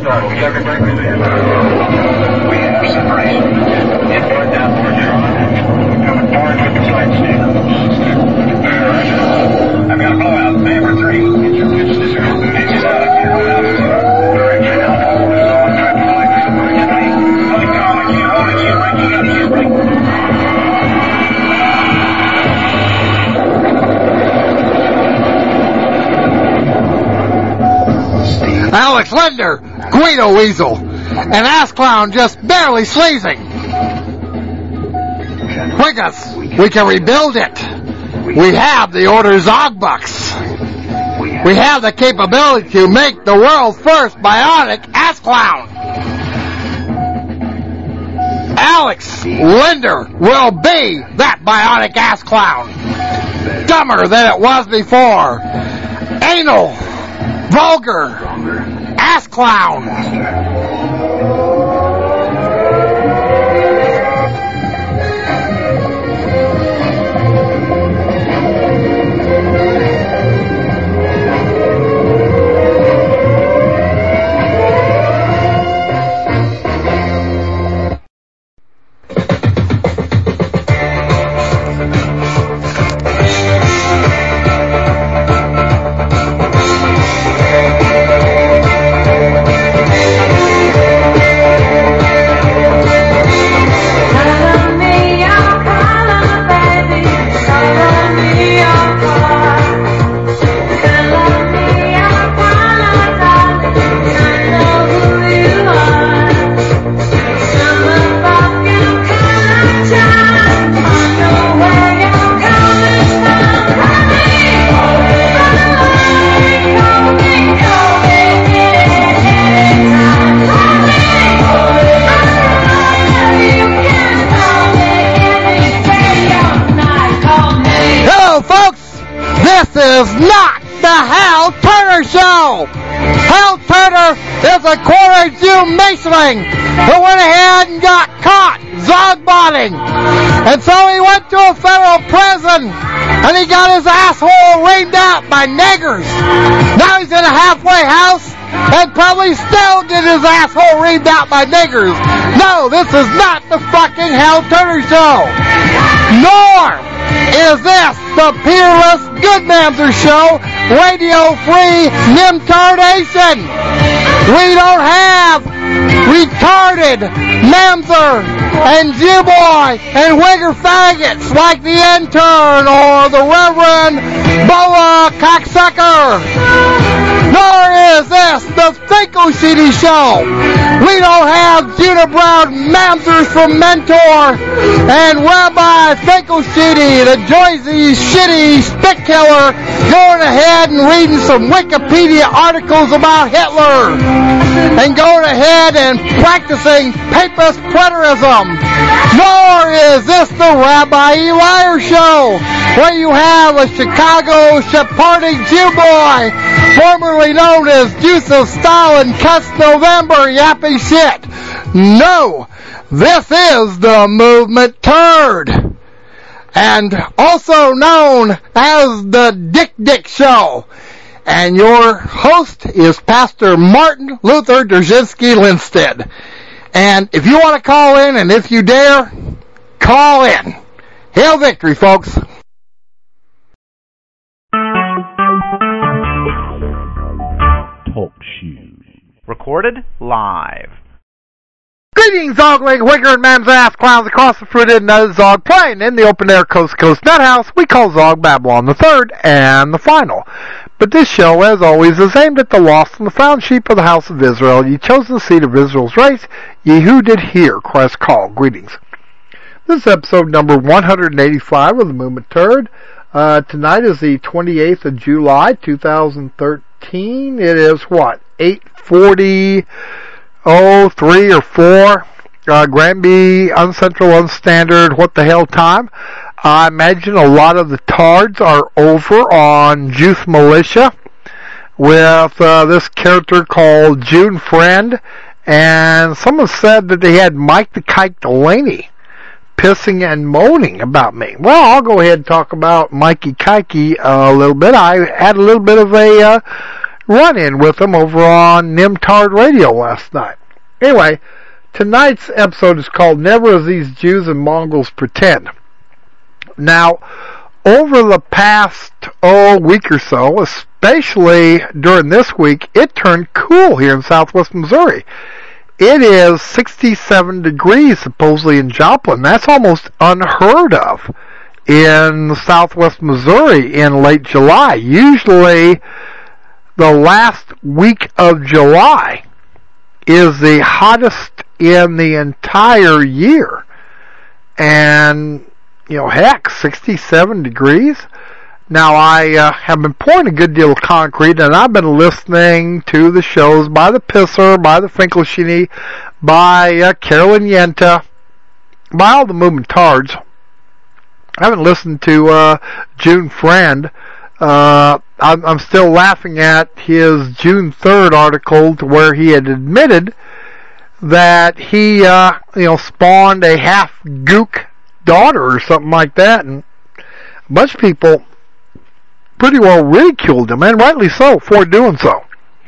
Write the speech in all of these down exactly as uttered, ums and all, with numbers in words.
started. Circuit breaker. We have separation. Inboard, downboard, John. Coming forward with the flight stick. I've got a blowout. Number three. Pitches out of here. Direction Alpha is on track to like this emergency. Fully calm. I can't hold it. She's breaking up. She's breaking. Alex Linder, Guido Weasel, and Ass Clown just barely sleazing. With us, we can rebuild it. We have the Order Zogbucks. We have the capability to make the world's first bionic Ass Clown. Alex Linder will be that bionic Ass Clown. Dumber than it was before. Anal. Vulgar Ass Clown. Is not the Hal Turner Show. Hal Turner is a quarter Jew Maceling who went ahead and got caught zogbotting. And so he went to a federal prison and he got his asshole reamed out by niggers. Now he's in a halfway house and probably still get his asshole reamed out by niggers. No, this is not the fucking Hal Turner Show. Nor is this the peerless Good Mamzer Show, radio-free nimtardation. We don't have retarded Mamzer and Jewboy and Wigger faggots like the intern or the Reverend Boa Cocksucker. Nor is this the Finkel Sheedy Show. We don't have Judah Brown Mamzers from Mentor and Rabbi Finkel Sheedy, the Joyzy Shitty Spit Killer, going ahead and reading some Wikipedia articles about Hitler and going ahead and practicing papist preterism. Nor is this the Rabbi Eliar Show, where you have a Chicago Sephardic Jew boy, formerly known as Juice of Stalin, cuss November yapping shit. No, this is the Movement Turd, and also known as the Dick Dick Show. And your host is Pastor Martin Luther Dzerzhinsky Linstead. And if you want to call in, and if you dare, call in. Hail victory, folks. Talk shoes. Recorded live. Greetings, Zogling, Wigger, and Mam's ass clowns across the fruited nose Zog, playing in the open air coast to coast nut house we call Zog Babylon the third and the final. But this show, as always, is aimed at the lost and the found sheep of the house of Israel, ye chosen seed of Israel's race, ye who did hear Christ's call. Greetings. This is episode number one hundred eighty-five of the Movement Turd. Uh, tonight is the twenty-eighth of July, two thousand thirteen. It is what, eight forty, oh, three or four, uh, Granby, Uncentral, Unstandard, what the hell time. I imagine a lot of the tards are over on Juice Militia with uh, this character called June Friend, and someone said that they had Mike the Kike Delaney pissing and moaning about me. Well, I'll go ahead and talk about Mikey Kike a little bit. I had a little bit of a uh, run-in with him over on Nimtard Radio last night. Anyway, tonight's episode is called Never As These Jews and Mongols Pretend. Now, over the past, oh, week or so, especially during this week, it turned cool here in southwest Missouri. It is sixty-seven degrees supposedly in Joplin. That's almost unheard of in southwest Missouri in late July. Usually the last week of July is the hottest in the entire year. And, you know, heck, sixty-seven degrees. Now, I uh, have been pouring a good deal of concrete, and I've been listening to the shows by the Pisser, by the Finkelstein, by uh, Carolyn Yenta, by all the Movementards. I haven't listened to uh, June Friend. Uh, I'm, I'm still laughing at his June third article to where he had admitted that he, uh, you know, spawned a half-gook daughter or something like that, and a bunch of people pretty well ridiculed him, and rightly so, for doing so.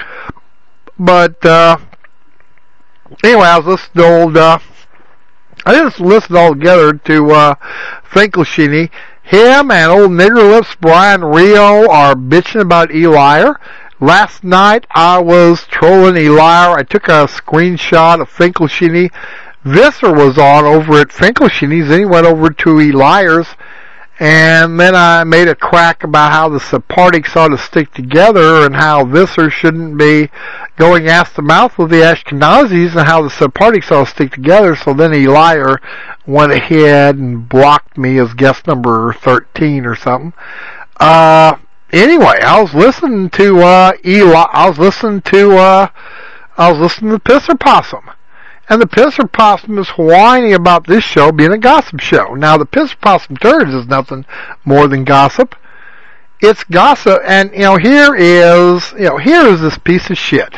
But, uh, anyway, I was listening to old, uh, I just listened all together to, uh, Finkelstein. Him and old Nigger Lips Brian Rio are bitching about Eliar. Last night I was trolling Eliar. I took a screenshot of Finkelstein. Visser was on over at Finkelstein's, then he went over to Eliar's. And then I made a crack about how the Sephardics ought to stick together and how Visser shouldn't be going ass to mouth with the Ashkenazis and how the Sephardics ought to stick together. So then Eliar went ahead and blocked me as guest number thirteen or something. Uh, anyway, I was listening to, uh, Eli, I was listening to, uh, I was listening to Pisser Possum. And the Pisser Possum is whining about this show being a gossip show. Now, the Pisser Possum Turds is nothing more than gossip. It's gossip, and, you know, here is, you know, here is this piece of shit.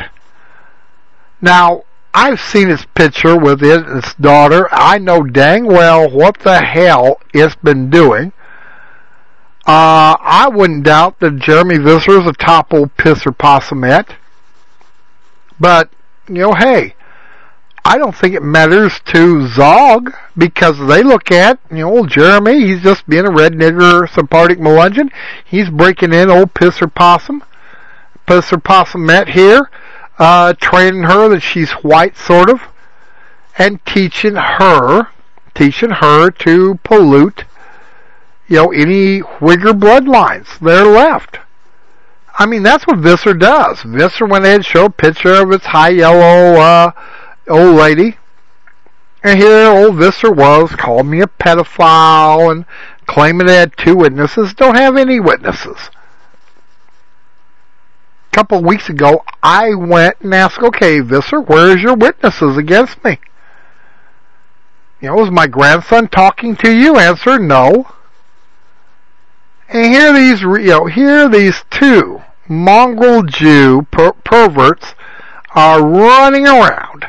Now, I've seen its picture with it and its daughter. I know dang well what the hell it's been doing. Uh, I wouldn't doubt that Jeremy Visser is a top old Pisser Possumette. But, you know, hey, I don't think it matters to Zog, because they look at, you know, old Jeremy, he's just being a red nigger Sephardic Melungeon. He's breaking in old Pisser Possum. Pisser Possumette here, uh, training her that she's white, sort of, and teaching her, teaching her to pollute, you know, any Whigger bloodlines that are left. I mean, that's what Visser does. Visser went ahead and showed a picture of its high yellow, uh, old lady, and here old Visser was, called me a pedophile and claiming they had two witnesses. Don't have any witnesses. A couple of weeks ago, I went and asked, okay, Visser, where's your witnesses against me? You know, was my grandson talking to you? Answer, no. And here these, you know, here these two mongrel Jew per- perverts are running around,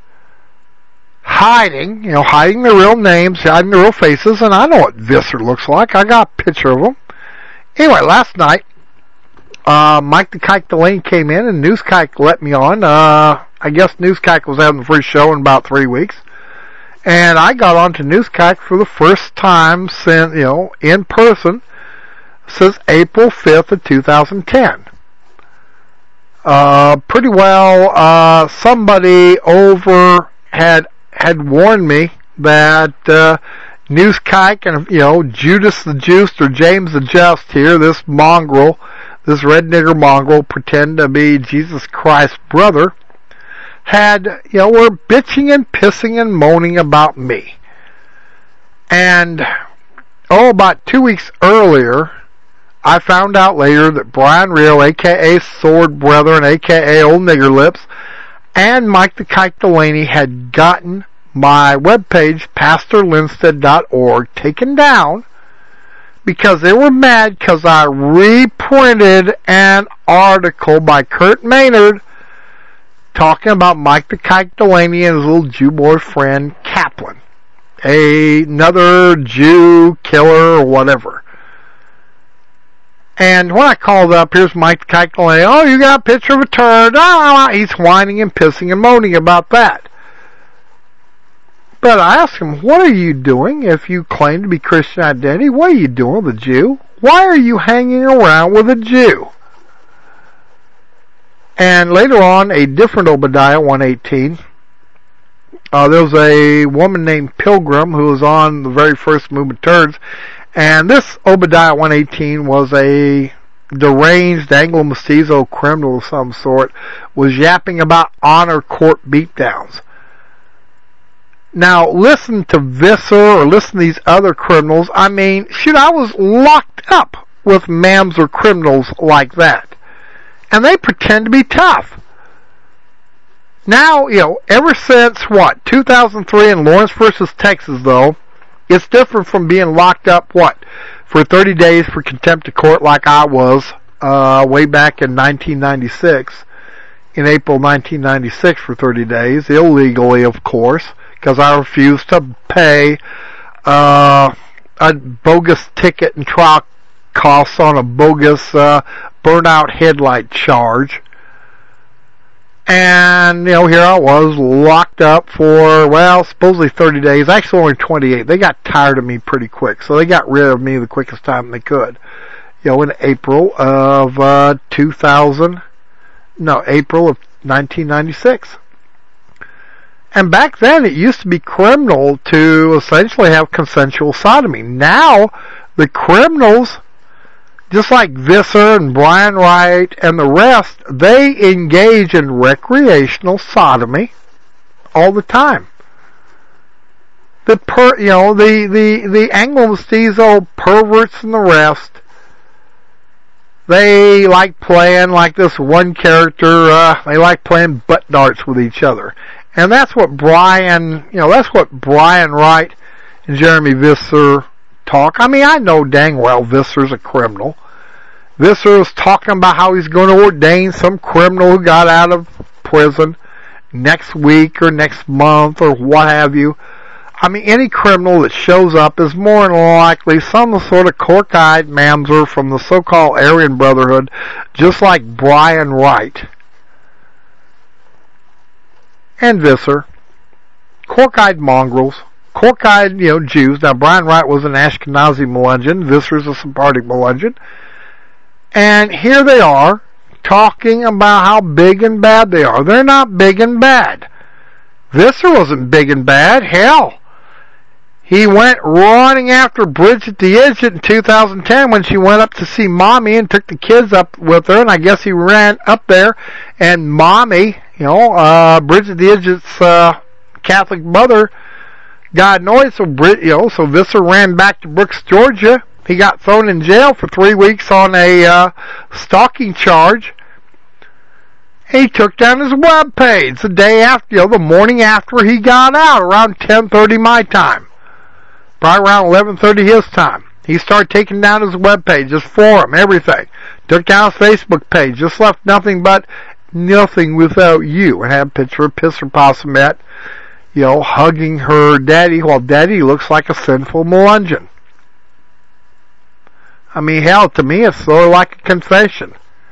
hiding, you know, hiding their real names, hiding their real faces, and I know what Visser looks like. I got a picture of him. Anyway, last night, uh, Mike the Kike Delaney came in, and News Kike let me on. Uh, I guess News Kike was having the first show in about three weeks. And I got on to News Kike for the first time since, you know, in person, since April fifth of two thousand ten. Uh, pretty well, uh, somebody over had had warned me that uh, News Kike and, you know, Judas the Juiced or James the Just here, this mongrel, this red nigger mongrel, pretend to be Jesus Christ's brother, had, you know, were bitching and pissing and moaning about me. And, oh, about two weeks earlier, I found out later that Brian Rio, aka Sword Brethren, aka Old Nigger Lips, and Mike the Kike Delaney had gotten my webpage, pastor linstead dot org, taken down because they were mad because I reprinted an article by Kurt Maynard talking about Mike the Kike Delaney and his little Jew boy friend Kaplan, a, another Jew killer or whatever. And when I called up, here's Mike Keichel. Oh, you got a picture of a turd. Oh, he's whining and pissing and moaning about that. But I asked him, what are you doing if you claim to be Christian identity? What are you doing with a Jew? Why are you hanging around with a Jew? And later on, a different Obadiah one eighteen, uh, there was a woman named Pilgrim who was on the very first Movement Turds, and this Obadiah one eighteen was a deranged Anglo-Mestizo criminal of some sort, was yapping about honor court beatdowns. Now, listen to Visser or listen to these other criminals. I mean, shoot, I was locked up with mams or criminals like that. And they pretend to be tough. Now, you know, ever since, what, two thousand three in Lawrence versus Texas, though, it's different from being locked up, what, for thirty days for contempt of court like I was uh, way back in nineteen ninety-six, in April nineteen ninety-six for thirty days, illegally, of course, because I refused to pay uh, a bogus ticket and trial costs on a bogus uh, burnout headlight charge. And, you know, here I was locked up for, well, supposedly thirty days, actually only twenty-eight. They got tired of me pretty quick, so they got rid of me the quickest time they could. You know, in April of uh, two thousand, no, April of nineteen ninety-six. And back then, it used to be criminal to essentially have consensual sodomy. Now, the criminals, just like Visser and Brian Wright and the rest, they engage in recreational sodomy all the time. The per, you know, the, the, the Anglo-Mestizo perverts and the rest, they like playing like this one character, uh, they like playing butt darts with each other. And that's what Brian, you know, that's what Brian Wright and Jeremy Visser talk. I mean, I know dang well Visser's a criminal. Visser is talking about how he's going to ordain some criminal who got out of prison next week or next month or what have you. I mean, any criminal that shows up is more than likely some sort of cork-eyed mamzer from the so-called Aryan Brotherhood, just like Brian Wright and Visser. Cork-eyed mongrels, cork-eyed, you know, Jews. Now, Brian Wright was an Ashkenazi Melungeon. Visser's a Sephardic Melungeon. And here they are, talking about how big and bad they are. They're not big and bad. Visser wasn't big and bad. Hell, he went running after Bridget the Idiot in two thousand ten when she went up to see Mommy and took the kids up with her, and I guess he ran up there, and Mommy, you know, uh, Bridget the Idiot's uh, Catholic mother, got annoyed, so Brit, you know, so Visser ran back to Brooks, Georgia. He got thrown in jail for three weeks on a uh, stalking charge. He took down his web page the day after, you know, the morning after he got out, around ten thirty my time, probably around eleven thirty his time. He started taking down his web page, his forum, everything. Took down his Facebook page, just left nothing but nothing without you, and had a picture of Pisser Possumet, you know, hugging her daddy while daddy looks like a sinful Melungeon. I mean, hell, to me, it's sort of like a confession.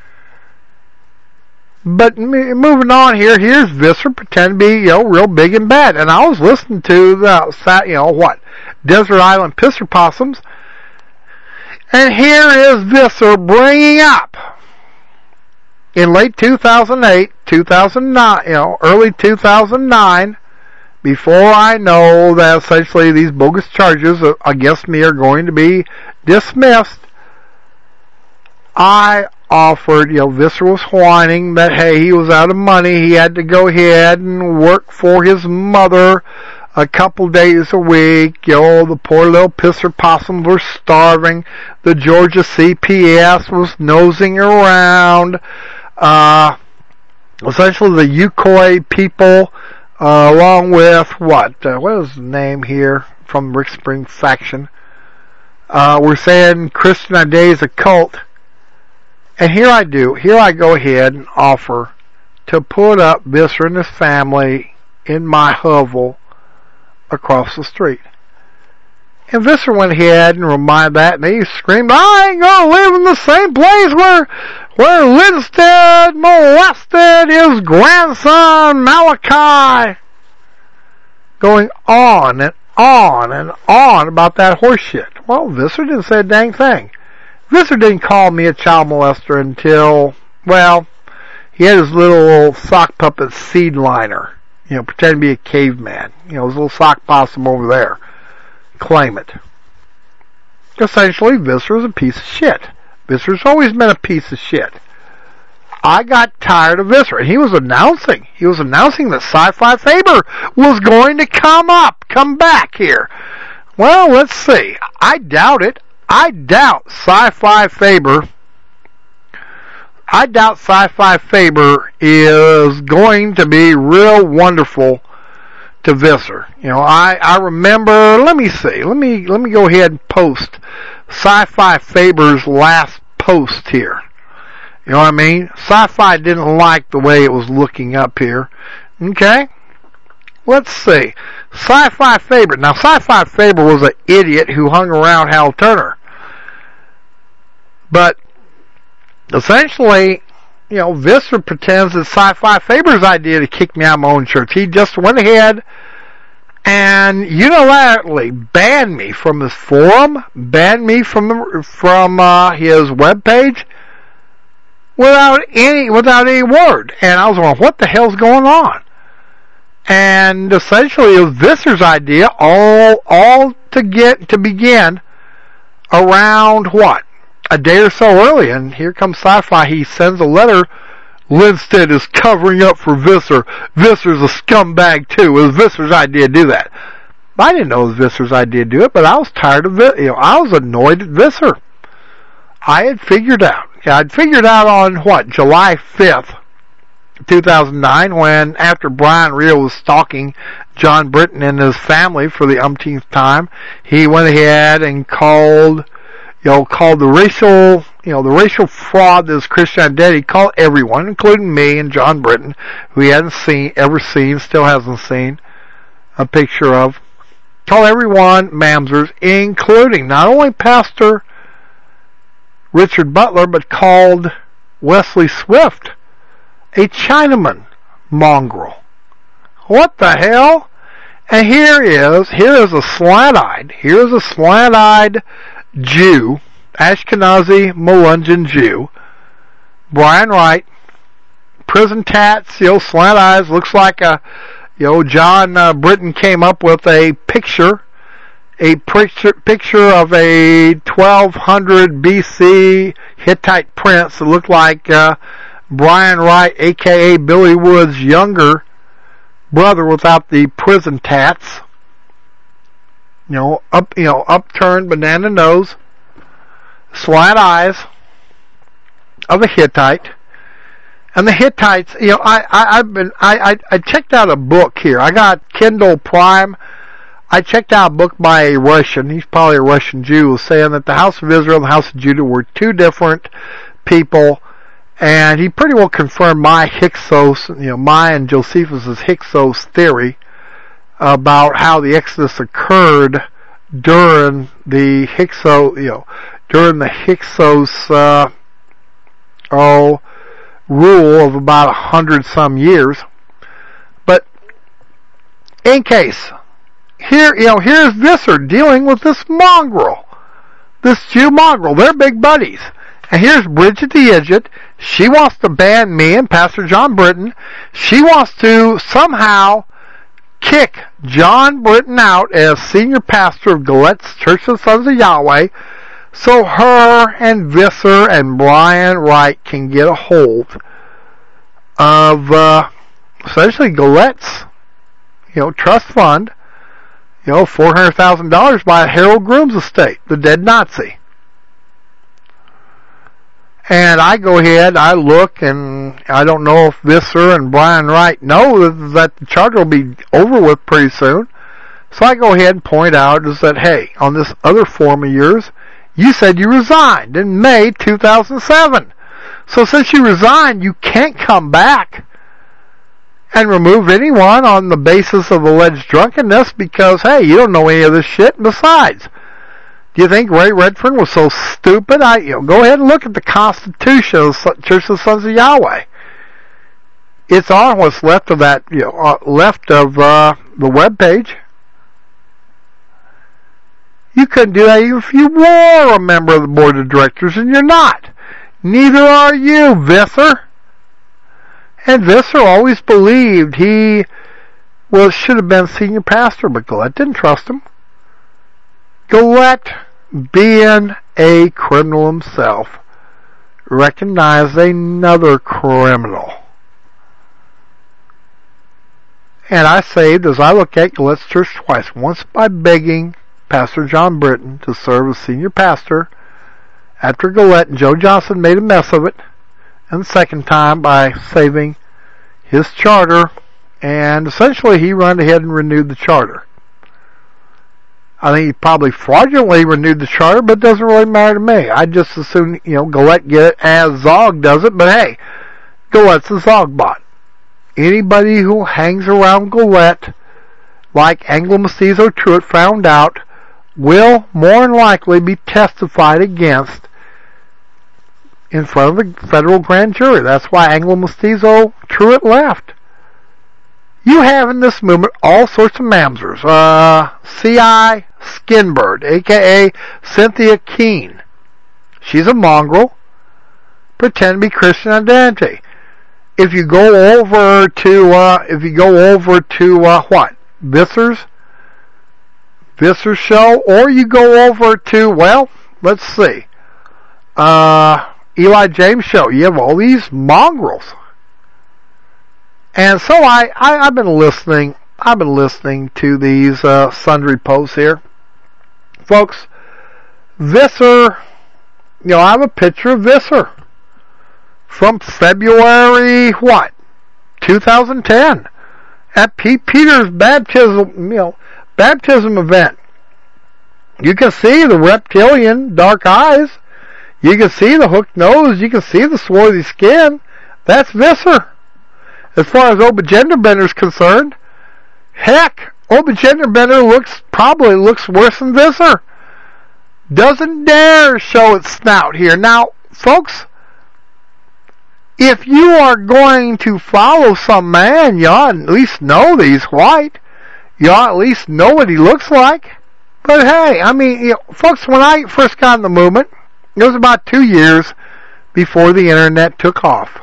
But moving on here, here's Visser pretend to be, you know, real big and bad. And I was listening to the, you know, what, Desert Island Pisser Possums. And here is Visser bringing up, in late two thousand eight, two thousand nine, you know, early two thousand nine, before I know that essentially these bogus charges against me are going to be dismissed, I offered, you know, Visser was whining that, hey, he was out of money, he had to go ahead and work for his mother a couple days a week, you know, the poor little Pisser Possums were starving, the Georgia C P S was nosing around, uh, essentially the Yukoi people, uh, along with, what, uh, what is the name here from Rick Spring faction, uh, we're saying Christian Identity is a cult. And here I do, here I go ahead and offer to put up Visser and his family in my hovel across the street. And Visser went ahead and reminded that, and he screamed, I ain't gonna live in the same place where, where Lindstedt molested his grandson, Malachi. Going on and on and on about that horse shit. Well, Visser didn't say a dang thing. Visser didn't call me a child molester until, well, he had his little sock puppet seed liner, you know, pretending to be a caveman. You know, his little sock possum over there. Claim it. Essentially, Visser is a piece of shit. Visser's always been a piece of shit. I got tired of Visser, and he was announcing, he was announcing that Sci-Fi Faber was going to come up, come back here. Well, let's see. I doubt it. I doubt Sci-Fi Faber, I doubt Sci-Fi Faber is going to be real wonderful to Visser. You know, I, I remember, let me see, let me, let me go ahead and post Sci-Fi Faber's last post here. You know what I mean? Sci-Fi didn't like the way it was looking up here. Okay? Let's see. Sci-Fi Faber. Now, Sci-Fi Faber was an idiot who hung around Hal Turner. But, essentially, you know, Visser pretends it's Sci-Fi Faber's idea to kick me out of my own church. He just went ahead and unilaterally banned me from his forum, banned me from the, from uh, his webpage, without any without any word. And I was wondering, what the hell's going on? And essentially, it was Visser's idea, all all to get to begin around what? A day or so early, and here comes Sci-Fi. He sends a letter. Lindstedt is covering up for Visser. Visser's a scumbag too. It was Visser's idea to do that. I didn't know it was Visser's idea to do it, but I was tired of it. You know, I was annoyed at Visser. I had figured out. Yeah, I'd figured out on what, July fifth, two thousand nine, when after Brian Reel was stalking John Britton and his family for the umpteenth time, he went ahead and called, you know, called the racial, you know, the racial fraud that is Christian identity, called everyone, including me and John Britton, who he hadn't seen, ever seen, still hasn't seen a picture of. Called everyone Mamsers, including not only Pastor Richard Butler, but called Wesley Swift a Chinaman mongrel. What the hell? And here is, here is a slant-eyed, here is a slant-eyed Jew, Ashkenazi Melungeon Jew, Brian Wright, prison tats, you know, slant eyes, looks like a, you know, John uh, Britton came up with a picture, a picture, picture of a twelve hundred B C Hittite prince that looked like uh, Brian Wright, aka Billy Wood's younger brother, without the prison tats. You know, up, you know, upturned banana nose, slant eyes of a Hittite. And the Hittites, you know, I, I, I've been, I, I, I checked out a book here. I got Kindle Prime. I checked out a book by a Russian, he's probably a Russian Jew, saying that the House of Israel and the House of Judah were two different people, and he pretty well confirmed my Hyksos, you know, my and Josephus's Hyksos theory about how the Exodus occurred during the Hyksos, you know, during the Hyksos, uh, oh, rule of about a hundred some years. But, in case, here, you know, here's Visser dealing with this mongrel, this Jew mongrel. They're big buddies. And here's Bridget the Idiot. She wants to ban me and Pastor John Britton. She wants to somehow kick John Britton out as senior pastor of Galette's Church of the Sons of Yahweh, so her and Visser and Brian Wright can get a hold of uh, essentially Galette's, you know, trust fund, you know, four hundred thousand dollars by Harold Groom's estate, the dead Nazi. And I go ahead, I look, and I don't know if Visser and Brian Wright know that the charter will be over with pretty soon. So I go ahead and point out is that, hey, on this other form of yours, you said you resigned in May two thousand seven. So since you resigned, you can't come back and remove anyone on the basis of alleged drunkenness because, hey, you don't know any of this shit. Besides, do you think Ray Redfern was so stupid? I, you know, go ahead and look at the Constitution of the Church of the Sons of Yahweh. It's on what's left of that, you know, uh, left of uh, the web page. You couldn't do that even if you were a member of the board of directors, and you're not. Neither are you, Visser. And Visser always believed he well should have been senior pastor, but Gillette didn't trust him. Gillette, being a criminal himself, recognized another criminal. And I saved, as I look at Gillette's church twice, once by begging Pastor John Britton to serve as senior pastor after Gillette and Joe Johnson made a mess of it, and the second time by saving his charter, and essentially he ran ahead and renewed the charter. I think he probably fraudulently renewed the charter, but it doesn't really matter to me. I'd just as soon, you know, Gillette get it as Zog does it, but hey, Gillette's a Zog bot. Anybody who hangs around Gillette, like Anglo-Mestizo Truitt found out, will more than likely be testified against in front of a federal grand jury. That's why Anglo-Mestizo Truitt left. You have in this movement all sorts of mamsers. Uh, C I Skinbird, a k a. Cynthia Keene. She's a mongrel. Pretend to be Christian Identity. If you go over to, uh, if you go over to, uh, what? Visser's? Visser's show, or you go over to, well, let's see, uh, Eli James show. You have all these mongrels. And so I, I, I've been listening, I've been listening to these, uh, sundry posts here. Folks, Visser, you know, I have a picture of Visser from February, what, two thousand ten, at Pete Peters' baptism, you know, baptism event. You can see the reptilian dark eyes. You can see the hooked nose. You can see the swarthy skin. That's Visser. As far as Oba Genderbender is concerned, heck, Oba Genderbender looks, probably looks worse than Visser. Doesn't dare show its snout here. Now, folks, if you are going to follow some man, you ought at least know that he's white. You ought at least know what he looks like. But hey, I mean, you know, folks, when I first got in the movement, it was about two years before the internet took off.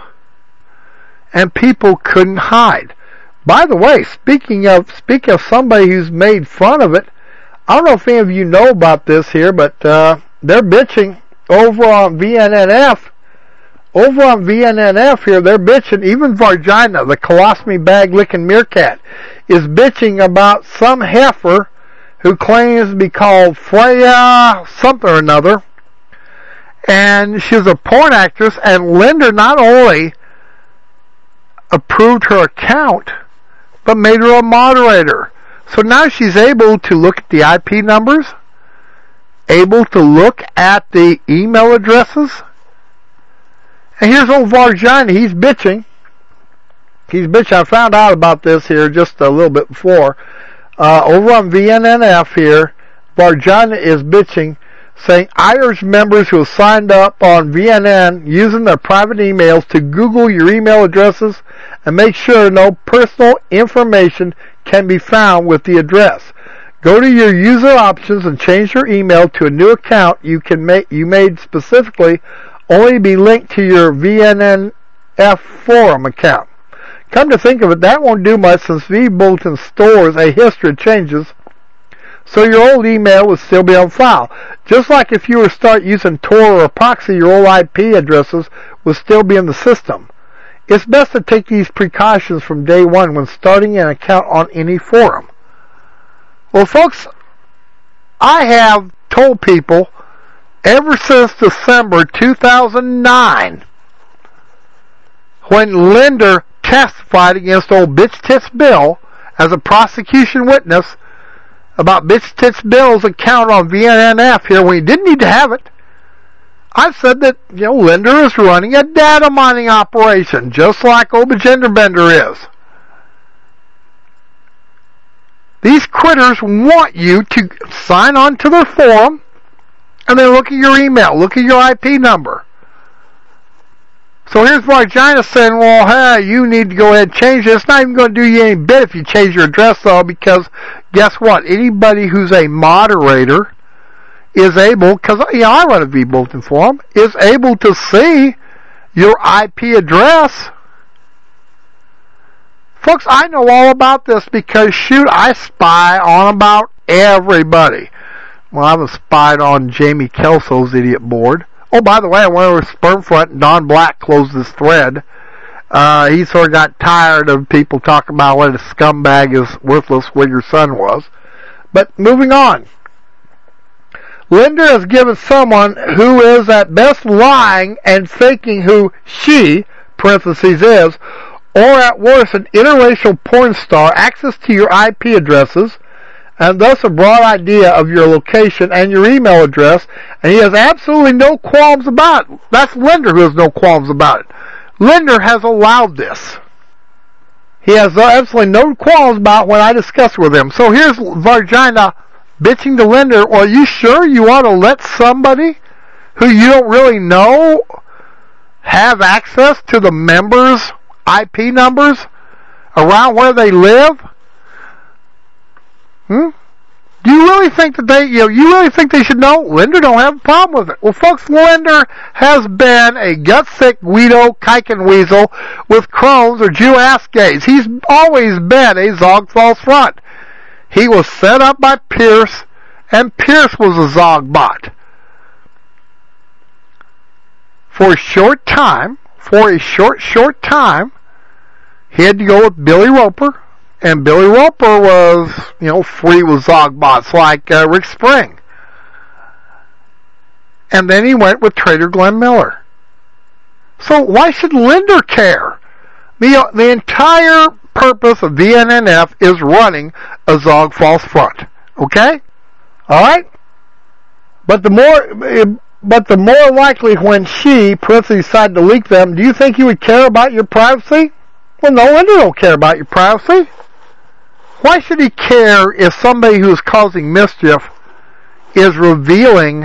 And people couldn't hide. By the way, speaking of, speaking of somebody who's made fun of it, I don't know if any of you know about this here, but, uh, they're bitching over on V N N F. Over on V N N F here, they're bitching, even Vargina, the colostomy bag licking meerkat, is bitching about some heifer who claims to be called Freya something or another. And she's a porn actress, and Linda not only approved her account, but made her a moderator. So now she's able to look at the I P numbers, able to look at the email addresses. And here's old Vargina, he's bitching. He's bitching. I found out about this here just a little bit before. Uh, over on V N N F here, Vargina is bitching, saying Irish members who have signed up on V N N using their private emails to Google your email addresses and make sure no personal information can be found with the address. Go to your user options and change your email to a new account you can make you made specifically only to be linked to your V N N F forum account. Come to think of it, that won't do much since vBulletin stores a history of changes, so your old email will still be on file. Just like if you were to start using Tor or proxy, your old I P addresses will still be in the system. It's best to take these precautions from day one when starting an account on any forum. Well, folks, I have told people ever since December two thousand nine, when Linder testified against old Bitch Tits Bill as a prosecution witness about Bitch Tits Bill's account on V N N F here when he didn't need to have it, I've said that, you know, Linder is running a data mining operation, just like Oba Genderbender is. These critters want you to sign on to their forum and then look at your email, look at your I P number. So here's Vargina saying, well, hey, you need to go ahead and change it. It's not even going to do you any bit if you change your address, though, because guess what? Anybody who's a moderator is able, because you know, I run a vBulletin forum, is able to see your I P address. Folks, I know all about this because, shoot, I spy on about everybody. Well, I was spied on Jamie Kelso's idiot board. Oh, by the way, I went over to Spermfront and Don Black closed this thread. Uh, he sort of got tired of people talking about what a scumbag his worthless Wigger son was. But moving on. Linder has given someone who is at best lying and faking who she, parentheses, is, or at worst an interracial porn star, access to your I P addresses, and thus a broad idea of your location and your email address, and he has absolutely no qualms about it. That's Linder who has no qualms about it. Linder has allowed this. He has absolutely no qualms about when I discuss with him. So here's Vargina bitching to Linder, well, are you sure you want to let somebody who you don't really know have access to the members' I P numbers around where they live? Hmm? Do you really think that they, you know, you really think they should know? Linder don't have a problem with it. Well, folks, Linder has been a gut-sick Guido Kuikenweasel with Crohn's or Jew-ass gays. He's always been a Zog false front. He was set up by Pierce, and Pierce was a Zog bot. For a short time, for a short, short time, he had to go with Billy Roper. And Billy Roper was, you know, free with Zog bots like uh, Rick Spring. And then he went with Trader Glenn Miller. So why should Linder care? The, the entire purpose of V N N F is running a Zog false front. Okay? Alright? But the more, but the more likely when she, parentheses, decided to leak them, do you think he would care about your privacy? Well, no, Linder don't care about your privacy. Why should he care if somebody who is causing mischief is revealing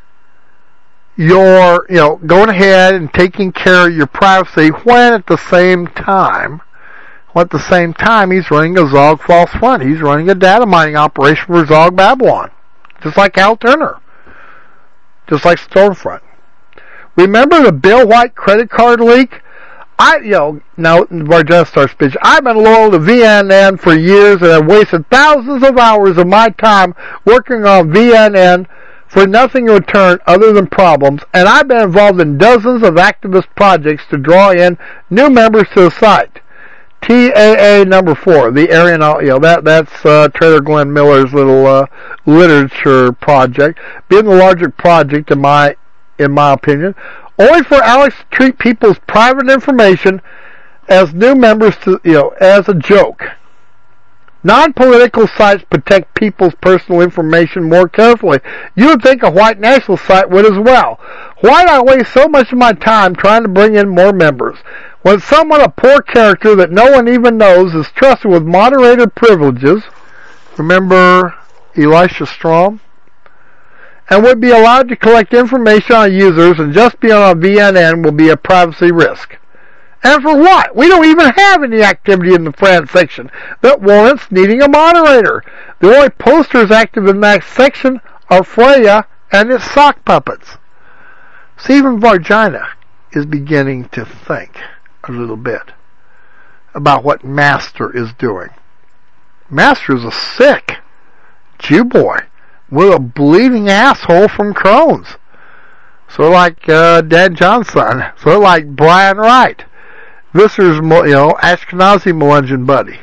your, you know, going ahead and taking care of your privacy when at the same time, when at the same time he's running a Zog false front. He's running a data mining operation for Zog Babylon. Just like Al Turner. Just like Stormfront. Remember the Bill White credit card leak? I, you know, now Vargina starts speech. I've been loyal to V N N for years and I've wasted thousands of hours of my time working on V N N for nothing in return other than problems, and I've been involved in dozens of activist projects to draw in new members to the site. T A A number four, the area, you know, that, that's, uh, Trader Glenn Miller's little, uh, literature project, being the larger project in my, in my opinion, only for Alex to treat people's private information as new members to, you know, as a joke. Non-political sites protect people's personal information more carefully. You would think a white national site would as well. Why do I waste so much of my time trying to bring in more members? When someone, a poor character that no one even knows, is trusted with moderator privileges, remember Elisha Strom? And would be allowed to collect information on users and just be on a V N N will be a privacy risk. And for what? We don't even have any activity in the friend section that warrants needing a moderator. The only posters active in that section are Freya and its sock puppets. So even Vargina is beginning to think a little bit about what Master is doing. Master is a sick Jew boy with a bleeding asshole from Crohn's. Sort of like uh, Dan Johnson. Sort of like Brian Wright. Visser's, you know, Ashkenazi Melungeon buddy.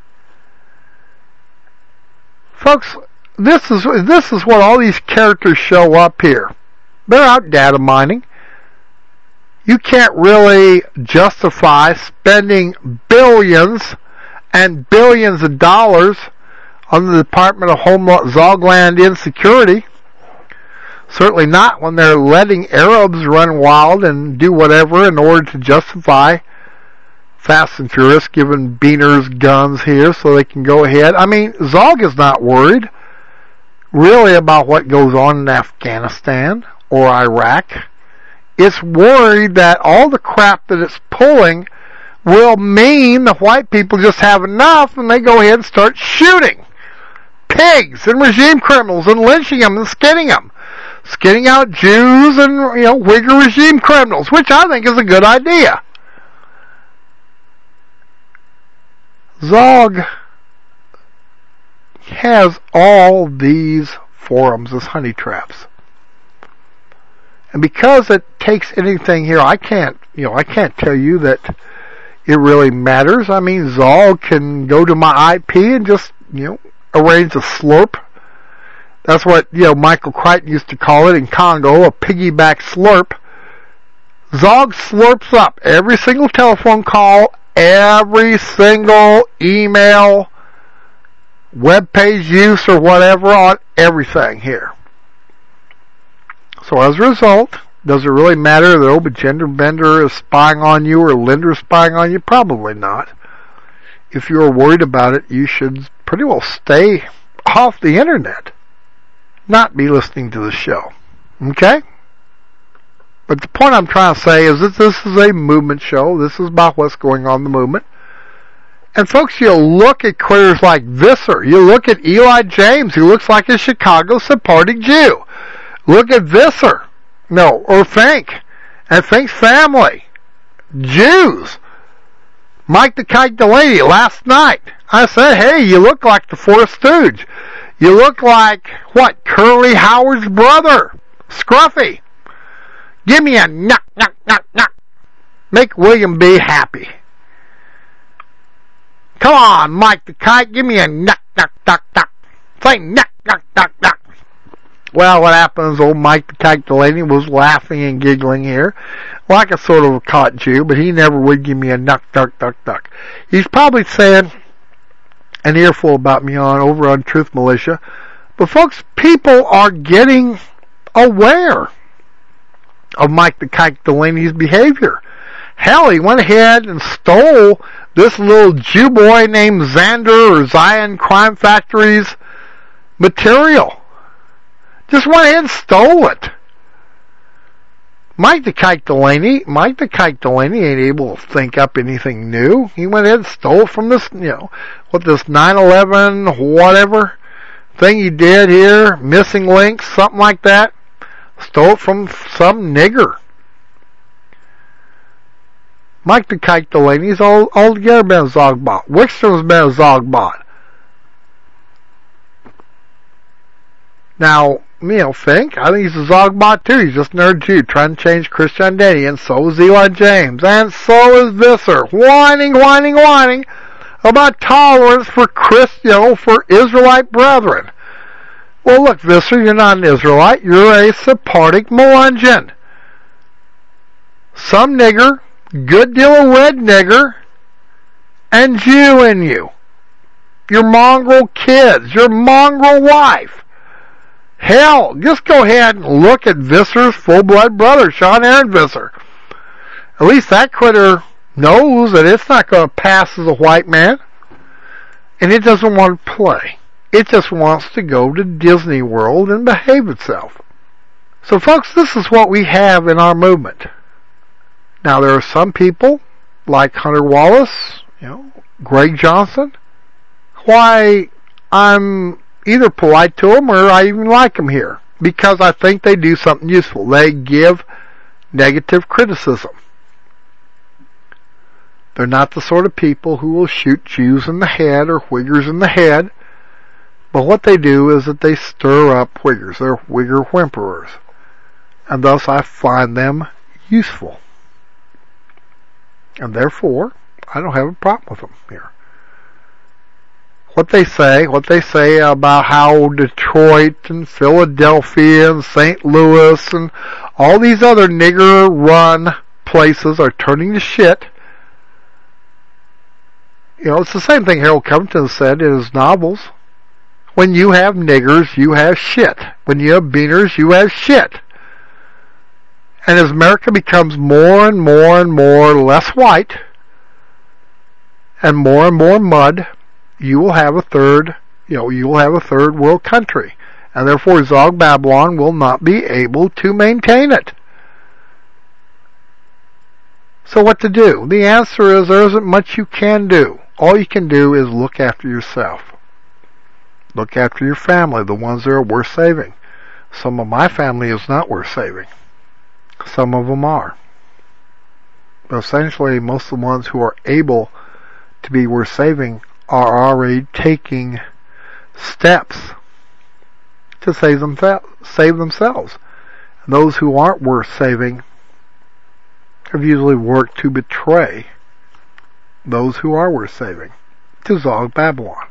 Folks, this is this is what all these characters show up here. They're out data mining. You can't really justify spending billions and billions of dollars on the Department of Homeland Zogland insecurity. Certainly not when they're letting Arabs run wild and do whatever in order to justify Fast and Furious giving beaners guns here so they can go ahead. I mean, Zog is not worried really about what goes on in Afghanistan or Iraq. It's worried that all the crap that it's pulling will mean the white people just have enough and they go ahead and start shooting pigs and regime criminals and lynching them and skinning them. Skinning out Jews and, you know, Uyghur regime criminals, which I think is a good idea. Zog has all these forums as honey traps. And because it takes anything here, I can't, you know, I can't tell you that it really matters. I mean, Zog can go to my I P and just, you know, arrange a slurp. That's what, you know, Michael Crichton used to call it in Congo, a piggyback slurp. Zog slurps up every single telephone call, every single email, web page use or whatever on everything here. So as a result, does it really matter that Oba Gender Bender is spying on you or Linda is spying on you? Probably not. If you're worried about it, you should pretty well stay off the internet. Not be listening to the show. Okay? But the point I'm trying to say is that this is a movement show. This is about what's going on in the movement. And folks, you look at critters like Visser. You look at Eli James, who looks like a Chicago Sephardic Jew. Look at Visser. No, or Fink. And Fink's family. Jews. Mike the Kite Delaney last night. I said, hey, you look like the Fourth Stooge. You look like, what, Curly Howard's brother. Scruffy. Give me a knock, knock, knock, knock. Make William B. happy. Come on, Mike the Kite, give me a knock, knock, knock, knock. Say knock, knock, knock, knock. Well, what happens, old Mike the Kite Delaney was laughing and giggling here, like a sort of a caught Jew, but he never would give me a knock, knock, knock, knock. He's probably saying an earful about me on over on Truth Militia. But folks, people are getting aware of Mike the Kite Delaney's behavior. Hell, he went ahead and stole this little Jew boy named Xander or Zion Crime Factory's material. Just went ahead and stole it. Mike the Kite Delaney, Mike the Kite Delaney ain't able to think up anything new. He went ahead and stole from this, you know, what this nine eleven, whatever thing he did here, missing links, something like that. Stole it from some nigger. Mike the Kite Delaney's all, altogether been a Zogbot. Wickstrom's been a Zogbot. Now, you know, Fink, I think he's a Zogbot too. He's just another Jew trying to change Christian identity, and so is Eli James, and so is Visser, whining, whining, whining about tolerance for Christ, you know, for Israelite brethren. Well, look, Visser, you're not an Israelite. You're a Sephardic Melungeon. Some nigger, good deal of red nigger, and Jew in you. Your mongrel kids, your mongrel wife. Hell, just go ahead and look at Visser's full-blood brother, Sean Aaron Visser. At least that critter knows that it's not going to pass as a white man. And it doesn't want to play. It just wants to go to Disney World and behave itself. So folks, this is what we have in our movement. Now there are some people, like Hunter Wallace, you know, Greg Johnson, why I'm either polite to them or I even like them here, because I think they do something useful. They give negative criticism. They're not the sort of people who will shoot Jews in the head or Uyghurs in the head, but what they do is that they stir up Uyghurs. They're Uyghur whimperers, and thus I find them useful. And therefore, I don't have a problem with them here. What they say, what they say about how Detroit and Philadelphia and Saint Louis and all these other nigger-run places are turning to shit. You know, it's the same thing Harold Covington said in his novels. When you have niggers, you have shit. When you have beaners, you have shit. And as America becomes more and more and more less white, and more and more mud, you will have a third, you know, you will have a third world country. And therefore Zog Babylon will not be able to maintain it. So what to do? The answer is there isn't much you can do. All you can do is look after yourself. Look after your family, the ones that are worth saving. Some of my family is not worth saving. Some of them are. But essentially, most of the ones who are able to be worth saving are already taking steps to save, them, save themselves. And those who aren't worth saving have usually worked to betray those who are worth saving to Zog Babylon.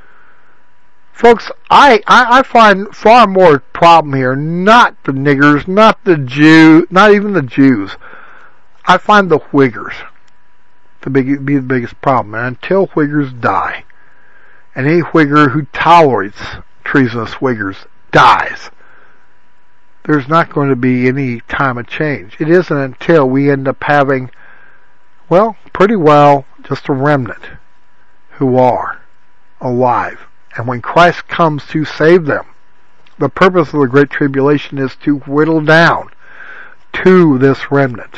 Folks, I, I, I find far more problem here, not the niggers, not the Jew, not even the Jews. I find the Whiggers to be, be the biggest problem. And until Whiggers die, and any Whigger who tolerates treasonous Whiggers dies, there's not going to be any time of change. It isn't until we end up having, well, pretty well just a remnant who are alive. And when Christ comes to save them, the purpose of the Great Tribulation is to whittle down to this remnant.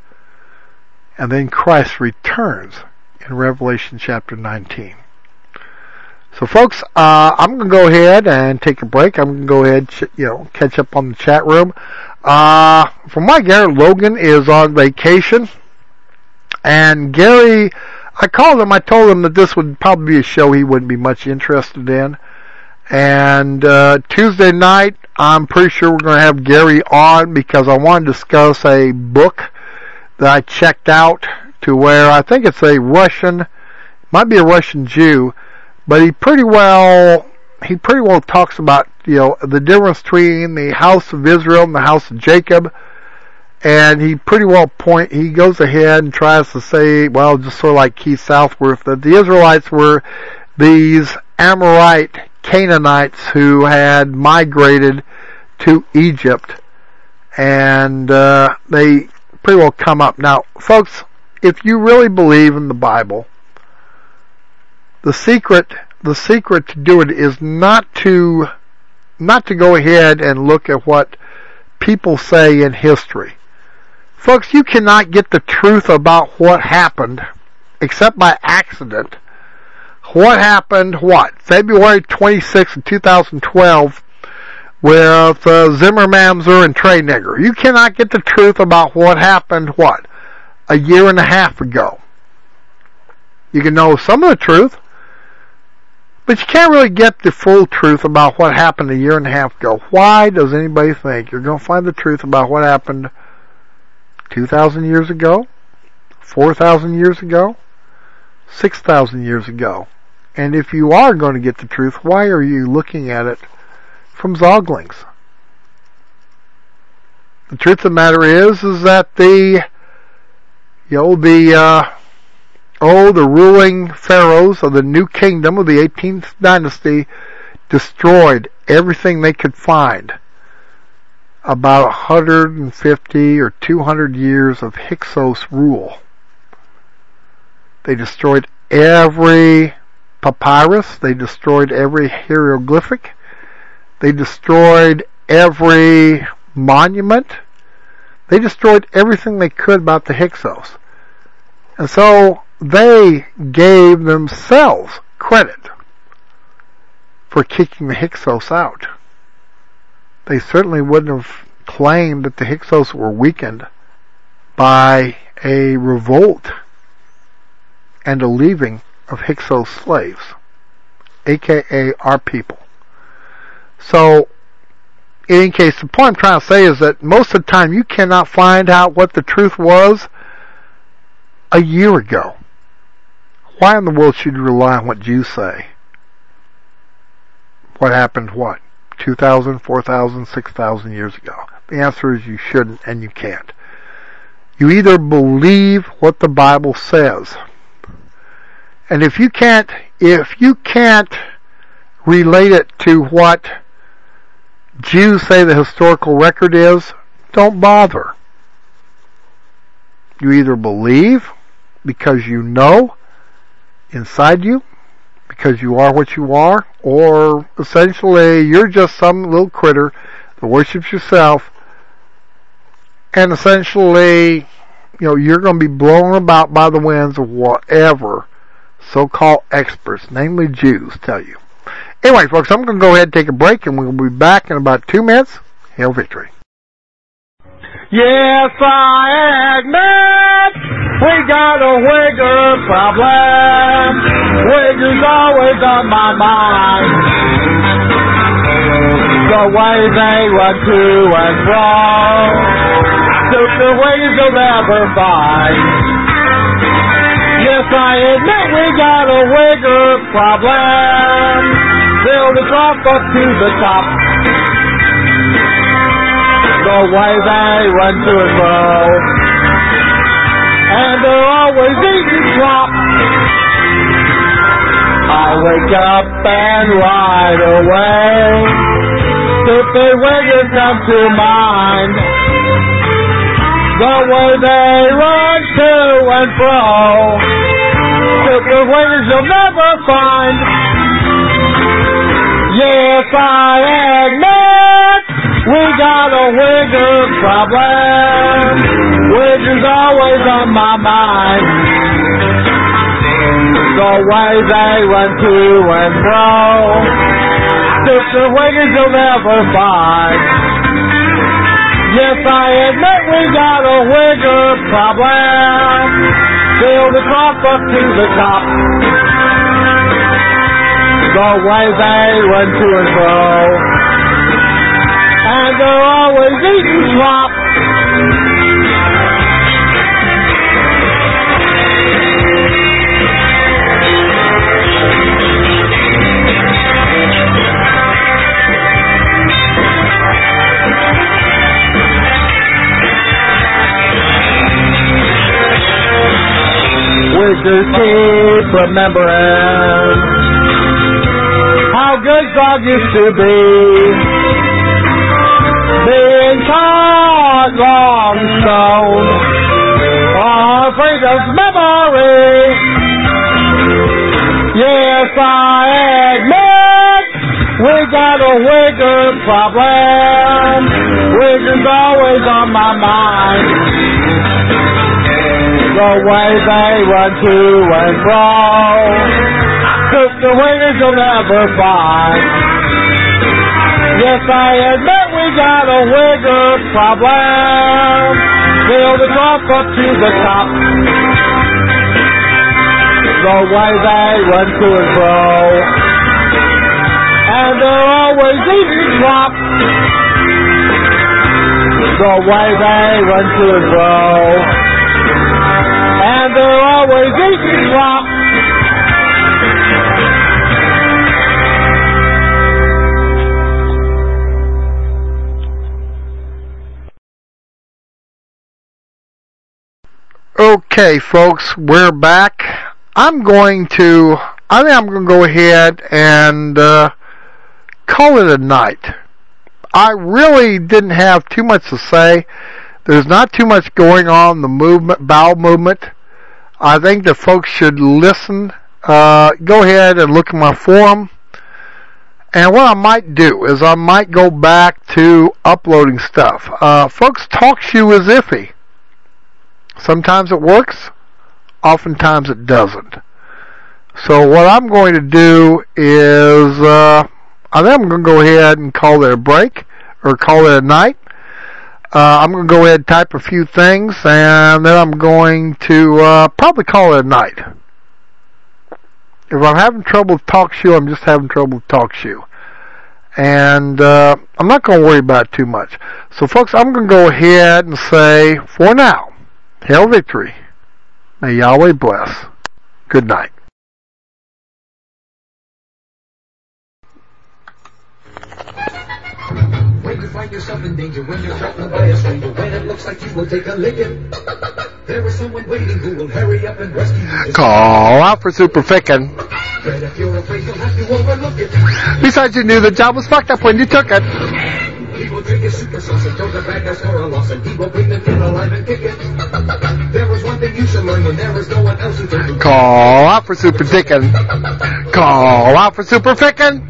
And then Christ returns in Revelation chapter nineteen. So folks, uh, I'm going to go ahead and take a break. I'm going to go ahead and, you know, catch up on the chat room. Uh, from what Gary Logan is on vacation. And Gary, I called him, I told him that this would probably be a show he wouldn't be much interested in. And, uh, Tuesday night, I'm pretty sure we're going to have Gary on because I want to discuss a book that I checked out to where I think it's a Russian, might be a Russian Jew, but he pretty well, he pretty well talks about, you know, the difference between the house of Israel and the house of Jacob. And he pretty well point, he goes ahead and tries to say, well, just sort of like Keith Southworth, that the Israelites were these Amorite Canaanites who had migrated to Egypt. And, uh, they pretty well come up. Now, folks, if you really believe in the Bible, the secret, the secret to do it is not to, not to go ahead and look at what people say in history. Folks, you cannot get the truth about what happened, except by accident. What happened, what? February twenty-sixth, two thousand twelve, with uh, Zimmer Mamzer and Trey Nigger. You cannot get the truth about what happened, what? A year and a half ago. You can know some of the truth, but you can't really get the full truth about what happened a year and a half ago. Why does anybody think you're going to find the truth about what happened two thousand years ago, four thousand years ago, six thousand years ago? And if you are going to get the truth, why are you looking at it from Zoglings? The truth of the matter is, is that the, you know, the, uh, oh, the ruling pharaohs of the new kingdom of the eighteenth dynasty destroyed everything they could find about one hundred fifty or two hundred years of Hyksos rule. They destroyed every papyrus. They destroyed every hieroglyphic. They destroyed every monument. They destroyed everything they could about the Hyksos. And so they gave themselves credit for kicking the Hyksos out. They certainly wouldn't have claimed that the Hyksos were weakened by a revolt and a leaving of Hyksos slaves, aka our people. So, in any case, the point I'm trying to say is that most of the time you cannot find out what the truth was a year ago. Why in the world should you rely on what Jews say? What happened, what? two thousand, four thousand, six thousand years ago? The answer is you shouldn't and you can't. You either believe what the Bible says. And if you can't, if you can't relate it to what Jews say the historical record is, don't bother. You either believe because you know inside you because you are what you are, or essentially you're just some little critter that worships yourself, and essentially, you know, you're going to be blown about by the winds of whatever so-called experts, namely Jews, tell you. Anyway, folks, I'm going to go ahead and take a break, and we'll be back in about two minutes. Hail victory. Yes, I admit we got a wigger problem. Wigger's always on my mind. The way they run to and fro, suit the wiggers you'll never find. Yes, I admit we got a wigger problem. Build the drop up to the top. The way they run to and fro, and they're always eating slop. I wake up and right away, stupid wiggers come to mind. The way they run to and fro, stupid wiggers you'll never find. Yes, I admit we got a wigger problem. Wigger's always on my mind. The way they run to and fro, stupid wiggers you'll never find. Yes, I admit we got a wigger problem. Build the top up to the top. The way they run to and fro, and they're always eating slop. Wiggers keep remembering how good God used to be, being taught long stone of freedom's memory. Yes, I admit we got a wigger problem. Wigger's always on my mind. The way they run to and fro, took the wiggers you'll never find. Yes, I admit we got a wigger problem. Build the drop up to the top. The way they run to and fro, and they're always eating slop. The way they run to and fro, and they're always eating slop. Okay, folks, we're back. I'm going to, I think I'm going to go ahead and uh, call it a night. I really didn't have too much to say. There's not too much going on in the movement, bowel movement. I think that folks should listen. Uh, go ahead and look at my forum. And what I might do is I might go back to uploading stuff. Uh, folks, TalkShoe is iffy. Sometimes it works, oftentimes it doesn't. So what I'm going to do is, uh, I think I'm going to go ahead and call it a break, or call it a night. Uh, I'm going to go ahead and type a few things, and then I'm going to uh, probably call it a night. If I'm having trouble with TalkShoe, I'm just having trouble with TalkShoe. And uh, I'm not going to worry about it too much. So folks, I'm going to go ahead and say, for now, hail victory. May Yahweh bless. Good night. When you find yourself in danger, when you're threatened by a stranger, when it looks like you will take a licking, there is someone waiting who will hurry up and rescue you. Call out for Super Fickin'. But if you're afraid, you'll have to overlook it. Besides, you knew the job was fucked up when you took it. He will drink his super sauce and throw the bad guys for a loss, and he will bring them in alive and kick it. There is one thing you should learn: when there is no one Call out for Super Dickin'. Call out for Super Fickin'.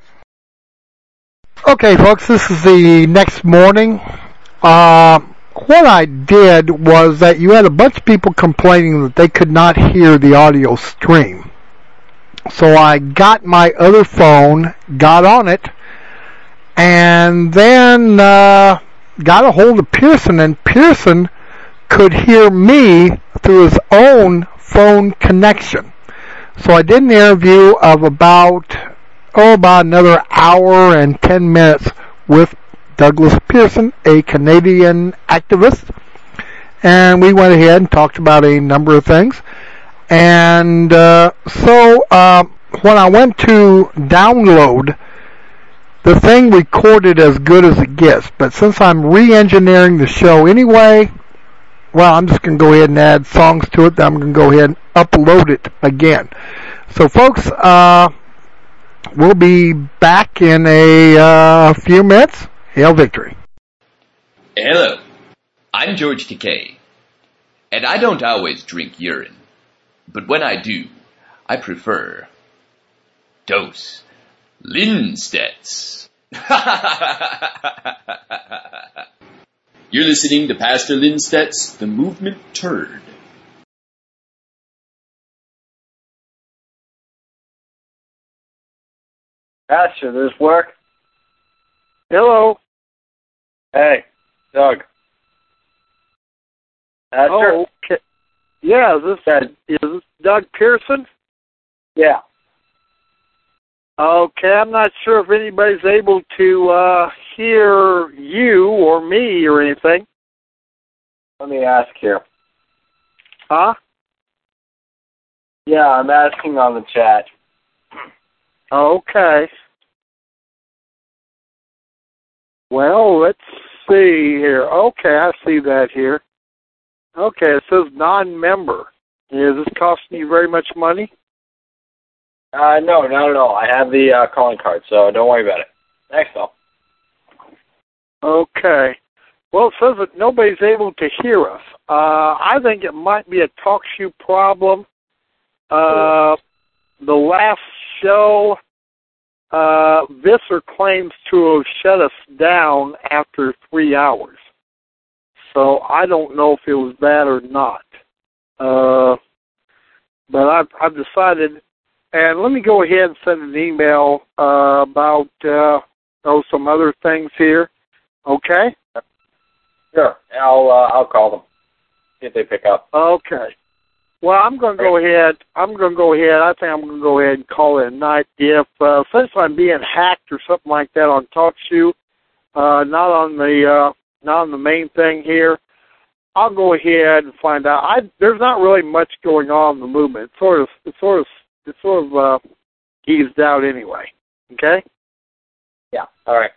Okay, folks, this is the next morning. Uh, what I did was that you had a bunch of people complaining that they could not hear the audio stream. So I got my other phone, got on it, and then uh, got a hold of Pearson, and Pearson could hear me through his own phone connection. So I did an interview of about, oh, about another hour and ten minutes with Douglas Pearson, a Canadian activist, and we went ahead and talked about a number of things. And uh, so uh, when I went to download, the thing recorded as good as it gets. But since I'm re-engineering the show anyway, well, I'm just going to go ahead and add songs to it. Then I'm going to go ahead and upload it again. So, folks, uh, we'll be back in a uh, few minutes. Hail victory. Hello, I'm George Takei, and I don't always drink urine, but when I do, I prefer Dose Lindstedts. You're listening to Pastor Lindstedt's The Movement Turd. Pastor, does this work? Hello. Hey, Doug. Pastor? Oh, okay. Yeah, is this, is this Doug Pearson? Yeah. Okay, I'm not sure if anybody's able to uh, hear you or me or anything. Let me ask here. Huh? Yeah, I'm asking on the chat. Okay. Well, let's see here. Okay, I see that here. Okay, it says non-member. Is this costing you very much money? Uh, no, not at all. I have the uh, calling card, so don't worry about it. Thanks, though. Okay. Well, it says that nobody's able to hear us. Uh, I think it might be a TalkShoe problem. Uh, the last show, uh, Visser claims to have shut us down after three hours. So I don't know if it was that or not. Uh, but I've, I've decided, and let me go ahead and send an email uh, about uh, oh, some other things here. Okay? Sure. I'll uh, I'll call them. See if they pick up. Okay. Well, I'm going to go ahead. I'm going to go ahead. I think I'm going to go ahead and call it a night. If uh, since I'm being hacked or something like that on TalkShoe, uh, not on the uh, not on the main thing here, I'll go ahead and find out. I there's not really much going on in the movement. It's sort of it's sort of it's sort of uh, eased out anyway. Okay. Yeah. All right.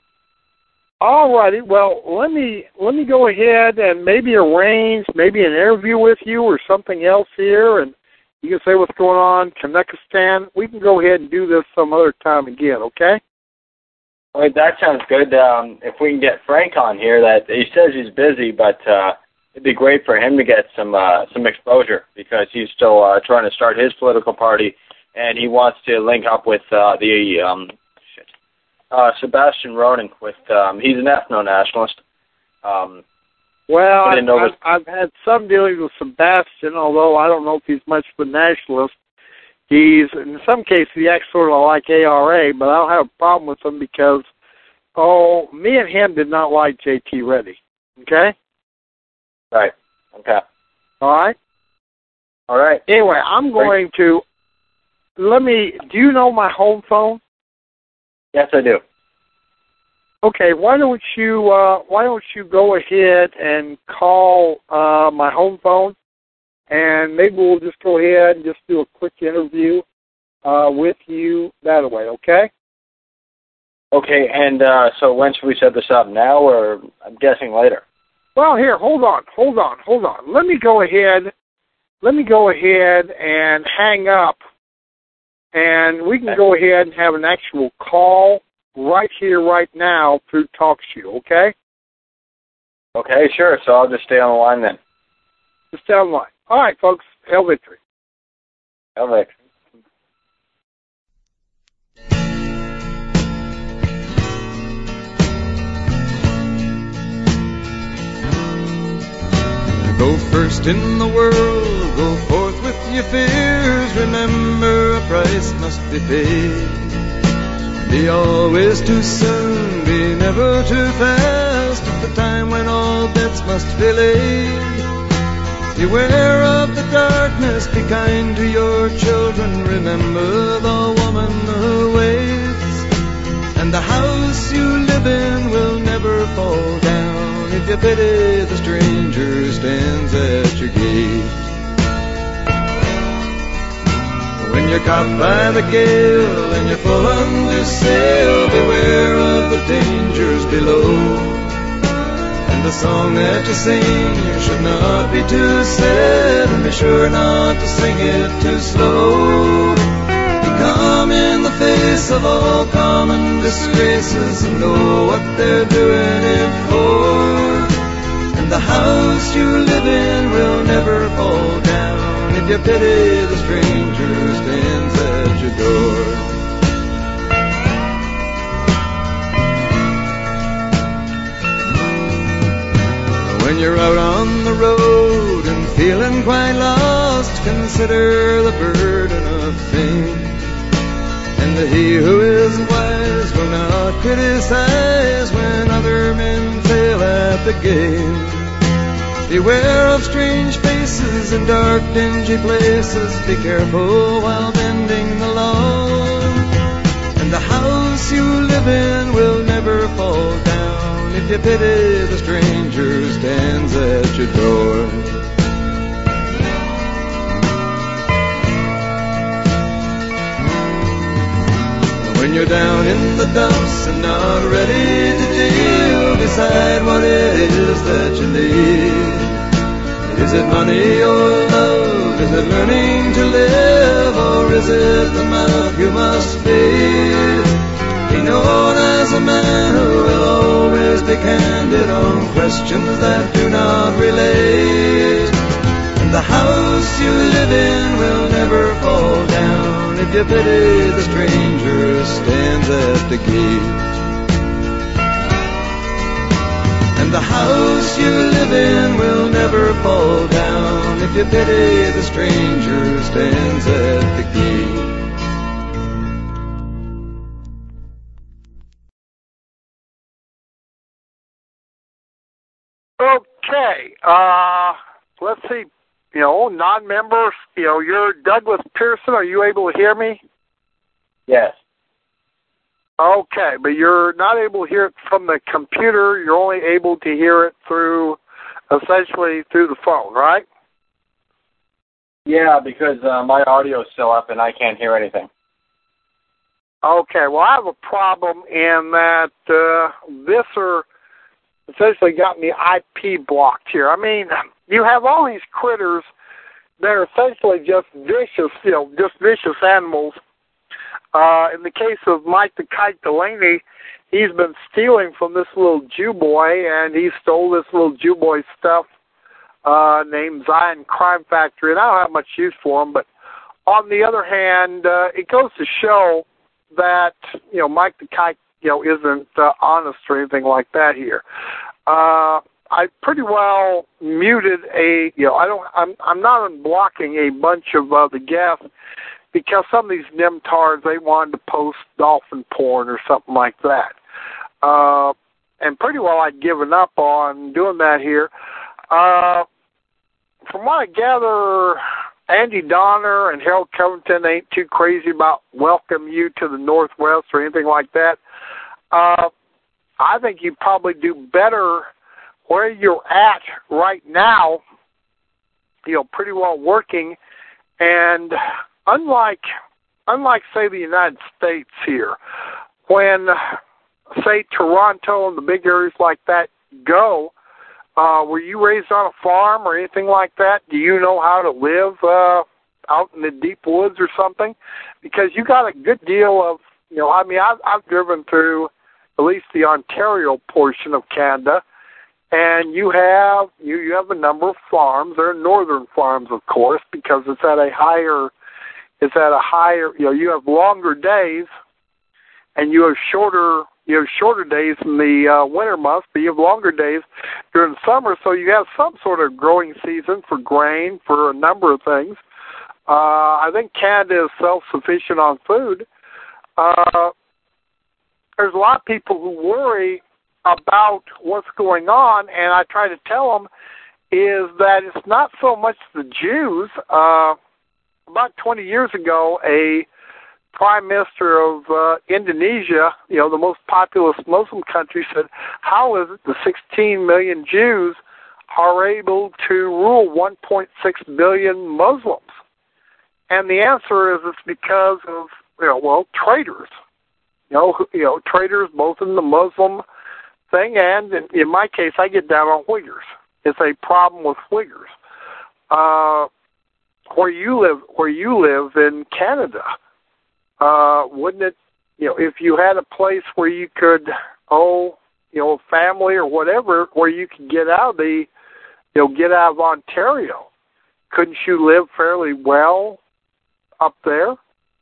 All righty. Well, let me let me go ahead and maybe arrange maybe an interview with you or something else here, and you can say what's going on, Kazakhstan. We can go ahead and do this some other time again. Okay. All right, that sounds good. Um, if we can get Frank on here, that he says he's busy, but uh, it'd be great for him to get some uh, some exposure because he's still uh, trying to start his political party, and he wants to link up with uh, the um, shit, uh, Sebastian Ronan. With um, he's an ethno-nationalist. Um, well, I've, over... I've, I've had some dealings with Sebastian, although I don't know if he's much of a nationalist. He's, in some cases, he acts sort of like A R A, but I don't have a problem with him because, oh, me and him did not like J T Reddy. Okay? Right. Okay. All right? All right. Anyway, I'm going to, let me, do you know my home phone? Yes, I do. Okay, why don't you, uh, why don't you go ahead and call uh, my home phone? And maybe we'll just go ahead and just do a quick interview uh, with you that way, okay? Okay, and uh, so when should we set this up, now or I'm guessing later? Well, here, hold on, hold on, hold on. Let me go ahead, let me go ahead and hang up, and we can go ahead and have an actual call right here, right now through TalkShoe, okay? Okay, sure, so I'll just stay on the line then. Just stay on the line. All right, folks. Hail victory. Hail victory. Go first in the world, go forth with your fears. Remember, a price must be paid. Be always too soon, be never too fast. At the time when all bets must be laid. Beware of the darkness, be kind to your children. Remember the woman who waits. And the house you live in will never fall down if you pity the stranger who stands at your gate. When you're caught by the gale and you're full under sail, beware of the dangers below. And the song that you sing should not be too sad, and be sure not to sing it too slow. Be calm in the face of all common disgraces and know what they're doing it for. And the house you live in will never fall down if you pity the stranger who stands at your door. When you're out on the road and feeling quite lost, consider the burden of fame. And he who is wise will not criticize when other men fail at the game. Beware of strange faces in dark, dingy places. Be careful while bending the law. And the house you live in will never fall down if you pity the stranger who stands at your door. When you're down in the dumps and not ready to deal, decide what it is that you need. Is it money or love? Is it learning to live? Or is it the mouth you must feed? Be known as a man who will always be candid on questions that do not relate. And the house you live in will never fall down if you pity the stranger who stands at the gate. And the house you live in will never fall down if you pity the stranger who stands at the gate. Okay, uh, let's see, you know, non-members, you know, you're Douglas Pearson. Are you able to hear me? Yes. Okay, but you're not able to hear it from the computer. You're only able to hear it through, essentially, through the phone, right? Yeah, because uh, my audio is still up and I can't hear anything. Okay, well, I have a problem in that uh, this are essentially got me I P blocked here. I mean, you have all these critters that are essentially just vicious, you know, just vicious animals. Uh, in the case of Mike the Kite Delaney, he's been stealing from this little Jew boy, and he stole this little Jew boy stuff uh, named Zion Crime Factory, and I don't have much use for him. But on the other hand, uh, it goes to show that, you know, Mike the Kite, you know, isn't uh, honest or anything like that here. Uh, I pretty well muted a, you know, I don't, I'm, I'm not unblocking a bunch of uh, the guests, because some of these nimtards, they wanted to post dolphin porn or something like that. Uh, and pretty well I'd given up on doing that here. Uh, from what I gather, Andy Donner and Harold Covington ain't too crazy about welcome you to the Northwest or anything like that. Uh, I think you probably do better where you're at right now, you know, pretty well working. And Unlike, unlike, say, the United States here, when, say, Toronto and the big areas like that go, uh, were you raised on a farm or anything like that? Do you know how to live uh, out in the deep woods or something? Because you got a good deal of, you know, I mean, I've, I've driven through at least the Ontario portion of Canada, and you have you, you have a number of farms. They're northern farms, of course, because it's at a higher it's at a higher you know you have longer days, and you have shorter you have shorter days in the uh, winter months, but you have longer days during the summer. So you have some sort of growing season for grain, for a number of things. Uh, I think Canada is self-sufficient on food. Uh, there's a lot of people who worry about what's going on, and I try to tell them is that it's not so much the Jews. Uh, about twenty years ago, a prime minister of uh, Indonesia, you know, the most populous Muslim country, said, how is it the sixteen million Jews are able to rule one point six billion Muslims? And the answer is it's because of, you know, well, traitors. You know, you know, traitors both in the Muslim thing and, in, in my case, I get down on Uyghurs. It's a problem with Uyghurs. Uh, where you live, where you live in Canada, uh, wouldn't it, you know, if you had a place where you could, oh, you know, family or whatever, where you could get out of the, you know, get out of Ontario, couldn't you live fairly well up there?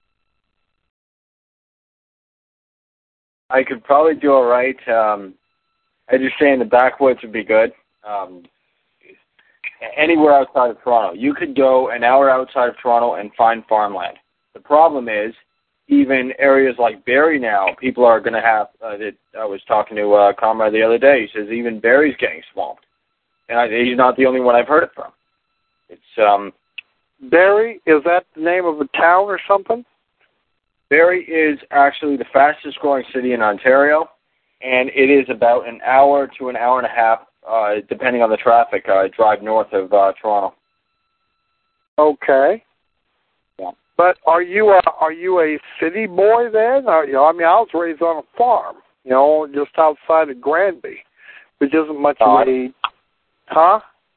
I could probably do all right. Um, I just say in the backwoods would be good. Um, anywhere outside of Toronto. You could go an hour outside of Toronto and find farmland. The problem is, even areas like Barrie now, people are going to have, uh, it, I was talking to a comrade the other day, he says even Barrie's getting swamped. And I, he's not the only one I've heard it from. It's, um... Barrie, is that the name of a town or something? Barrie is actually the fastest growing city in Ontario, and it is about an hour to an hour and a half, uh, depending on the traffic, uh, drive north of uh, Toronto. Okay. Yeah. But are you a, are you a city boy then? Or, you know, I mean, I was raised on a farm, you know, just outside of Granby, which isn't much uh, of a... Huh?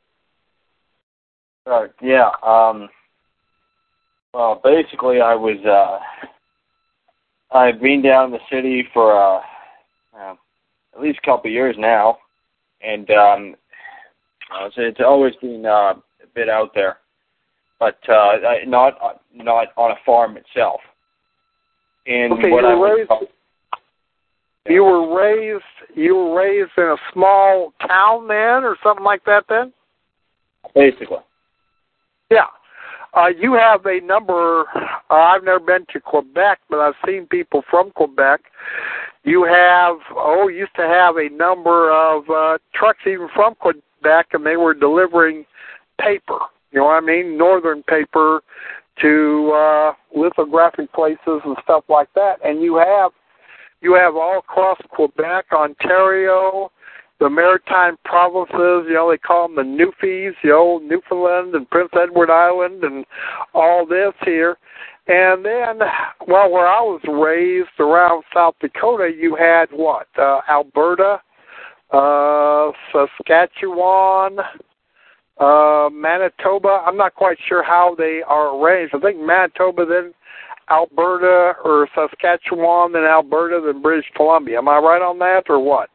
Uh, yeah. Um, well, basically, I was... Uh, I've been down in the city for uh, uh, at least a couple of years now, and um, uh, so it's always been uh, a bit out there, but uh, not uh, not on a farm itself. And okay, what you I were raised. Call, you were raised. You were raised in a small town then, or something like that. Then. Basically. Yeah. Uh, you have a number, uh, I've never been to Quebec, but I've seen people from Quebec. You have, oh, used to have a number of uh, trucks even from Quebec, and they were delivering paper, you know what I mean, northern paper to uh, lithographic places and stuff like that. And you have, you have all across Quebec, Ontario, the maritime provinces, you know, they call them the Newfies, the old Newfoundland and Prince Edward Island and all this here. And then, well, where I was raised around South Dakota, you had what? Uh, Alberta, uh, Saskatchewan, uh, Manitoba. I'm not quite sure how they are arranged. I think Manitoba, then Alberta, or Saskatchewan, then Alberta, then British Columbia. Am I right on that, or what?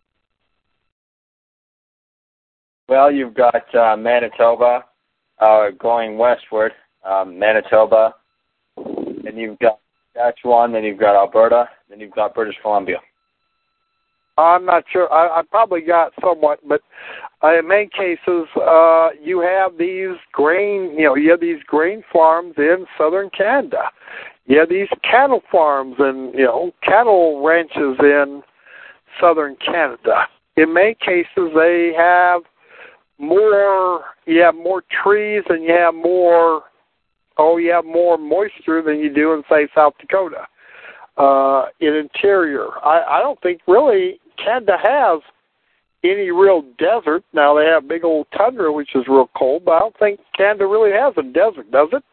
Well, you've got uh, Manitoba uh, going westward, um, Manitoba, then you've got Saskatchewan, then you've got Alberta, then you've got British Columbia. I'm not sure. I, I probably got somewhat, but uh, in many cases, uh, you have these grain, you know, you have these grain farms in southern Canada. You have these cattle farms and, you know, cattle ranches in southern Canada. In many cases, they have more, you have more trees and you have more, oh, you have more moisture than you do in, say, South Dakota. Uh, in interior, I, I don't think really Canada has any real desert. Now, they have big old tundra, which is real cold, but I don't think Canada really has a desert, does it?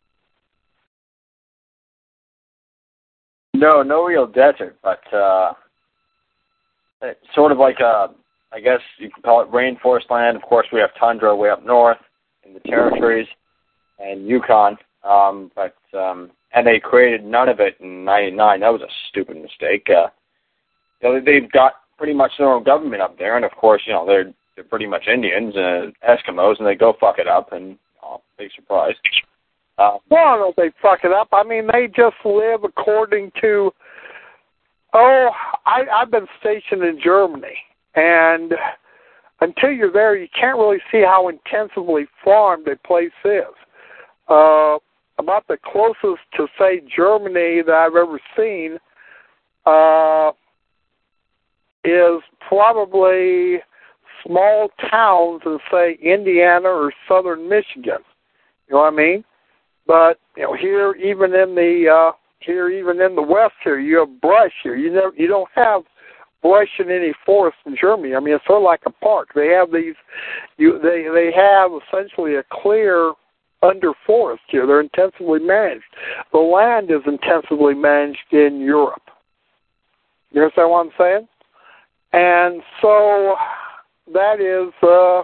No, no real desert, but uh, it's sort of like a, I guess you could call it rainforest land. Of course, we have tundra way up north in the territories and Yukon, um, but um, and they created none of it in ninety-nine. That was a stupid mistake. Uh, you know, they've got pretty much their own government up there, and of course, you know, they're they're pretty much Indians and Eskimos, and they go fuck it up, and oh, big surprise. Uh, well, I don't know if they fuck it up. I mean, they just live according to. Oh, I, I've been stationed in Germany, and until you're there, you can't really see how intensively farmed a place is. Uh, about the closest to, say, Germany that I've ever seen uh, is probably small towns in, say, Indiana or southern Michigan. You know what I mean? But you know, here, even in the uh, here, even in the West, here you have brush. Here, you never, you don't have brush in any forest in Germany. I mean, it's sort of like a park. They have these, you they they have essentially a clear under forest here. They're intensively managed. The land is intensively managed in Europe. You understand what I'm saying? And so that is uh,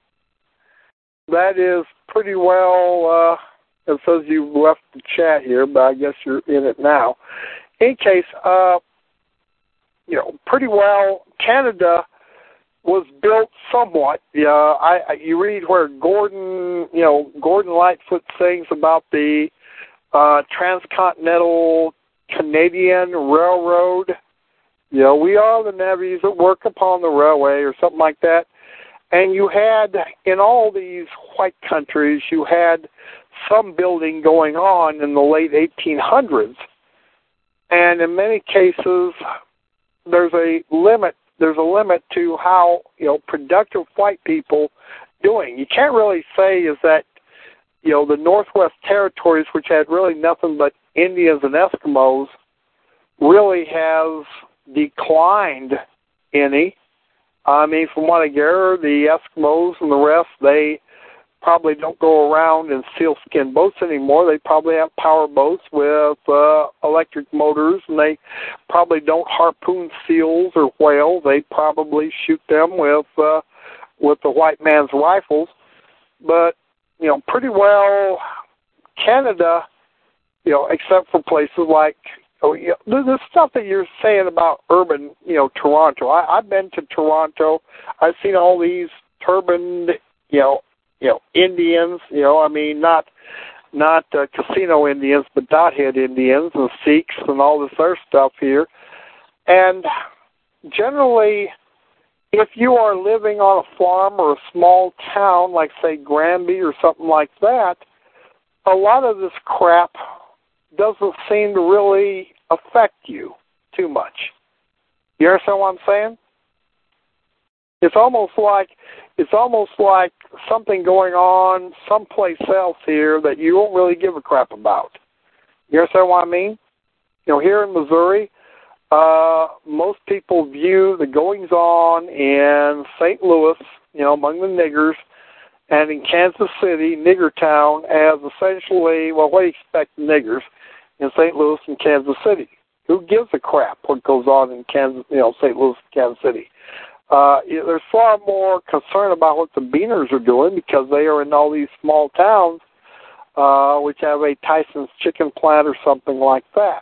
that is pretty well. Uh, it says you left the chat here, but I guess you're in it now. In case, uh, you know, pretty well. Canada was built somewhat. Uh, I, I you read where Gordon, you know, Gordon Lightfoot sings about the uh, transcontinental Canadian Railroad. You know, we are the navies that work upon the railway, or something like that. And you had, in all these white countries, you had some building going on in the late eighteen hundreds. And in many cases, there's a limit. There's a limit to how, you know, productive white people doing. You can't really say is that, you know, the Northwest Territories, which had really nothing but Indians and Eskimos, really has declined any. I mean, from what I gather, the Eskimos and the rest, they probably don't go around in sealskin boats anymore. They probably have power boats with uh, electric motors, and they probably don't harpoon seals or whales. They probably shoot them with uh, with the white man's rifles. But, you know, pretty well Canada, you know, except for places like, oh, yeah, the stuff that you're saying about urban, you know, Toronto. I, I've been to Toronto. I've seen all these turbaned, you know, you know, Indians. You know, I mean, not not uh, casino Indians, but dot-head Indians and Sikhs and all this other stuff here. And generally, if you are living on a farm or a small town, like say Granby or something like that, a lot of this crap doesn't seem to really affect you too much. You understand what I'm saying? It's almost like it's almost like something going on someplace else here that you don't really give a crap about. You understand what I mean? You know, here in Missouri, uh, most people view the goings on in Saint Louis, you know, among the niggers, and in Kansas City, Nigger Town, as essentially, well, what do you expect the niggers in Saint Louis and Kansas City? Who gives a crap what goes on in Kansas, you know, Saint Louis and Kansas City? Uh, there's far more concern about what the Beaners are doing because they are in all these small towns uh, which have a Tyson's chicken plant or something like that.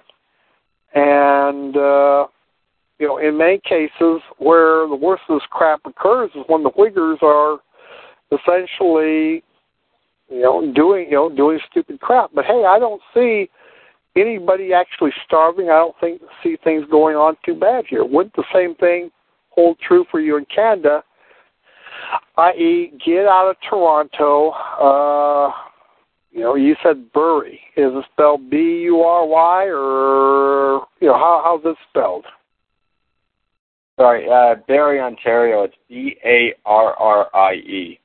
And, uh, you know, in many cases where the worst of this crap occurs is when the Uyghurs are essentially, you know, doing, you know, doing stupid crap. But, hey, I don't see anybody actually starving. I don't think see things going on too bad here. Wouldn't the same thing hold true for you in Canada, that is get out of Toronto? Uh, you know, you said Bury. Is it spelled B U R Y or, you know, how, how's it spelled? Sorry, uh, Barrie, Ontario. It's B A R R I E.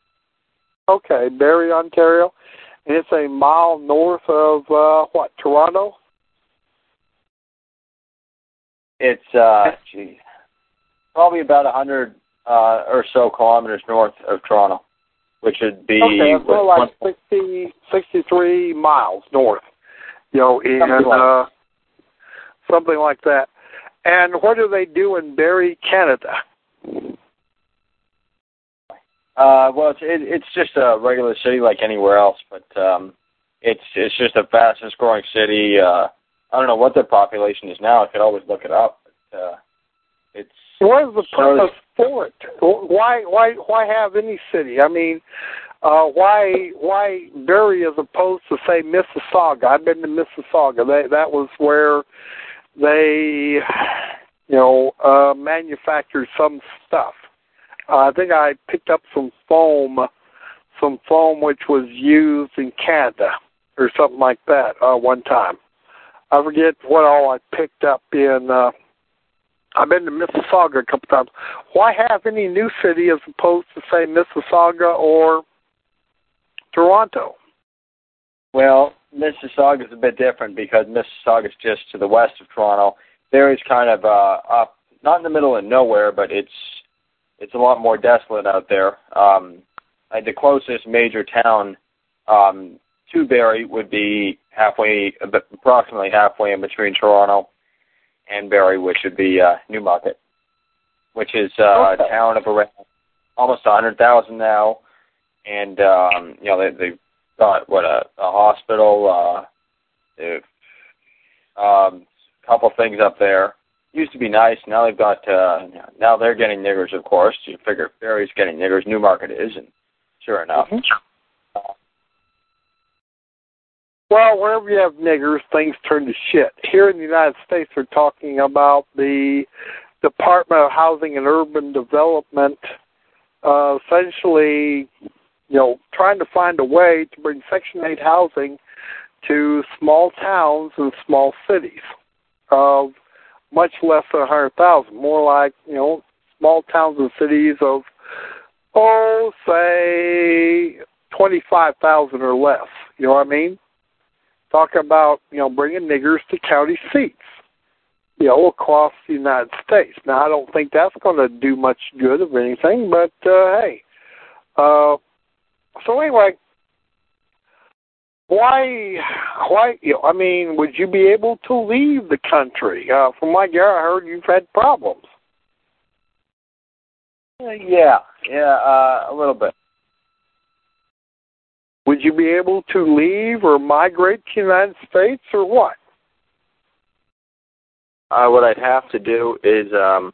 Okay, Barrie, Ontario. And it's a mile north of, uh, what, Toronto? It's, uh, geez. Probably about a hundred uh, or so kilometers north of Toronto, which would be okay, so like one, sixty, sixty-three miles north, you know, in something like, uh, something like that. And what do they do in Barrie, Canada? Uh, well, it's it, it's just a regular city like anywhere else, but um, it's it's just the fastest growing city. Uh, I don't know what their population is now. I could always look it up. But, uh, it's what is the so purpose for it? Why why why have any city? I mean, uh, why why Barre as opposed to say Mississauga? I've been to Mississauga. They, that was where they, you know, uh, manufactured some stuff. Uh, I think I picked up some foam, some foam which was used in Canada or something like that uh, one time. I forget what all I picked up in. Uh, I've been to Mississauga a couple times. Why have any new city as opposed to say Mississauga or Toronto? Well, Mississauga is a bit different because Mississauga is just to the west of Toronto. Barrie's kind of uh, up, not in the middle of nowhere, but it's it's a lot more desolate out there. Um, like the closest major town um, to Barrie would be halfway, approximately halfway in between Toronto and Barrie, which would be uh, Newmarket, which is uh, okay. a town of around almost one hundred thousand now, and um, you know they, they've got what a, a hospital, uh, they've um, a couple things up there. Used to be nice. Now they've got uh, now they're getting niggers, of course. You figure Barrie's getting niggers, Newmarket is, and sure enough. Mm-hmm. Well, wherever you have niggers, things turn to shit. Here in the United States, they're talking about the Department of Housing and Urban Development uh, essentially, you know, trying to find a way to bring Section eight housing to small towns and small cities of much less than one hundred thousand, more like, you know, small towns and cities of, oh, say, twenty-five thousand or less. You know what I mean? Talk about, you know, bringing niggers to county seats, you know, across the United States. Now, I don't think that's going to do much good of anything, but, uh, hey. Uh, so, anyway, why, why, you know, I mean, would you be able to leave the country? Uh, from what I heard, you've had problems. Uh, yeah, yeah, uh, a little bit. Would you be able to leave or migrate to the United States or what? Uh, what I'd have to do is um,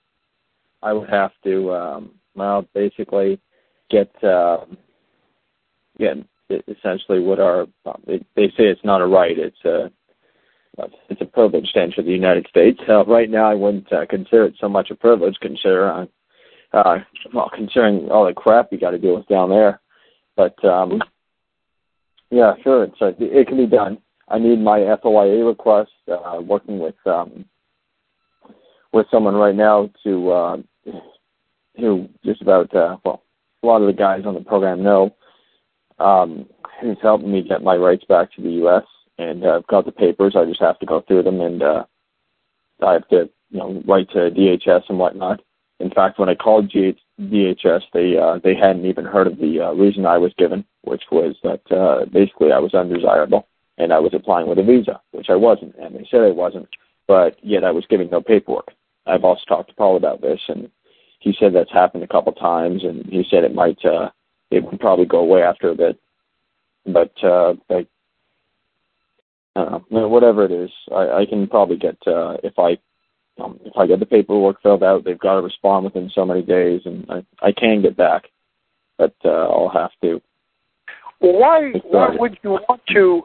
I would have to, um, well, basically get, uh, get essentially what our, they, they say it's not a right, it's a, it's a privilege to enter the United States. Uh, right now I wouldn't uh, consider it so much a privilege, consider, uh, uh, well, considering all the crap you got to deal with down there. But, um, yeah, sure. It's uh, it can be done. I need my F O I A request. Uh, working with um, with someone right now to uh, who just about uh, well, a lot of the guys on the program know. Um, who's helping me get my rights back to the U S and uh, I've got the papers. I just have to go through them, and uh, I have to you know write to D H S and whatnot. In fact, when I called D H S, they uh, they hadn't even heard of the uh, reason I was given, which was that uh, basically I was undesirable and I was applying with a visa, which I wasn't, and they said I wasn't, but yet I was giving no paperwork. I've also talked to Paul about this, and he said that's happened a couple times, and he said it might uh, it would probably go away after a bit, but uh, I, I don't know, whatever it is, I, I can probably get uh, if I. Um, if I get the paperwork filled out, they've got to respond within so many days, and I, I can get back, but uh, I'll have to. Well, why, why would you want to,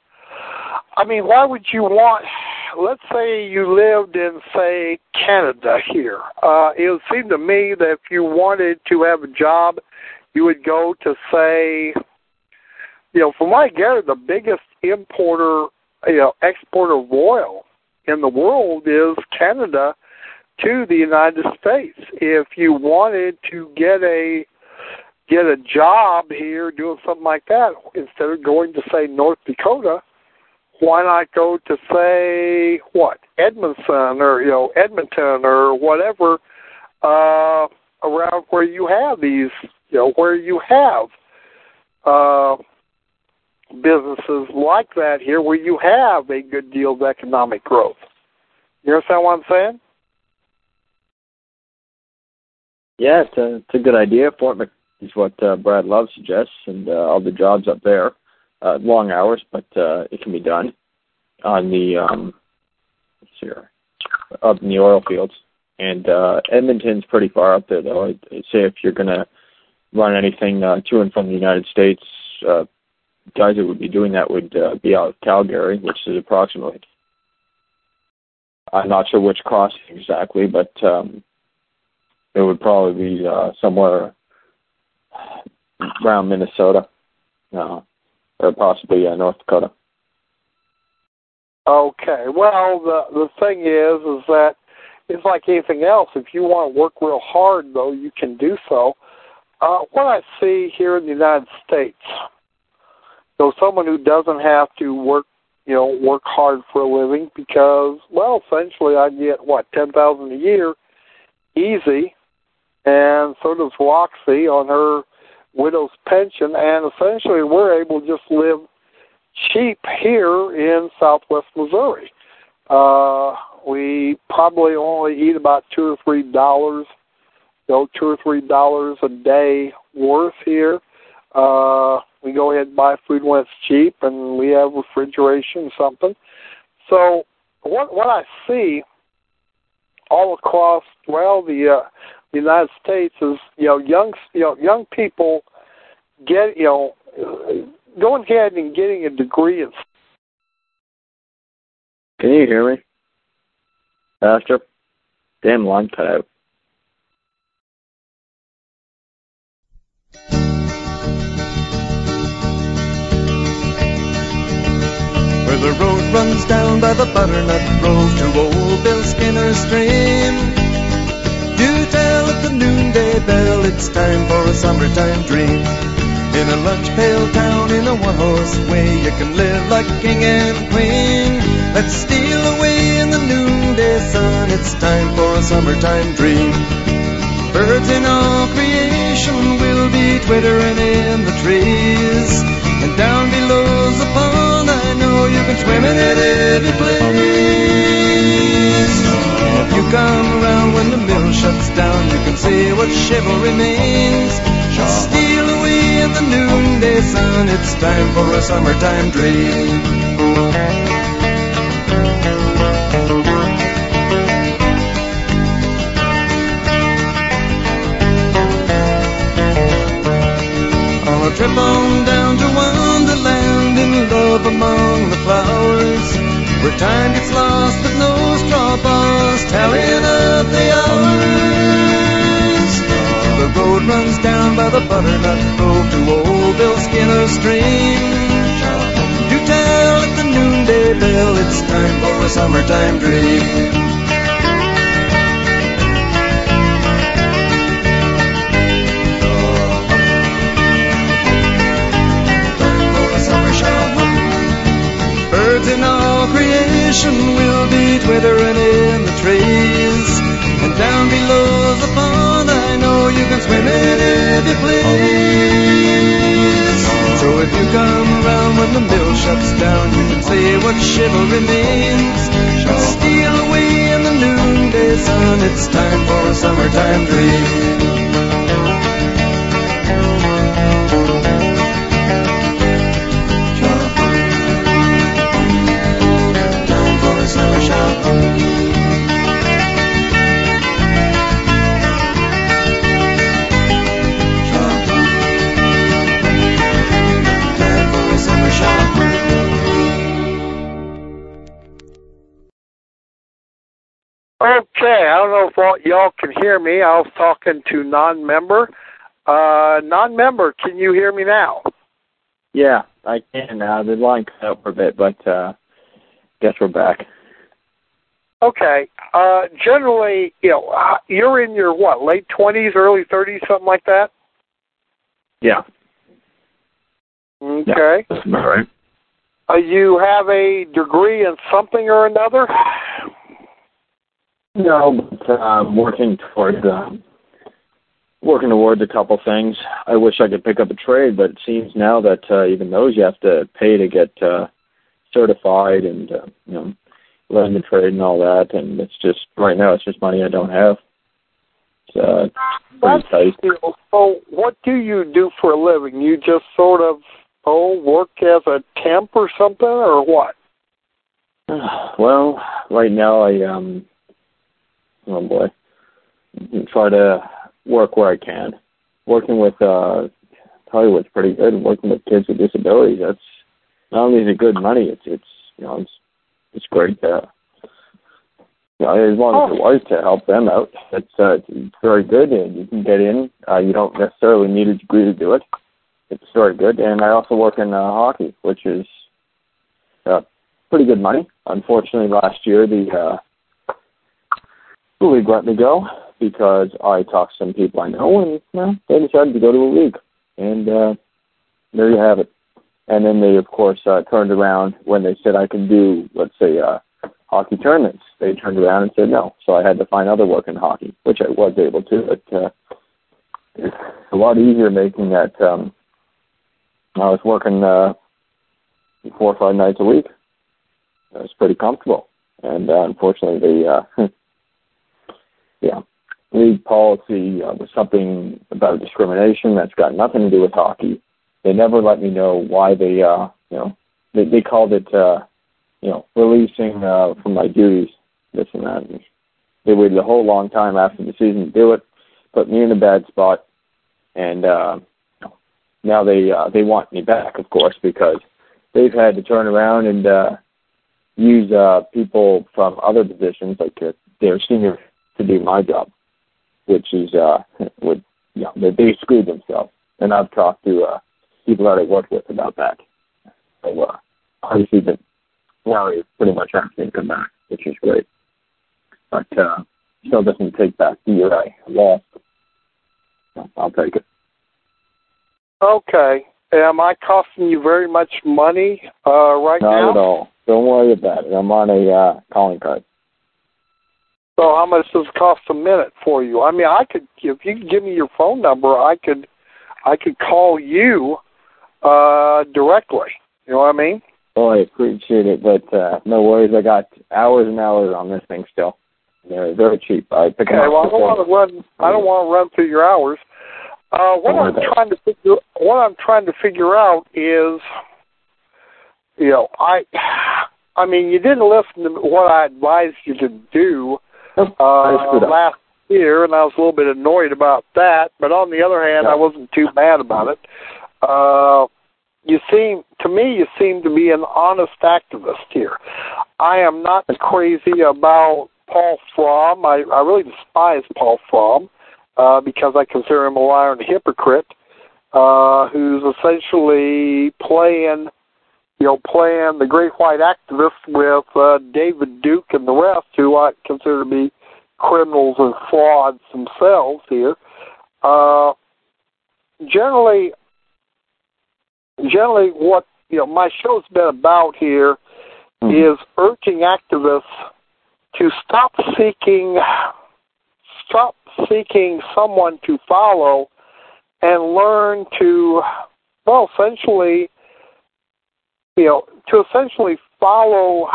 I mean, why would you want, let's say you lived in, say, Canada here. Uh, it would seem to me that if you wanted to have a job, you would go to, say, you know, from what I gather, the biggest importer, you know, exporter of oil in the world is Canada to the United States. If you wanted to get a get a job here doing something like that, instead of going to, say, North Dakota, why not go to, say, what, Edmonton or, you know, Edmonton or whatever, uh, around where you have these, you know, where you have uh, businesses like that here, where you have a good deal of economic growth. You understand what I'm saying? Yeah, it's a, it's a good idea. Fort Mc is what uh, Brad Love suggests, and uh, all the jobs up there, uh, long hours, but uh, it can be done on the um, let's see here, up in the oil fields. And uh, Edmonton's pretty far up there, though. I'd, I'd say if you're going to run anything uh, to and from the United States, uh, guys that would be doing that would uh, be out of Calgary, which is approximately, I'm not sure which crossing exactly, but um, it would probably be uh, somewhere around Minnesota, uh, or possibly uh, North Dakota. Okay. Well, the the thing is, is that it's like anything else. If you want to work real hard, though, you can do so. Uh, what I see here in the United States, so someone who doesn't have to work, you know, work hard for a living because, well, essentially I get, what, ten thousand dollars a year, easy, and so does Roxy on her widow's pension, and essentially we're able to just live cheap here in southwest Missouri. Uh, we probably only eat about two or three dollars, you know, two or three dollars a day worth here. Uh, we go ahead and buy food when it's cheap, and we have refrigeration, something. So what what I see all across, well, the uh, the United States is, you know, young you know young people get you know going ahead and getting a degree in. Can you hear me, Pastor? Damn line cut out. Where the road runs down by the butternut grove to old Bill Skinner's stream. Do tell at the noonday bell it's time for a summertime dream. In a lunch pail town in a one-horse way, you can live like king and queen. Let's steal away in the noonday sun, it's time for a summertime dream. Birds in all creation will be twittering in the trees. And down below's the pond, I know you can swim in it if you please. If you come around when the mill shuts down, you can see what chivalry means. Steal away in the noonday sun, it's time for a summertime dream. On a trip on down to Wonderland, in love among the flowers, where time gets lost with no straw bars, tallying up the hours. The road runs down by the butternut grove to old Bill Skinner's stream. Do tell at the noonday bell it's time for a summertime dream. Birds in all creation will be twittering in the trees. And down below's the pond, I know you can swim in if you please. So if you come around when the mill shuts down, you can see what chivalry means. Steal away in the noonday sun, it's time for a summertime dream. Okay, I don't know if all, y'all can hear me. I was talking to non-member. Uh, non-member, can you hear me now? Yeah, I can now. The line cut out for a bit, but uh, guess we're back. Okay. Uh, generally, you know, uh, you're in your, what, late twenties, early thirties, something like that? Yeah. Okay. Yeah, that's about right. Uh, you have a degree in something or another? No, but uh, I'm working towards um, working towards a couple things. I wish I could pick up a trade, but it seems now that uh, even those you have to pay to get uh, certified and uh, you know, learn the trade and all that. And it's just right now, it's just money I don't have. It's uh, pretty tight. So, what do you do for a living? You just sort of oh work as a temp or something, or what? Well, right now I um. Oh boy, and try to work where I can. Working with, uh, tell you what's pretty good, working with kids with disabilities, that's not only is it good money, it's, it's you know, it's, it's great to, you know, as long as it was to help them out, it's, uh, it's very good, and you can get in. Uh, you don't necessarily need a degree to do it. It's very good. And I also work in uh, hockey, which is uh, pretty good money. Unfortunately, last year the uh, the league let me go because I talked to some people I know, and well, they decided to go to a league. And uh, there you have it. And then they, of course, uh, turned around when they said I could do, let's say, uh, hockey tournaments. They turned around and said no. So I had to find other work in hockey, which I was able to. But uh, it's a lot easier making that. Um, I was working uh, four or five nights a week. It was pretty comfortable. And uh, unfortunately, the uh, yeah, league policy uh, was something about discrimination that's got nothing to do with hockey. They never let me know why they, uh, you know, they, they called it, uh, you know, releasing uh, from my duties, this and that. And they waited a whole long time after the season to do it, put me in a bad spot, and uh, now they uh, they want me back, of course, because they've had to turn around and uh, use uh, people from other positions, like uh, their senior, to do my job, which is, uh, would, you know, they, they screwed themselves. And I've talked to uh, people that I worked with about that. So, uh, obviously, the, now they pretty much asking to come back, which is great. But uh, still doesn't take back the year I lost. So I'll take it. Okay. Am I costing you very much money uh, right Not now? Not at all. Don't worry about it. I'm on a uh, calling card. So how much does it cost a minute for you? I mean, I could, if you could give me your phone number, I could, I could call you uh, directly. You know what I mean? Oh, I appreciate it, but uh, no worries. I got hours and hours on this thing still. They're very cheap. I pick okay. Well, I don't want to run. I don't want to run through your hours. Uh, what I'm trying to figure, what I'm trying to figure out is, you know, I, I mean, you didn't listen to what I advised you to do uh, last year, and I was a little bit annoyed about that. But on the other hand, I wasn't too mad about it. Uh, you seem, to me, you seem to be an honest activist here. I am not crazy about Paul Fromm. I, I really despise Paul Fromm. Uh, because I consider him a liar and a hypocrite, uh, who's essentially playing, you know, playing the great white activist with uh, David Duke and the rest, who I consider to be criminals and frauds themselves here. Uh, generally, generally, what you know, my show's been about here mm-hmm. is urging activists to stop seeking. Stop seeking someone to follow and learn to, well, essentially, you know, to essentially follow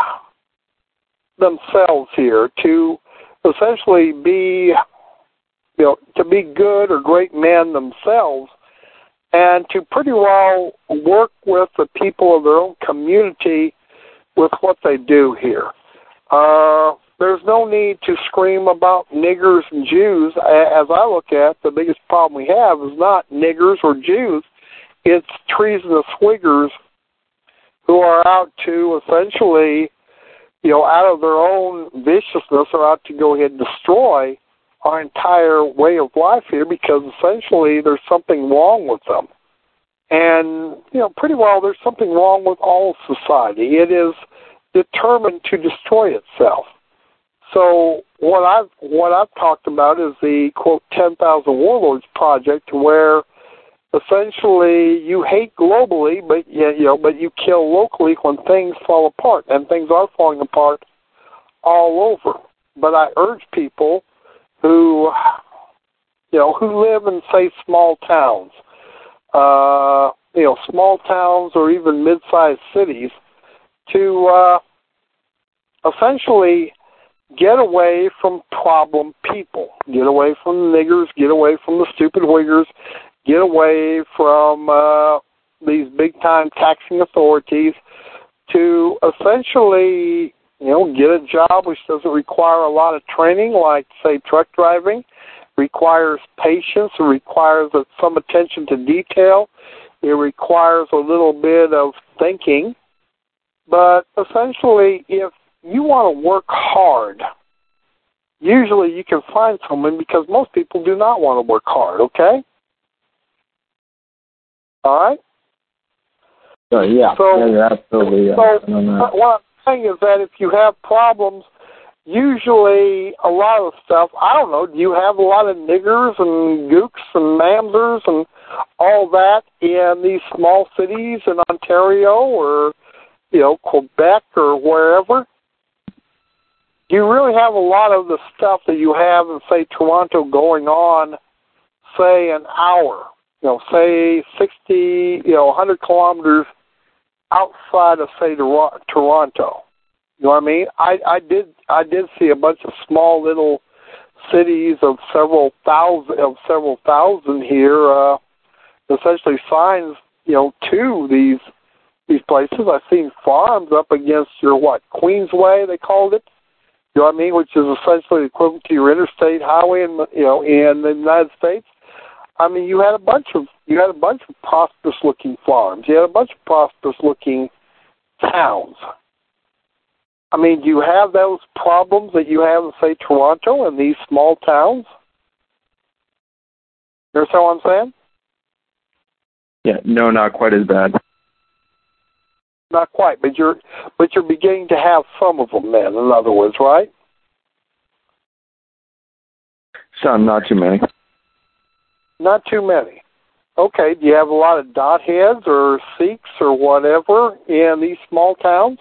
themselves here, to essentially be, you know, to be good or great men themselves, and to pretty well work with the people of their own community with what they do here. Uh, There's no need to scream about niggers and Jews. As I look at, the biggest problem we have is not niggers or Jews. It's treasonous Whiggers who are out to essentially, you know, out of their own viciousness, are out to go ahead and destroy our entire way of life here, because essentially there's something wrong with them. And, you know, pretty well there's something wrong with all society. It is determined to destroy itself. So what I've what I've talked about is the quote ten thousand Warlords project, where essentially you hate globally, but you know, but you kill locally when things fall apart, and things are falling apart all over. But I urge people who you know who live in, say, small towns, uh, you know, small towns or even mid-sized cities, to uh, essentially get away from problem people. Get away from the niggers. Get away from the stupid Whiggers. Get away from uh, these big-time taxing authorities to essentially, you know, get a job which doesn't require a lot of training, like, say, truck driving, requires patience. It requires some attention to detail. It requires a little bit of thinking. But essentially, if you want to work hard, usually you can find someone, because most people do not want to work hard, okay? All right? So, yeah, so, yeah, you're absolutely uh, so what I'm saying is that if you have problems, usually a lot of stuff, I don't know, do you have a lot of niggers and gooks and mamsers and all that in these small cities in Ontario or, you know, Quebec or wherever? Do you really have a lot of the stuff that you have in, say, Toronto going on, say, an hour? You know, say sixty, you know, one hundred kilometers outside of, say, Toronto. You know what I mean? I, I did I did see a bunch of small little cities of several thousand of several thousand here, uh, essentially signs, you know, to these these places. I've seen farms up against your what, Queensway they called it. You know what I mean? Which is essentially equivalent to your interstate highway in you know in the United States. I mean, you had a bunch of you had a bunch of prosperous looking farms. You had a bunch of prosperous looking towns. I mean, do you have those problems that you have in, say, Toronto and these small towns? You understand what I'm saying? Yeah, no, not quite as bad. Not quite, but you're but you're beginning to have some of them then, in other words, right? Some, not too many. Not too many. Okay, do you have a lot of dot heads or Sikhs or whatever in these small towns?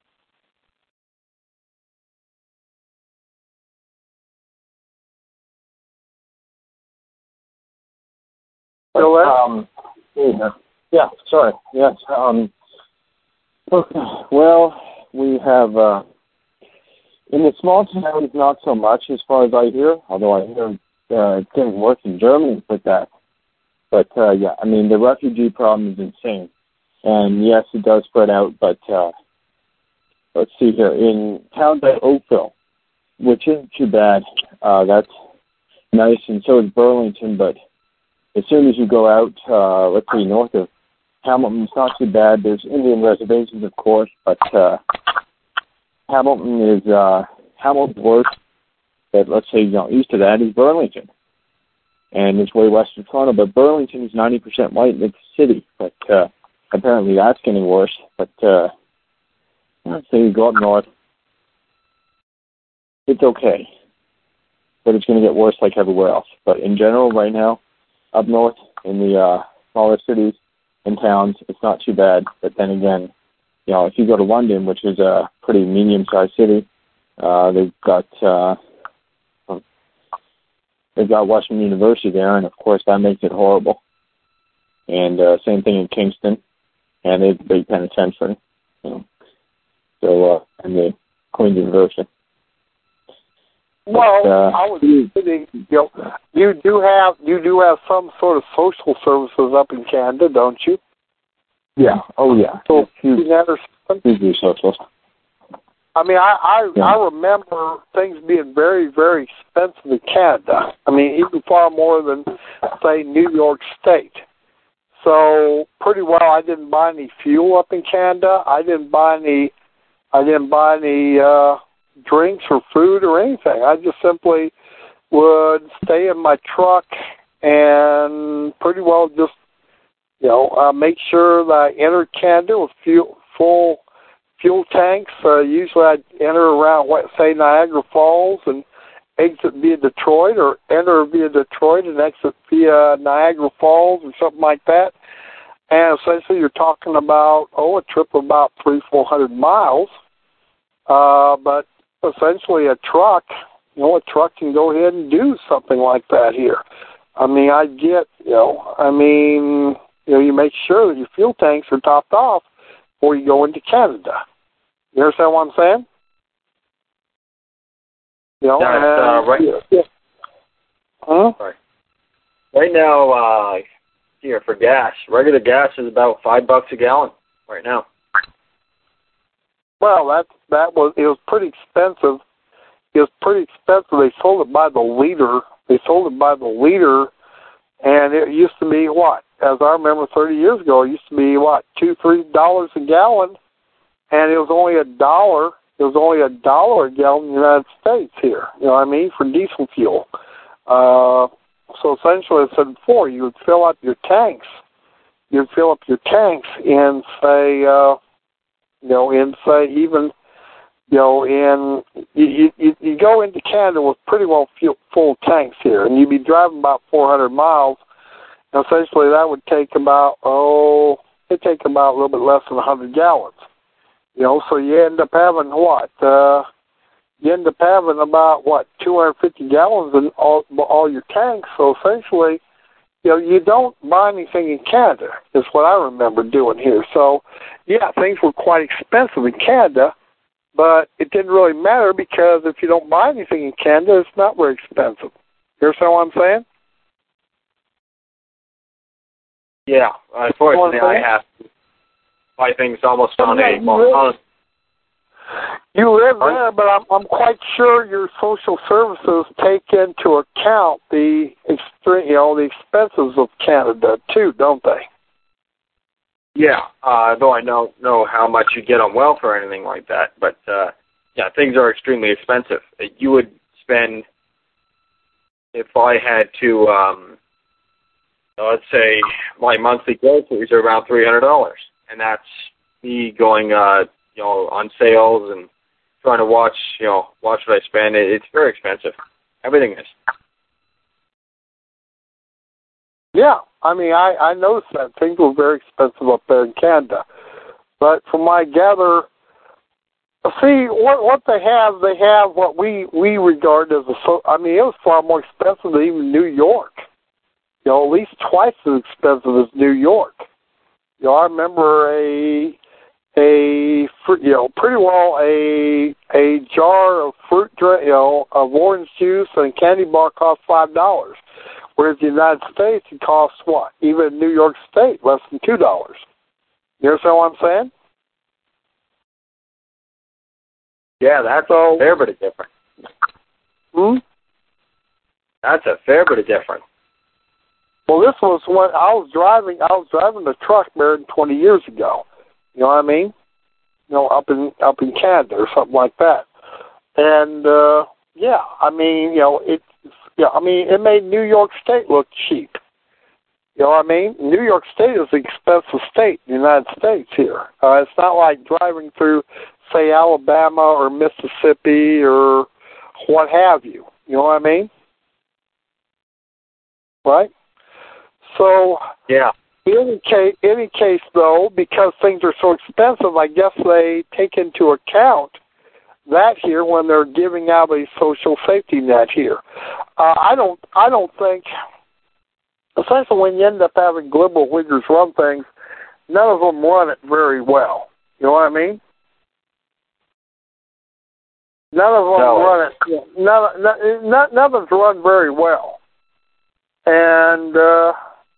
Still there? Um, yeah, yeah, sorry. Yes. Um, okay. Well, we have, uh, in the small towns, not so much as far as I hear, although I hear uh, it's getting worse in Germany with that. But, uh, yeah, I mean, the refugee problem is insane. And, yes, it does spread out, but uh, let's see here. In towns like Oakville, which isn't too bad, uh, that's nice, and so is Burlington, but as soon as you go out, uh, let's see, north of Hamilton, it's not too bad. There's Indian reservations, of course, but uh, Hamilton is uh, Hamilton's worse. But let's say, you know, east of that is Burlington, and it's way west of Toronto. But Burlington is ninety percent white, and it's a city. But uh, apparently that's getting worse. But uh, let's say you go up north, it's okay, but it's going to get worse like everywhere else. But in general, right now, up north in the uh, smaller cities and towns, it's not too bad. But then again, you know, if you go to London, which is a pretty medium-sized city, uh, they've got uh, they've got Western University there, and of course that makes it horrible. And uh, same thing in Kingston, and they big penitentiary, you know. So uh, and the Queen's University. Well, but, uh, I was thinking, you know, you do have you do have some sort of social services up in Canada, don't you? Yeah. Oh, yeah. So huge, huge socials. I mean, I I, yeah. I remember things being very, very expensive in Canada. I mean, even far more than, say, New York State. So pretty well, I didn't buy any fuel up in Canada. I didn't buy any. I didn't buy any uh, drinks or food or anything. I just simply would stay in my truck and pretty well just, you know, uh, make sure that I entered Canada with fuel, full fuel tanks. Uh, usually I'd enter around, what, say, Niagara Falls and exit via Detroit, or enter via Detroit and exit via Niagara Falls or something like that. And essentially you're talking about, oh, a trip of about three, four hundred miles. Uh, but essentially a truck, you know, a truck can go ahead and do something like that here. I mean, I get, you know, I mean, you know, you make sure that your fuel tanks are topped off before you go into Canada. You understand what I'm saying? You know, Yeah, and, uh, right. Yeah. Huh? Sorry. Right now, uh, here for gas, regular gas is about five bucks a gallon right now. Well, that that was it was pretty expensive. It was pretty expensive. They sold it by the liter They sold it by the liter, and it used to be what? As I remember, thirty years ago, it used to be what, two, three dollars a gallon, and it was only a dollar. It was only a dollar a gallon in the United States here. You know what I mean? For diesel fuel. Uh, so essentially, I said before, you would fill up your tanks. You'd fill up your tanks in say, uh, you know, in say even. You know, in you, you you go into Canada with pretty well full, full tanks here, and you'd be driving about four hundred miles. And essentially, that would take about oh, it take about a little bit less than one hundred gallons. You know, so you end up having what? Uh, you end up having about what two hundred fifty gallons in all all your tanks. So essentially, you know, you don't buy anything in Canada. Is what I remember doing here. So, yeah, things were quite expensive in Canada. But it didn't really matter because if you don't buy anything in Canada, it's not very expensive. You understand what I'm saying? Yeah, unfortunately, I have to buy things almost on yeah, a well, You live there, but I'm I'm quite sure your social services take into account the extreme, you know, the expenses of Canada too, don't they? Yeah, uh, though I don't know how much you get on welfare or anything like that, but uh, yeah, things are extremely expensive. You would spend, if I had to, um, let's say my monthly groceries are around three hundred dollars, and that's me going, uh, you know, on sales and trying to watch, you know, watch what I spend. It, it's very expensive. Everything is. Yeah, I mean, I, I noticed that things were very expensive up there in Canada. But from what I gather, see, what what they have, they have what we, we regard as a, so, I mean, it was far more expensive than even New York. You know, at least twice as expensive as New York. You know, I remember a, a you know, pretty well a a jar of fruit, you know, of orange juice and a candy bar cost five dollars. Whereas in the United States, it costs what? Even in New York State, less than two dollars. You understand what I'm saying? Yeah, that's a fair bit of difference. Hmm? That's a fair bit of difference. Well, this was when I was driving. I was driving the truck there twenty years ago. You know what I mean? You know, up in up in Canada or something like that. And uh, yeah, I mean, you know, it. Yeah, I mean, it made New York State look cheap. You know what I mean? New York State is an expensive state in the United States here. Uh, it's not like driving through, say, Alabama or Mississippi or what have you. You know what I mean? Right? So, yeah. In any case, any case, though, because things are so expensive, I guess they take into account that here when they're giving out a social safety net here. Uh, I don't. I don't think. Essentially, when you end up having liberal wiggers run things, none of them run it very well. You know what I mean? None of them no. run it. None, none, none, none of them run very well, and uh,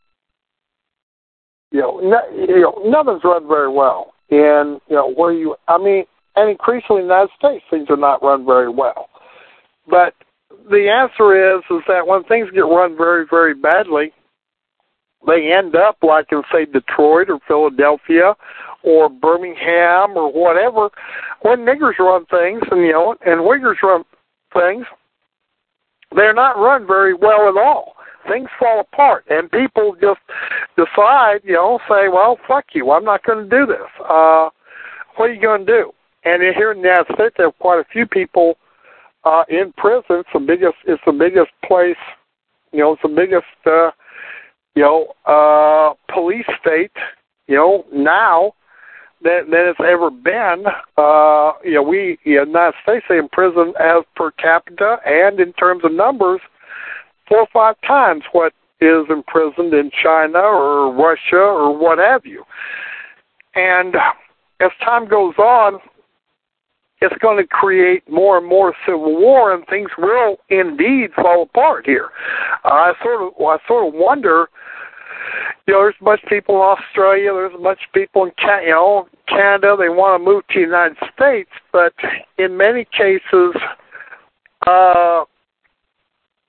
you know, n- you know, none of them run very well. And you know, where you, I mean, and increasingly in the United States, things are not run very well. But the answer is, is that when things get run very, very badly, they end up like in, say, Detroit or Philadelphia or Birmingham or whatever. When niggers run things, and you know, and wiggers run things, they're not run very well at all. Things fall apart, and people just decide, you know, say, well, fuck you, I'm not going to do this. Uh, what are you going to do? And here in the United States, there are quite a few people uh, in prison. It's the biggest. It's the biggest place. You know, it's the biggest. Uh, you know, uh, police state. You know, now that that it's ever been. Uh, you know, we in the United States they imprison as per capita and in terms of numbers four or five times what is imprisoned in China or Russia or what have you. And as time goes on, it's going to create more and more civil war, and things will indeed fall apart here. Uh, I sort of, well, I sort of wonder. You know, there's a bunch of people in Australia. There's a bunch of people in Canada. You know, Canada. They want to move to the United States, but in many cases, uh,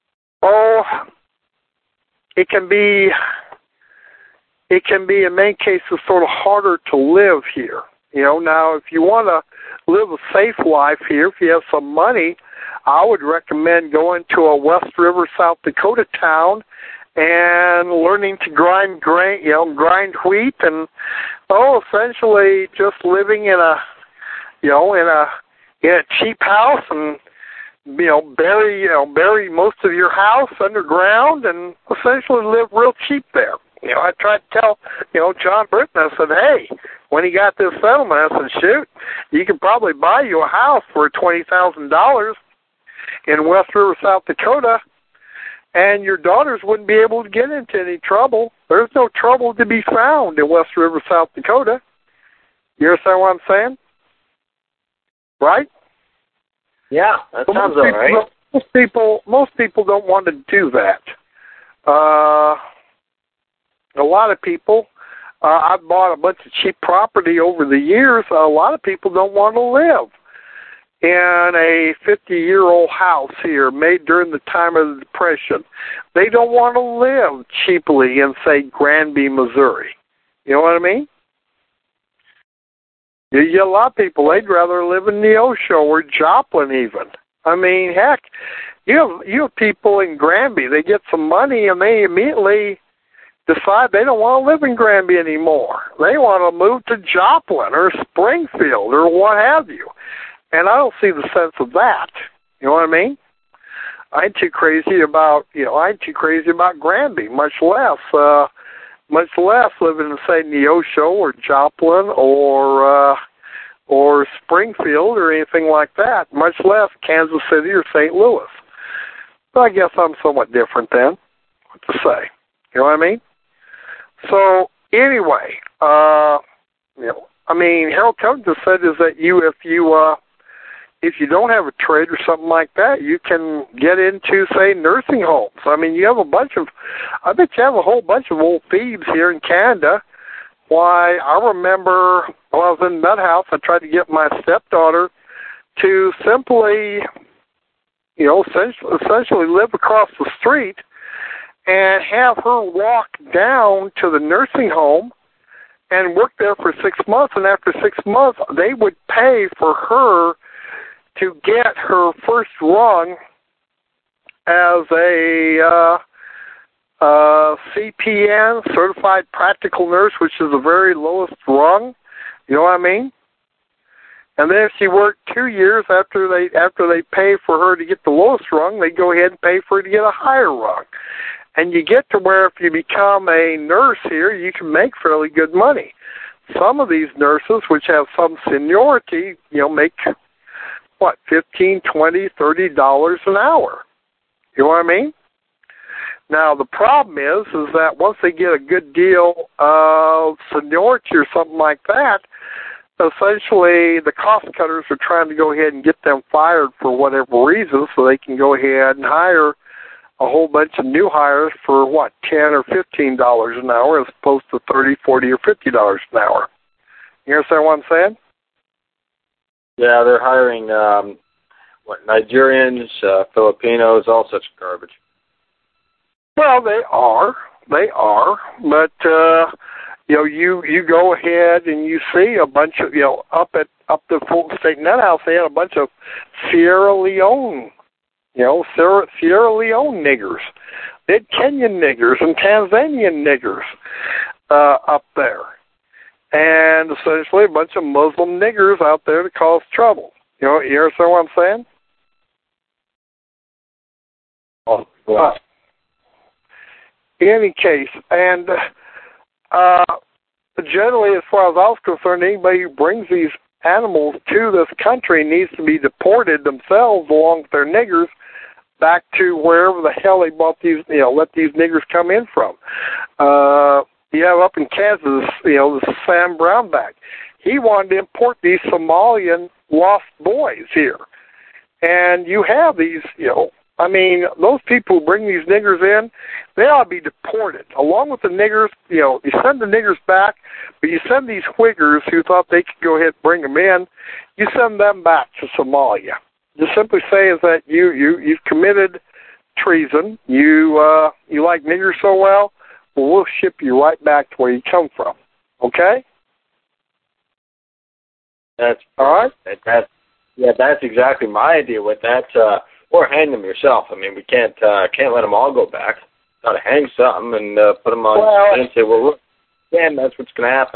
oh, it can be, it can be in many cases sort of harder to live here. You know, now if you want to live a safe life here, if you have some money, I would recommend going to a West River, South Dakota town and learning to grind grain, you know, grind wheat, and oh, essentially just living in a, you know, in a in a cheap house, and you know, bury you know bury most of your house underground, and essentially live real cheap there. You know, I tried to tell, you know, John Britton, I said, hey, when he got this settlement, I said, shoot, you could probably buy you a house for twenty thousand dollars in West River, South Dakota, and your daughters wouldn't be able to get into any trouble. There's no trouble to be found in West River, South Dakota. You understand what I'm saying? Right? Yeah, that but sounds most all people, right. Most people, most people don't want to do that. Uh, a lot of people, uh, I've bought a bunch of cheap property over the years. A lot of people don't want to live in a fifty-year-old house here made during the time of the Depression. They don't want to live cheaply in, say, Granby, Missouri. You know what I mean? You get a lot of people, they'd rather live in Neosho or Joplin even. I mean, heck, you have, you have people in Granby, they get some money and they immediately decide they don't want to live in Granby anymore. They want to move to Joplin or Springfield or what have you. And I don't see the sense of that. You know what I mean? I ain't too crazy about, you know, I ain't too crazy about Granby, much less, uh, much less living in, say, Neosho or Joplin or, uh, or Springfield or anything like that, much less Kansas City or Saint Louis. But I guess I'm somewhat different then, what to say. You know what I mean? So, anyway, uh, you know, I mean, Harold Covington said is that you, if you, uh, if you don't have a trade or something like that, you can get into, say, nursing homes. I mean, you have a bunch of, I bet you have a whole bunch of old thieves here in Canada. Why, I remember when I was in that house, I tried to get my stepdaughter to simply, you know, essentially, essentially live across the street and have her walk down to the nursing home and work there for six months. And after six months, they would pay for her to get her first rung as a uh, uh, C P N, Certified Practical Nurse, which is the very lowest rung. You know what I mean? And then if she worked two years after they after they pay for her to get the lowest rung, they go ahead and pay for her to get a higher rung. And you get to where if you become a nurse here, you can make fairly good money. Some of these nurses, which have some seniority, you know, make what, fifteen, twenty, thirty dollars an hour. You know what I mean? Now, the problem is, is that once they get a good deal of seniority or something like that, essentially the cost cutters are trying to go ahead and get them fired for whatever reason so they can go ahead and hire a whole bunch of new hires for, what, ten or fifteen dollars an hour as opposed to thirty, forty, or fifty dollars an hour. You understand what I'm saying? Yeah, they're hiring um, what Nigerians, uh, Filipinos, all such garbage. Well, they are, they are, but uh, you know, you you go ahead and you see a bunch of, you know, up at up the Fulton State Net House, they had a bunch of Sierra Leone, you know, Sierra, Sierra Leone niggers. They had Kenyan niggers and Tanzanian niggers uh, up there. And essentially a bunch of Muslim niggers out there to cause trouble. You know, you understand what I'm saying? Oh, wow. Uh, in any case, and uh, generally, as far as I was concerned, anybody who brings these animals to this country needs to be deported themselves along with their niggers back to wherever the hell they bought these, you know, let these niggers come in from. Uh, You have up in Kansas, you know, the Sam Brownback. He wanted to import these Somalian lost boys here. And you have these, you know, I mean, those people who bring these niggers in, they ought to be deported. Along with the niggers, you know, you send the niggers back, but you send these Uyghurs who thought they could go ahead and bring them in, you send them back to Somalia. Just simply say is that you, you, you've committed treason. You uh, you like niggers so well, well, we'll ship you right back to where you come from. Okay? That's all right. That, that's yeah, that's exactly my idea with that. Uh, or hang them yourself. I mean, we can't uh, can't let them all go back. Got to hang some and uh, put them on well, and say, well, look, damn, that's what's going to happen.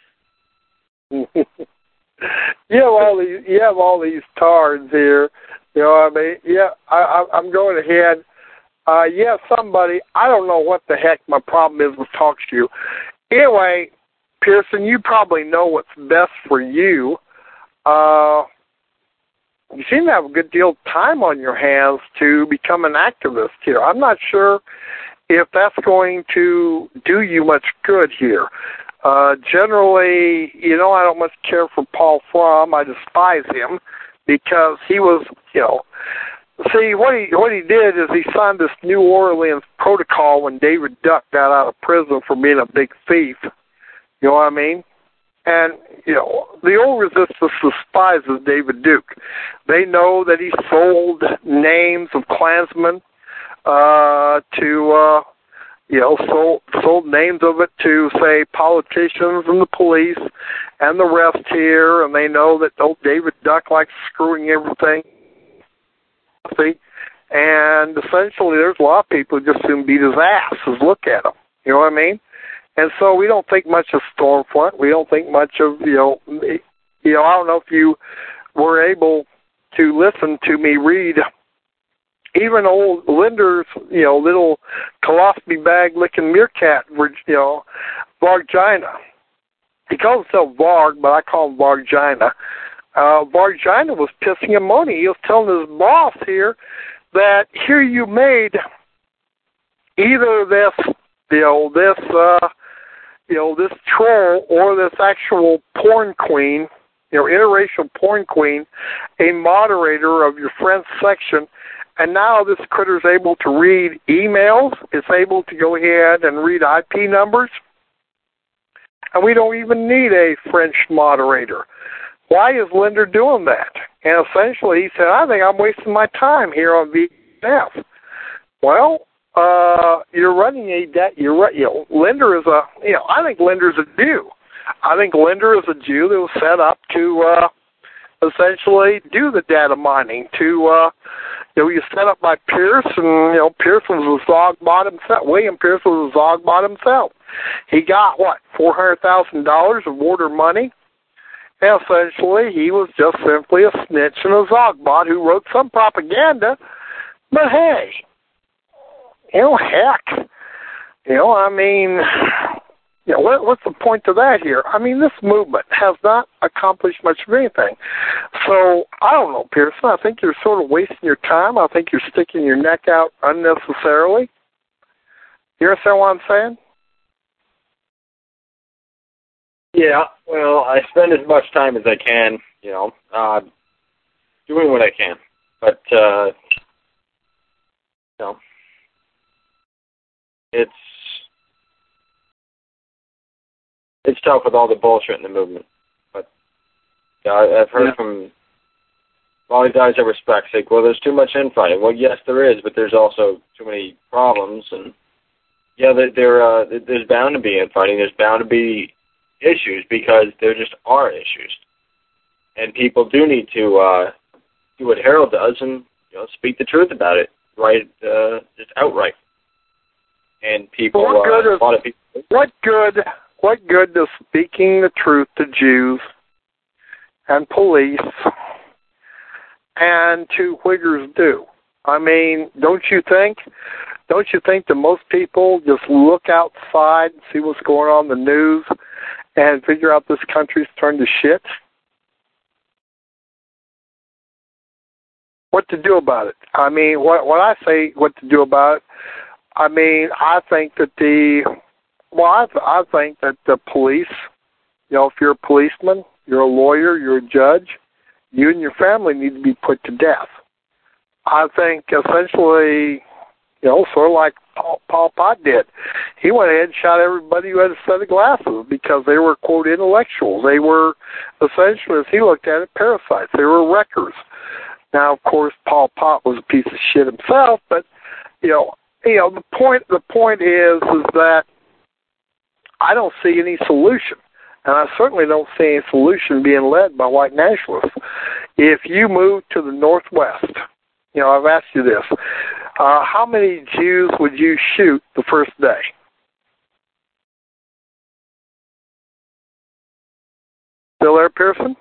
you have all these you have all these tards here. You know what I mean? Yeah, I, I, I'm going ahead. Uh, yeah, somebody. I don't know what the heck my problem is with TalkShoe. Anyway, Pearson, you probably know what's best for you. Uh, you seem to have a good deal of time on your hands to become an activist here. I'm not sure if that's going to do you much good here. Uh, generally, you know, I don't much care for Paul Fromm. I despise him because he was, you know, see, what he what he did is he signed this New Orleans protocol when David Duck got out of prison for being a big thief. You know what I mean? And, you know, the old resistance despises David Duke. They know that he sold names of Klansmen uh, to, uh, you know, sold, sold names of it to, say, politicians and the police and the rest here, and they know that old David Duck likes screwing everything. See? And essentially there's a lot of people who just soon beat his ass as look at him. You know what I mean? And so we don't think much of Stormfront. We don't think much of, you know, you know, I don't know if you were able to listen to me read even old Linder's, you know, little colossus bag licking meerkat, you know, Vargina. He calls himself Varg, but I call him Vargina. Uh, Vargina was pissing him money. He was telling his boss here that here you made either this, you know, this, uh, you know, this troll or this actual porn queen, you know, interracial porn queen, a moderator of your friends section, and now this critter's able to read emails, it's able to go ahead and read I P numbers, and we don't even need a French moderator. Why is Linder doing that? And essentially he said, I think I'm wasting my time here on V F. Well, Uh, you're running a debt. You're right. You know, Linder is a. You know, I think Linder's a Jew. I think Linder is a Jew that was set up to uh, essentially do the data mining. To uh, you know, you set up by Pierce, and you know, Pierce was a Zogbot himself. William Pierce was a Zogbot himself. He got what four hundred thousand dollars of order money. And essentially, he was just simply a snitch and a Zogbot who wrote some propaganda. But hey. You know, heck, you know, I mean, you know, what, what's the point to that here? I mean, this movement has not accomplished much of anything. So, I don't know, Pearson, I think you're sort of wasting your time. I think you're sticking your neck out unnecessarily. You understand what I'm saying? Yeah, well, I spend as much time as I can, you know, uh, doing what I can. But, uh, you know, It's it's tough with all the bullshit in the movement, but yeah, I've heard yeah. from a lot of guys I respect say, "Well, there's too much infighting." Well, yes, there is, but there's also too many problems, and yeah, there, there uh, there's bound to be infighting. There's bound to be issues because there just are issues, and people do need to uh, do what Harold does and you know speak the truth about it, right? Uh, just outright. And people, what good uh, is, a lot of people. What good? What good does speaking the truth to Jews and police and to Uyghurs do? I mean, don't you think? Don't you think that most people just look outside and see what's going on in the news and figure out this country's turned to shit? What to do about it? I mean, what what I say, what to do about it. I mean, I think that the, well, I, I think that the police, you know, if you're a policeman, you're a lawyer, you're a judge, you and your family need to be put to death. I think essentially, you know, sort of like Paul, Paul Pot did. He went ahead and shot everybody who had a set of glasses because they were, quote, intellectuals. They were essentially, as he looked at it, parasites. They were wreckers. Now, of course, Paul Pot was a piece of shit himself, but you know, you know, the point the point is is that I don't see any solution, and I certainly don't see any solution being led by white nationalists. If you move to the Northwest, you know, I've asked you this: uh, how many Jews would you shoot the first day? Still there, Pearson?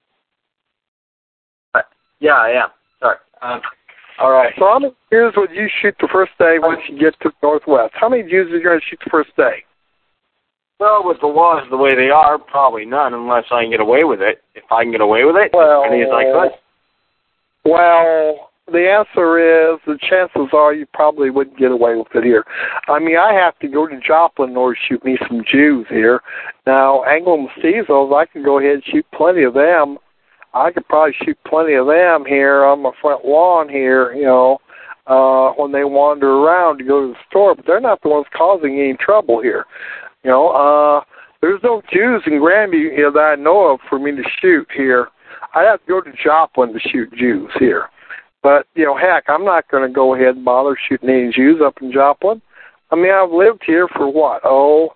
Uh, yeah, I am. Sorry. Um, All right. So how many Jews would you shoot the first day once you get to the Northwest? How many Jews are you going to shoot the first day? well, with the laws the way they are, probably none, unless I can get away with it. If I can get away with it, well, as many as I could. Well, the answer is the chances are you probably wouldn't get away with it here. I mean, I have to go to Joplin in order to shoot me some Jews here. Now, Anglo-Mestizos, I can go ahead and shoot plenty of them. I could probably shoot plenty of them here on my front lawn here, you know, uh, when they wander around to go to the store, but they're not the ones causing any trouble here. You know, uh, there's no Jews in Granby, you know, that I know of for me to shoot here. I'd have to go to Joplin to shoot Jews here. But, you know, heck, I'm not going to go ahead and bother shooting any Jews up in Joplin. I mean, I've lived here for what? Oh,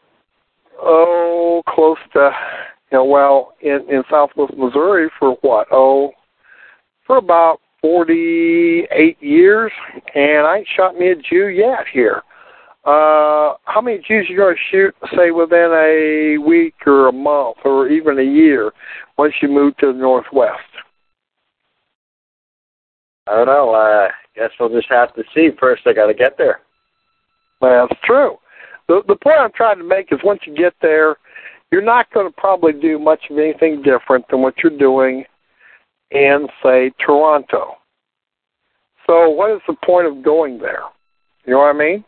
oh, close to, you know, well, in, in southwest Missouri for what? Oh, for about forty-eight years, and I ain't shot me a Jew yet here. Uh, how many Jews are you going to shoot, say, within a week or a month or even a year once you move to the Northwest? I don't know. I uh, guess we'll just have to see. First, I got to get there. Well, that's true. The, the point I'm trying to make is once you get there, you're not going to probably do much of anything different than what you're doing in, say, Toronto. So what is the point of going there? You know what I mean?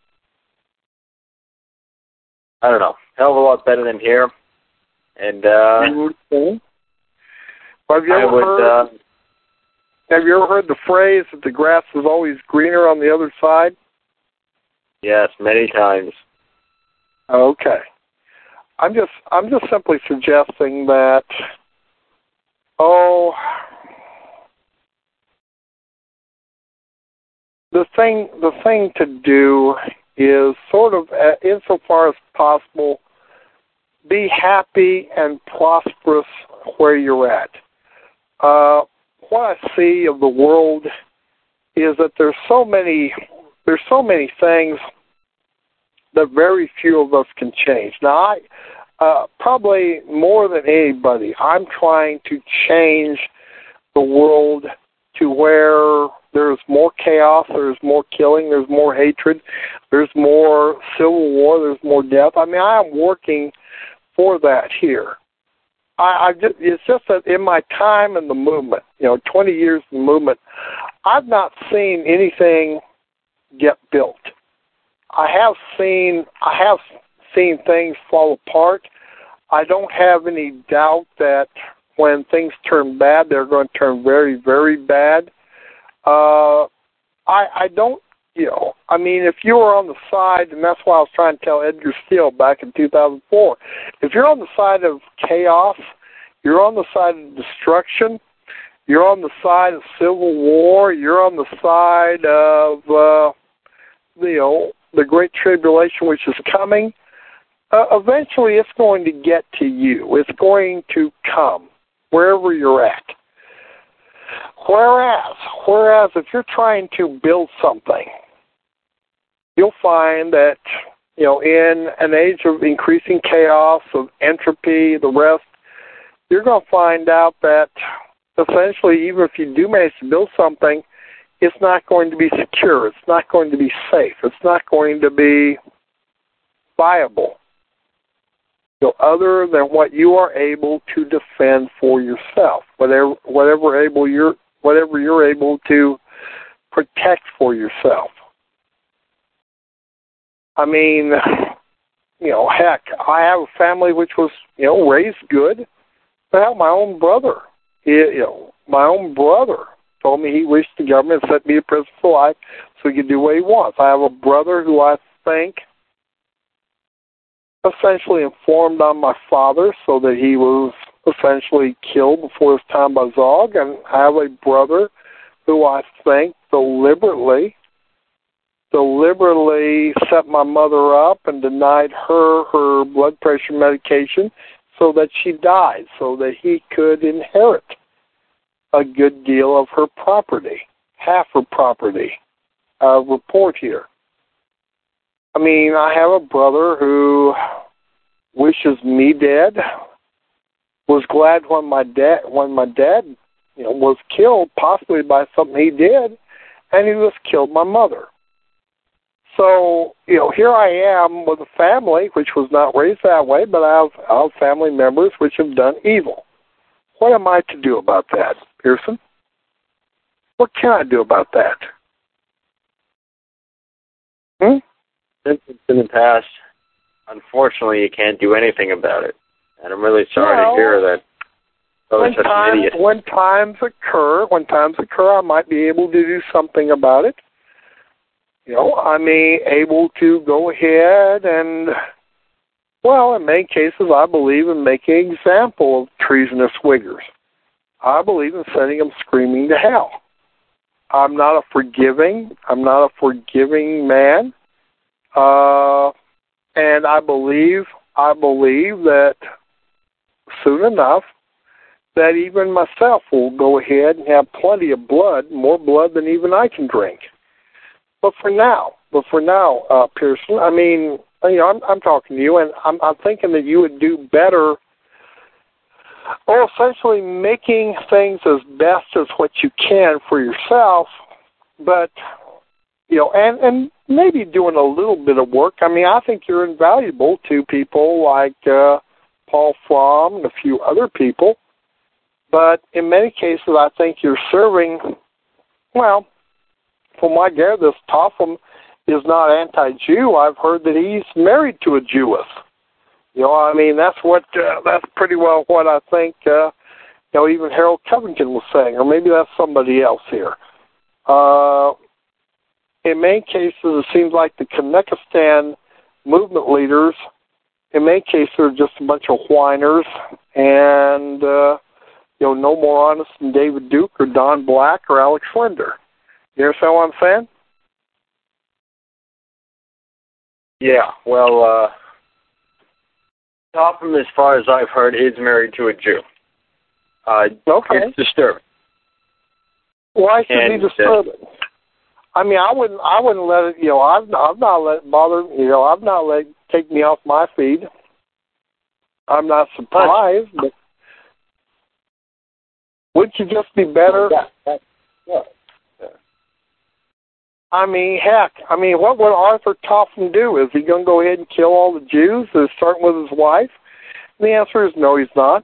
I don't know. Hell of a lot better than here. And, uh... Mm-hmm. Have you I ever would, heard... uh... Have you ever heard the phrase that the grass is always greener on the other side? Yes, many times. Okay. I'm just I'm just simply suggesting that oh the thing the thing to do is sort of uh, insofar as possible be happy and prosperous where you're at. Uh What I see of the world is that there's so many there's so many things that very few of us can change. Now, I uh, probably more than anybody, I'm trying to change the world to where there's more chaos, there's more killing, there's more hatred, there's more civil war, there's more death. I mean, I am working for that here. I, I just, it's just that in my time in the movement, you know, twenty years in the movement, I've not seen anything get built. I have seen I have seen things fall apart. I don't have any doubt that when things turn bad, they're going to turn very, very bad. Uh, I, I don't, you know, I mean, if you were on the side, and that's why I was trying to tell Edgar Steele back in two thousand four, if you're on the side of chaos, you're on the side of destruction, you're on the side of civil war, you're on the side of, uh, you know, the Great Tribulation, which is coming, uh, eventually it's going to get to you. It's going to come wherever you're at. Whereas, whereas if you're trying to build something, you'll find that, you know, in an age of increasing chaos, of entropy, the rest, you're going to find out that essentially, even if you do manage to build something, it's not going to be secure. It's not going to be safe. It's not going to be viable, you know, other than what you are able to defend for yourself, whatever whatever able you're whatever you're able to protect for yourself. I mean, you know, heck, I have a family which was, you know, raised good. But hell, my own brother, you know, my own brother told me he wished the government set me to prison for life so he could do what he wants. I have a brother who I think essentially informed on my father so that he was essentially killed before his time by Zog. And I have a brother who I think deliberately deliberately set my mother up and denied her her blood pressure medication so that she died, so that he could inherit a good deal of her property, half her property. Uh, report here. I mean, I have a brother who wishes me dead, was glad when my dad when my dad you know, was killed, possibly by something he did, and he just killed my mother. So, you know, here I am with a family which was not raised that way, but I have, I have family members which have done evil. What am I to do about that, Pearson? What can I do about that? Hmm? Since it's in the past, unfortunately, you can't do anything about it. And I'm really sorry well, to hear that. When times, when times occur, when times occur, I might be able to do something about it. You know, I may able to go ahead and, well, in many cases, I believe in making an example of treasonous Wiggers. I believe in sending them screaming to hell. I'm not a forgiving, I'm not a forgiving man, uh, and I believe, I believe that soon enough, that even myself will go ahead and have plenty of blood, more blood than even I can drink. But for now, but for now, uh, Pearson, I mean, you know, I'm, I'm talking to you, and I'm, I'm thinking that you would do better, or essentially making things as best as what you can for yourself, but, you know, and, and maybe doing a little bit of work. I mean, I think you're invaluable to people like uh, Paul Fromm and a few other people. But in many cases, I think you're serving, well, from what I gather, this Topham is not anti-Jew. I've heard that he's married to a Jewess. You know, I mean, that's what, uh, that's pretty well what I think, uh, you know, even Harold Covington was saying, or maybe that's somebody else here. Uh, in many cases, it seems like the Kanekistan movement leaders, in many cases, are just a bunch of whiners and, uh, you know, no more honest than David Duke or Don Black or Alex Linder. You understand what I'm saying? Yeah, well, uh, Topham, as far as I've heard, is married to a Jew. Uh, okay. It's disturbing. Why should and, it be disturbing? Uh, I mean, I wouldn't, I wouldn't let it, you know, I've, I've not let it bother, you know, I've not let it take me off my feed. I'm not surprised, but wouldn't you just be better? Yeah, yeah. I mean, heck, I mean, what would Arthur Topham do? Is he going to go ahead and kill all the Jews, starting with his wife? And the answer is no, he's not.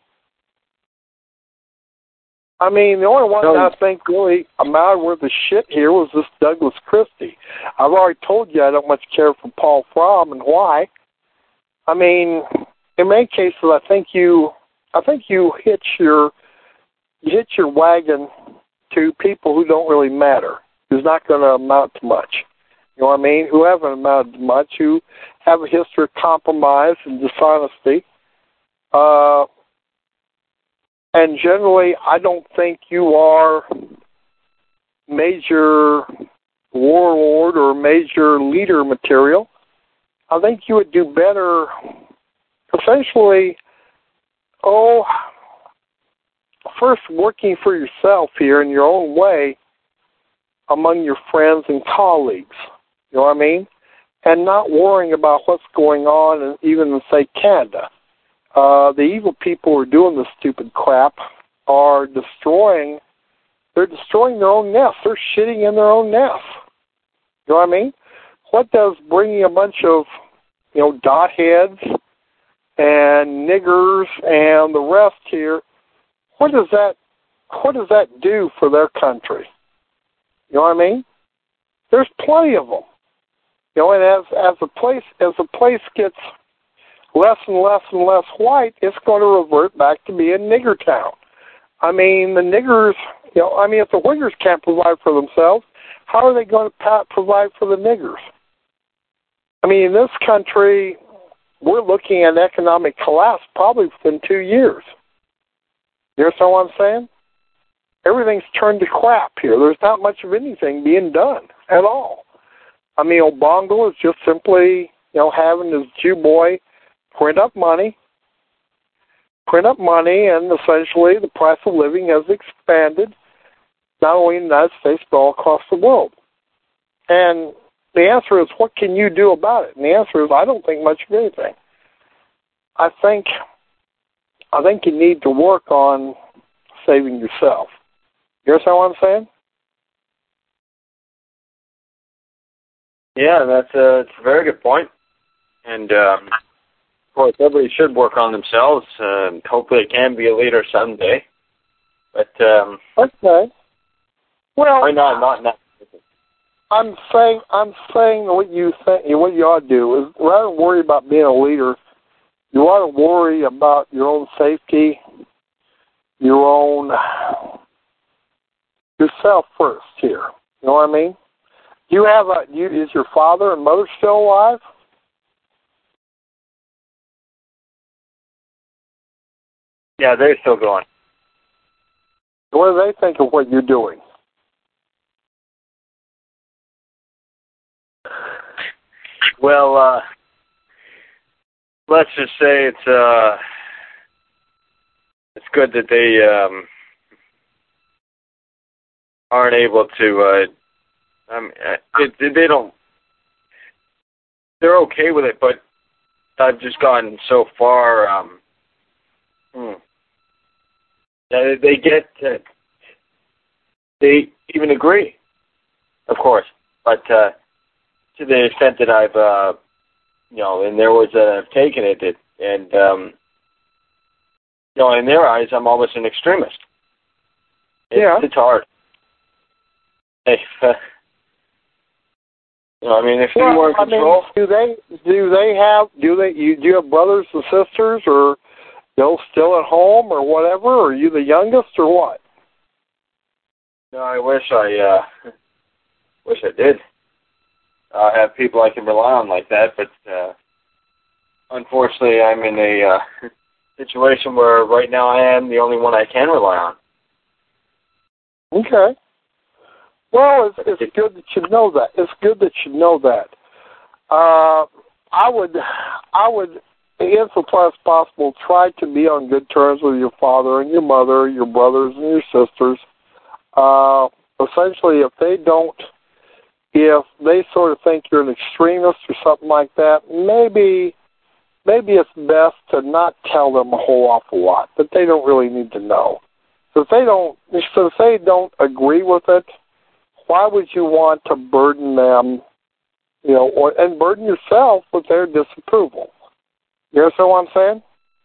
I mean, the only one no. that I think really amounted worth the shit here was this Douglas Christie. I've already told you I don't much care for Paul Fromm and why. I mean, in many cases, I think you, I think you hitch your, you hitch your wagon to people who don't really matter, who's not going to amount to much. You know what I mean? Who haven't amounted to much, who have a history of compromise and dishonesty. Uh, and generally, I don't think you are major warlord or major leader material. I think you would do better, essentially, oh, first working for yourself here in your own way among your friends and colleagues, you know what I mean? And not worrying about what's going on in, even in, say, Canada. Uh, the evil people who are doing this stupid crap are destroying, they're destroying their own nests. They're shitting in their own nests. You know what I mean? What does bringing a bunch of, you know, dot heads and niggers and the rest here, what does that, what does that do for their country? You know what I mean? There's plenty of them. You know, and as as a place as a place gets less and less and less white, it's going to revert back to being nigger town. I mean, the niggers. You know, I mean, if the Wiggers can't provide for themselves, how are they going to provide for the niggers? I mean, in this country, we're looking at economic collapse probably within two years. You understand what I'm saying? Everything's turned to crap here. There's not much of anything being done at all. I mean, Obongo is just simply, you know, having his Jew boy print up money, print up money, and essentially the price of living has expanded, not only in the United States, but all across the world. And the answer is, what can you do about it? And the answer is, I don't think much of anything. I think, I think you need to work on saving yourself. You understand what I'm saying? Yeah, that's a, that's a very good point. And, um, of course, everybody should work on themselves. Uh, hopefully they can be a leader someday. But, um... Okay. Well... Why not, not now? I'm saying, I'm saying what you think, what you ought to do is, rather than worry about being a leader, you ought to worry about your own safety, your own, yourself first here. You know what I mean? Do you have a, you, is your father and mother still alive? Yeah, they're still going. What do they think of what you're doing? Well, uh, let's just say it's uh, it's good that they um, aren't able to. Uh, I mean, they, they don't. They're okay with it, but I've just gotten so far. Um, hmm, they, they get. Uh, they even agree, of course, but. Uh, To the extent that I've, uh, you know, in their words that I've taken it, it and, um, you know, in their eyes, I'm almost an extremist. It's, yeah. It's hard. If, uh, you know, I mean, if well, you were in I control. Mean, do they, do they have, do they, you, do you have brothers and sisters or, you know, still at home or whatever? Or are you the youngest or what? No, I wish I, uh, wish I did. I uh, have people I can rely on like that, but uh, unfortunately I'm in a uh, situation where right now I am the only one I can rely on. Okay. Well, it's, it's good that you know that. It's good that you know that. Uh, I would, I would, insofar as possible, try to be on good terms with your father and your mother, your brothers and your sisters. Uh, essentially, if they don't If they sort of think you're an extremist or something like that, maybe maybe it's best to not tell them a whole awful lot that they don't really need to know. So if they don't, so if they don't agree with it, why would you want to burden them, you know, or and burden yourself with their disapproval? You understand what I'm saying?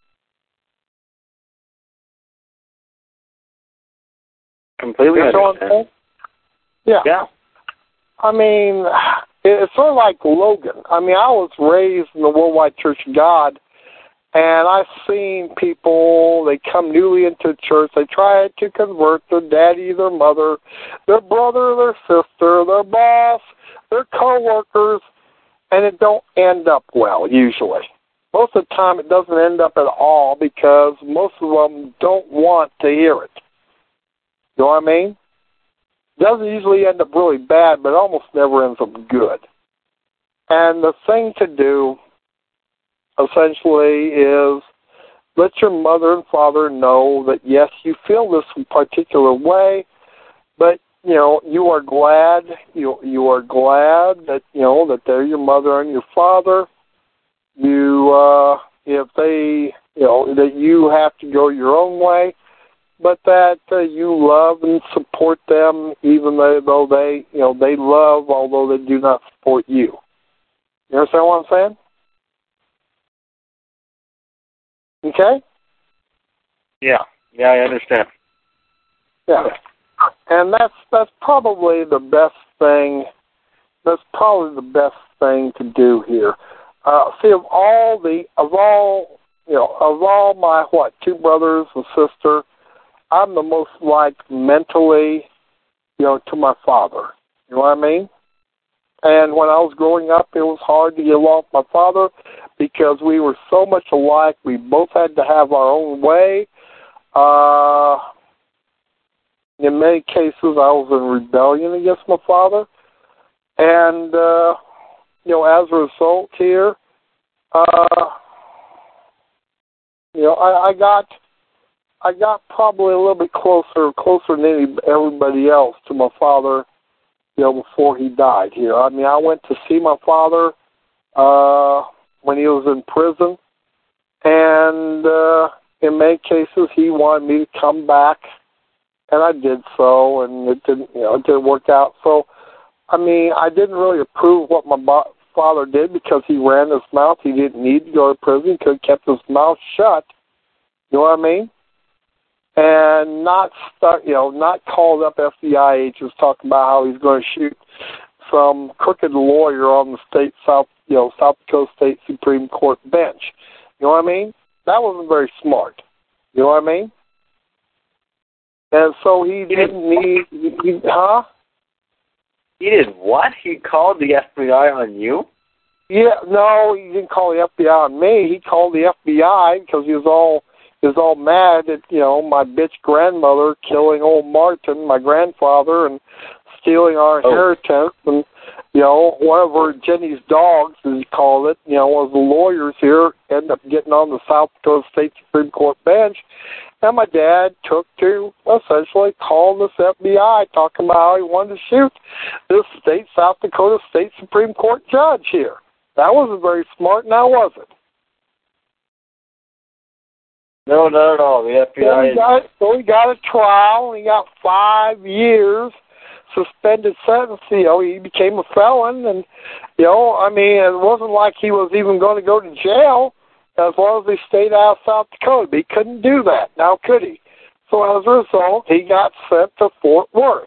Completely you understand understand. What I'm saying? Yeah. Yeah. I mean, it's sort of like Logan. I mean, I was raised in the Worldwide Church of God, and I've seen people, they come newly into church, they try to convert their daddy, their mother, their brother, their sister, their boss, their co-workers, and it don't end up well, usually. Most of the time it doesn't end up at all because most of them don't want to hear it. You know what I mean? Doesn't usually end up really bad, but almost never ends up good. And the thing to do, essentially, is let your mother and father know that, yes, you feel this particular way, but, you know, you are glad, you you are glad that, you know, that they're your mother and your father. You, uh, if they, you know, that you have to go your own way, but that uh, you love and support them, even though they, you know, they love, although they do not support you. You understand what I'm saying? Okay? Yeah. Yeah, I understand. Yeah. And that's that's probably the best thing. That's probably the best thing to do here. Uh, see, of all the, of all, you know, of all my what, two brothers and sister, I'm the most like mentally, you know, to my father. You know what I mean? And when I was growing up, it was hard to get along with my father because we were so much alike. We both had to have our own way. Uh, in many cases, I was in rebellion against my father. And, uh, you know, as a result here, uh, you know, I, I got, I got probably a little bit closer, closer than any, everybody else to my father, you know, before he died here. I mean, I went to see my father, uh, when he was in prison, and, uh, in many cases he wanted me to come back, and I did so, and it didn't, you know, it didn't work out. So, I mean, I didn't really approve what my bo- father did because he ran his mouth. He didn't need to go to prison. He could have kept his mouth shut. You know what I mean? And not stuck, you know, not called up F B I agents talking about how he's going to shoot some crooked lawyer on the state South, you know, South Dakota State Supreme Court bench. You know what I mean? That wasn't very smart. You know what I mean? And so he didn't need, he, huh? He did what? He called the F B I on you? Yeah, no, he didn't call the F B I on me. He called the F B I because he was all he was all mad at, you know, my bitch grandmother killing old Martin, my grandfather, and stealing our oh. inheritance. And, you know, one of her Jenny's dogs, as he called it, you know, one of the lawyers here ended up getting on the South Dakota State Supreme Court bench. And my dad took to essentially calling this F B I, talking about how he wanted to shoot this state, South Dakota State Supreme Court judge here. That wasn't very smart, now was it? No, not at all. The F B I. So he got, so he got a trial, and he got five years suspended sentence. You know, he became a felon, and, you know, I mean, it wasn't like he was even going to go to jail as long as he stayed out of South Dakota. But he couldn't do that. Now could he? So as a result, he got sent to Fort Worth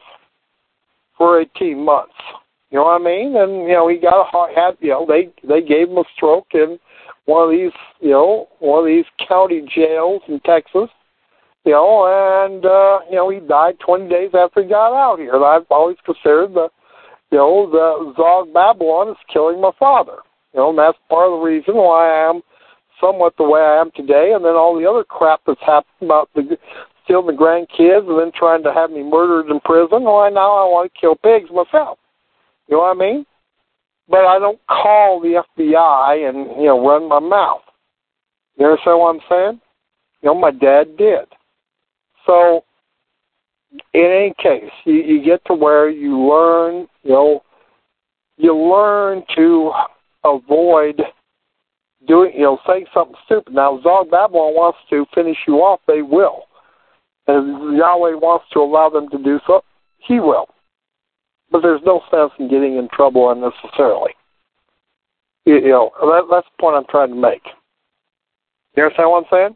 for eighteen months. You know what I mean? And, you know, he got a heart, had, you know, they, they gave him a stroke in one of these, you know, one of these county jails in Texas, you know, and, uh, you know, he died twenty days after he got out here. And I've always considered the, you know, the Zog Babylon is killing my father. You know, and that's part of the reason why I am somewhat the way I am today, and then all the other crap that's happened about the stealing the grandkids and then trying to have me murdered in prison. Why now I want to kill pigs myself. You know what I mean? But I don't call the F B I and, you know, run my mouth. You understand what I'm saying? You know, my dad did. So, in any case, you, you get to where you learn, you know, you learn to avoid doing, you know, saying something stupid. Now, if Zog Babylon wants to finish you off, they will. And if Yahweh wants to allow them to do so, he will. But there's no sense in getting in trouble unnecessarily. You, you know, that, that's the point I'm trying to make. You understand what I'm saying?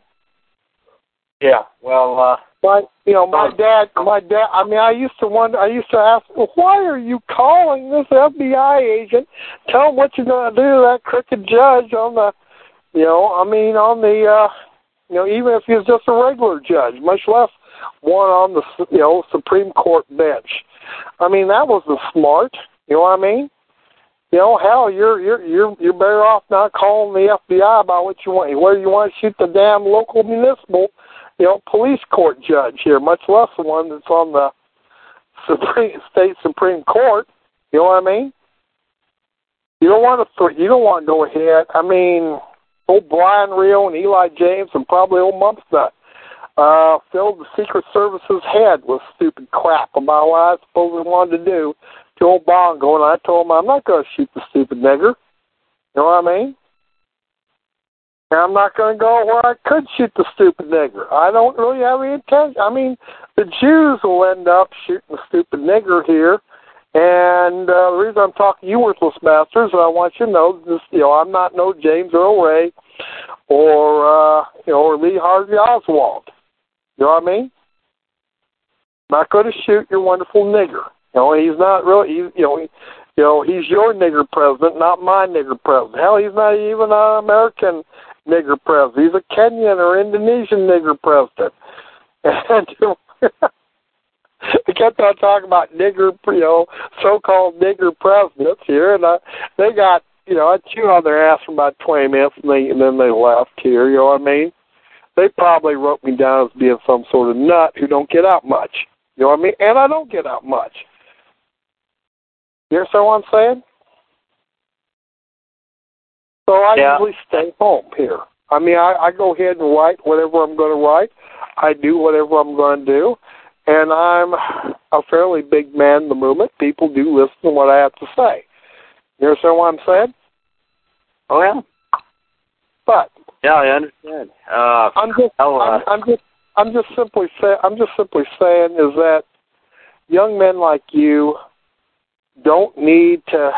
Yeah. Well, uh, my, you know, my dad, my dad. I mean, I used to wonder. I used to ask, well, why are you calling this F B I agent? Tell him what you're going to do to that crooked judge on the, you know, I mean, on the, uh, you know, even if he's just a regular judge, much less one on the, you know, Supreme Court bench. I mean, that wasn't smart. You know what I mean? You know, hell, you're you're you're you're better off not calling the F B I about what you want, whether you want to shoot the damn local municipal, you know, police court judge here, much less the one that's on the Supreme State Supreme Court. You know what I mean? You don't want to. You don't want to go ahead. I mean, old Brian Rio and Eli James and probably old Mumpsnut uh, filled the Secret Service's head with stupid crap about what I supposedly wanted to do to old Bongo, and I told him I'm not going to shoot the stupid nigger. You know what I mean? And I'm not going to go where I could shoot the stupid nigger. I don't really have any intention. I mean, the Jews will end up shooting the stupid nigger here. And uh, the reason I'm talking to you worthless bastards, I want you to know this, you know, I'm not no James Earl Ray or, uh, you know, or Lee Harvey Oswald. You know what I mean? I'm not going to shoot your wonderful nigger. You know, he's not really, he, you know, he, you know, he's your nigger president, not my nigger president. Hell, he's not even an American nigger president. He's a Kenyan or Indonesian nigger president. And I kept on talking about nigger, you know, so-called nigger presidents here, and I, they got, you know, I chewed on their ass for about twenty minutes, and, they, and then they left here, you know what I mean? They probably wrote me down as being some sort of nut who don't get out much, you know what I mean? And I don't get out much. You understand what I'm saying? So I Yeah. usually stay home here. I mean, I, I go ahead and write whatever I'm going to write. I do whatever I'm going to do. And I'm a fairly big man in the movement. People do listen to what I have to say. You understand what I'm saying? Oh, yeah. But Yeah, I understand. Uh, I'm just, I'll, uh, I'm, I'm just, I'm just simply say, I'm just simply saying is that young men like you don't need to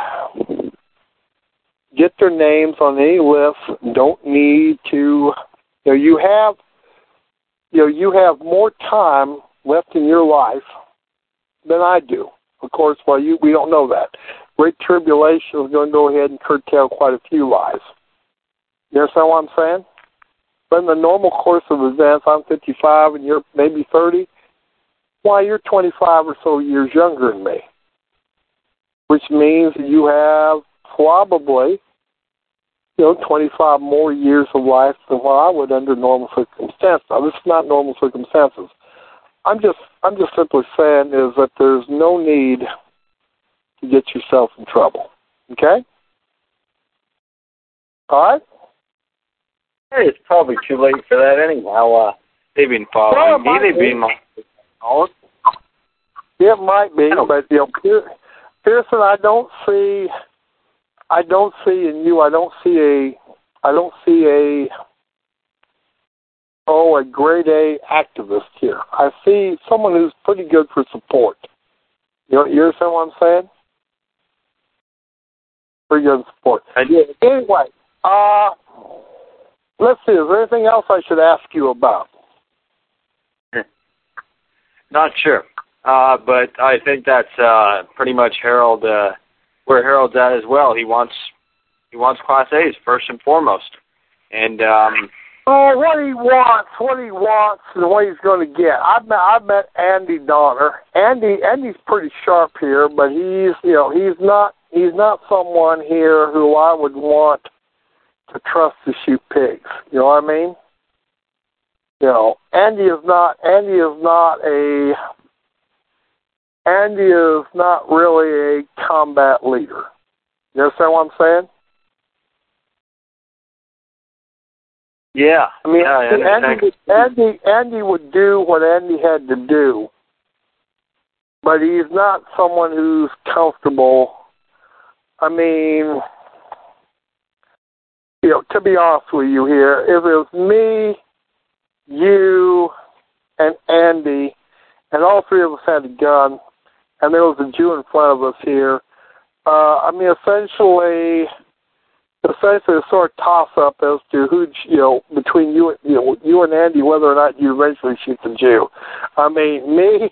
get their names on any list. Don't need to, you know, you have, you know, you have more time left in your life than I do. Of course, well, you we don't know that. Great tribulation is going to go ahead and curtail quite a few lives. You understand what I'm saying? But in the normal course of events, I'm fifty-five and you're maybe thirty. Why, you're twenty-five or so years younger than me, which means that you have probably, you know, twenty-five more years of life than what I would under normal circumstances. Now, this is not normal circumstances. I'm just, I'm just simply saying is that there's no need to get yourself in trouble. Okay? All right? Hey, it's probably too late for that anyhow. Uh, they've been following Well, me. They've be. been following. It might be, but you know, Pier- Pearson, I don't see, I don't see in you. I don't see a, I don't see a, oh, a grade A activist here. I see someone who's pretty good for support. You know, you understand what I'm saying? Pretty good support. I do. Anyway, uh, let's see. Is there anything else I should ask you about? Not sure. Uh, but I think that's uh, pretty much Harold, uh, where Harold's at as well. He wants he wants Class A's first and foremost. And um, oh, what he wants, what he wants, and what he's going to get. I've met, I've met Andy Donner. Andy, Andy's pretty sharp here, but he's, you know, he's not, he's not someone here who I would want to trust to shoot pigs. You know what I mean? You know, Andy is not, Andy is not a, Andy is not really a combat leader. You understand what I'm saying? yeah, I mean, yeah, I understand. Andy, Andy, Andy would do what Andy had to do, but he's not someone who's comfortable. I mean, you know, to be honest with you here, if it was me, you, and Andy, and all three of us had a gun, and there was a Jew in front of us here, uh, I mean, essentially... Essentially, a sort of toss-up as to who, you know, between you, and you know, you and Andy, whether or not you eventually shoot the Jew. I mean, me.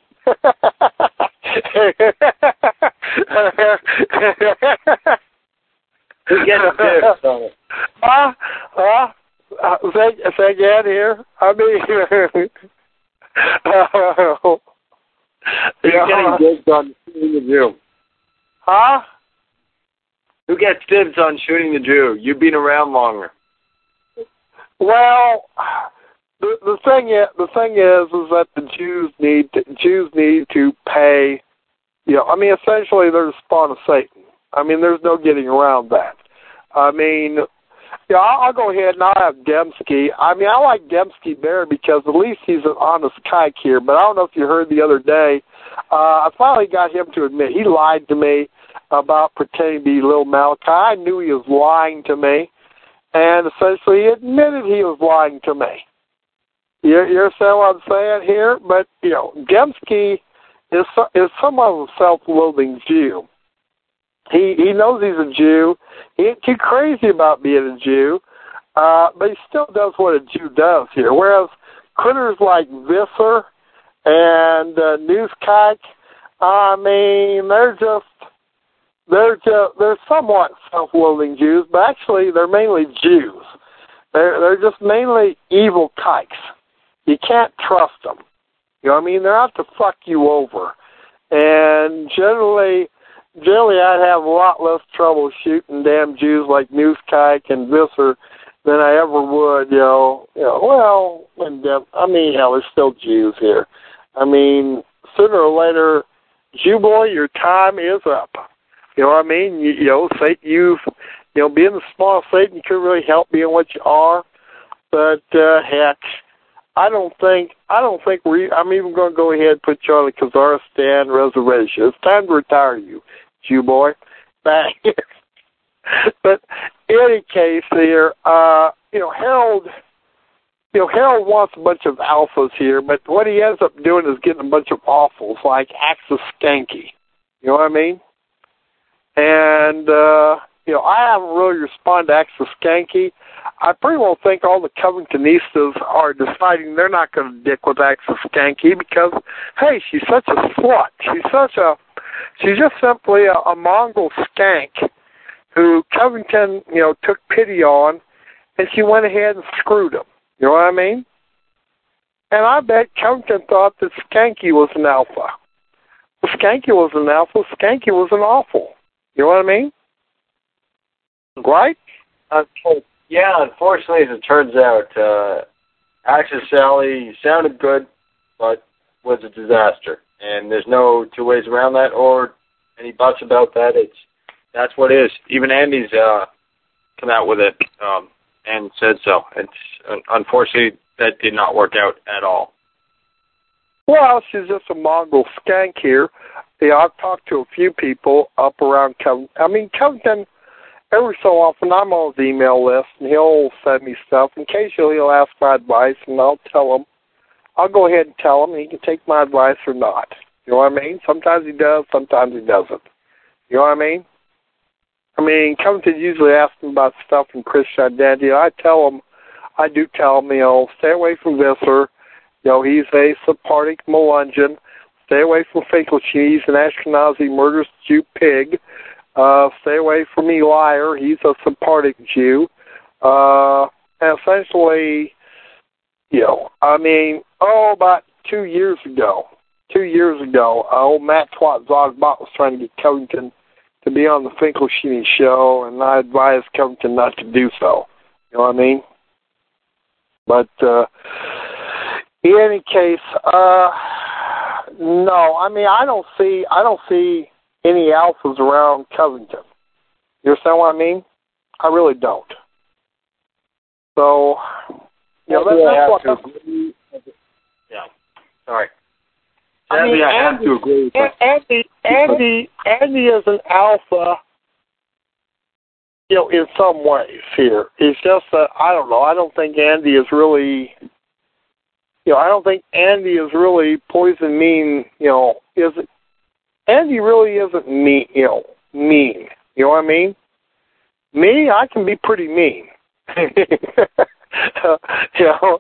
Who gets this? So. Ah, ah, uh, say, say again here. I mean, uh, Who's yeah. getting dibs on shooting the Jew? Huh? Who gets dibs on shooting the Jew? You've been around longer. Well, the the thing is, the thing is, is that the Jews need to, Jews need to pay. You know, I mean, essentially, they're the spawn of Satan. I mean, there's no getting around that. I mean, yeah, I'll, I'll go ahead and I'll have Dembski. I mean, I like Dembski better because at least he's an honest kike here. But I don't know if you heard the other day. Uh, I finally got him to admit he lied to me about pretending to be little Malachi. I knew he was lying to me, and essentially he admitted he was lying to me. You, you understand what I'm saying here? But, you know, Dembski is, is somewhat of a self-loathing Jew. He he knows he's a Jew. He ain't too crazy about being a Jew, uh, but he still does what a Jew does here. Whereas critters like Visser and uh, Newskike, I mean, they're just, They're just, they're somewhat self-loathing Jews, but actually they're mainly Jews. They're they're just mainly evil kikes. You can't trust them. You know what I mean? They're out to fuck you over. And generally, generally I'd have a lot less trouble shooting damn Jews like Newskike and Visser than I ever would, you know. You know, well, and, uh, I mean, hell, there's still Jews here. I mean, sooner or later, Jew boy, your time is up. You know what I mean? You, you know, say you've, you know, being the small Satan, you couldn't really help being what you are. But uh, heck, I don't think, I don't think we. I'm even going to go ahead and put you on the Kazakhstan reservation. It's time to retire you, Jew boy. Bang. But in any case, here, uh, you know, Harold. You know, Harold wants a bunch of alphas here, but what he ends up doing is getting a bunch of awfuls like Axis Skanky. You know what I mean? And, uh, you know, I haven't really responded to Axis Skanky. I pretty well think all the Covingtonistas are deciding they're not going to dick with Axis Skanky because, hey, she's such a slut. She's such a, she's just simply a, a mongrel skank who Covington, you know, took pity on, and she went ahead and screwed him. You know what I mean? And I bet Covington thought that Skanky was an alpha. Well, Skanky was an alpha. Skanky was an awful. You know what I mean? Right? Uh, yeah, unfortunately, as it turns out, uh, Axis Sally sounded good, but was a disaster. And there's no two ways around that or any buts about that. It's That's what it is. Even Andy's uh, come out with it. Um, and said so. It's unfortunately that did not work out at all. Well, she's just a mongrel skank here. Yeah, I've talked to a few people up around Covington. I mean, Covington, every so often I'm on his email list, and he'll send me stuff. And occasionally he'll ask my advice, and I'll tell him. I'll go ahead and tell him, and he can take my advice or not. You know what I mean? Sometimes he does, sometimes he doesn't. You know what I mean? I mean, Covington usually asks him about stuff in Christian identity. I tell him, I do tell him, you know, stay away from Visser. You know, he's a Sephardic Melungeon. Stay away from Finkelstein. He's an Ashkenazi murderous Jew pig. Uh, stay away from Eliar. He's a Sephardic Jew. Uh, and essentially, you know, I mean, oh, about two years ago, two years ago, uh, old Matt Twat Zogbot was trying to get Covington to be on the Finkelstein show, and I advised Covington not to do so. You know what I mean? But uh, in any case, uh, no. I mean, I don't see, I don't see any alphas around Covington. You understand what I mean? I really don't. So, you know, that, that's what. Yeah. Sorry. I mean, I have Andy, to agree with that. Andy, Andy, Andy is an alpha, you know, in some ways here. It's just that, I don't know, I don't think Andy is really, you know, I don't think Andy is really poison mean, you know, is it, Andy really isn't mean, you know, mean. You know what I mean? Me, I can be pretty mean. Uh, you know,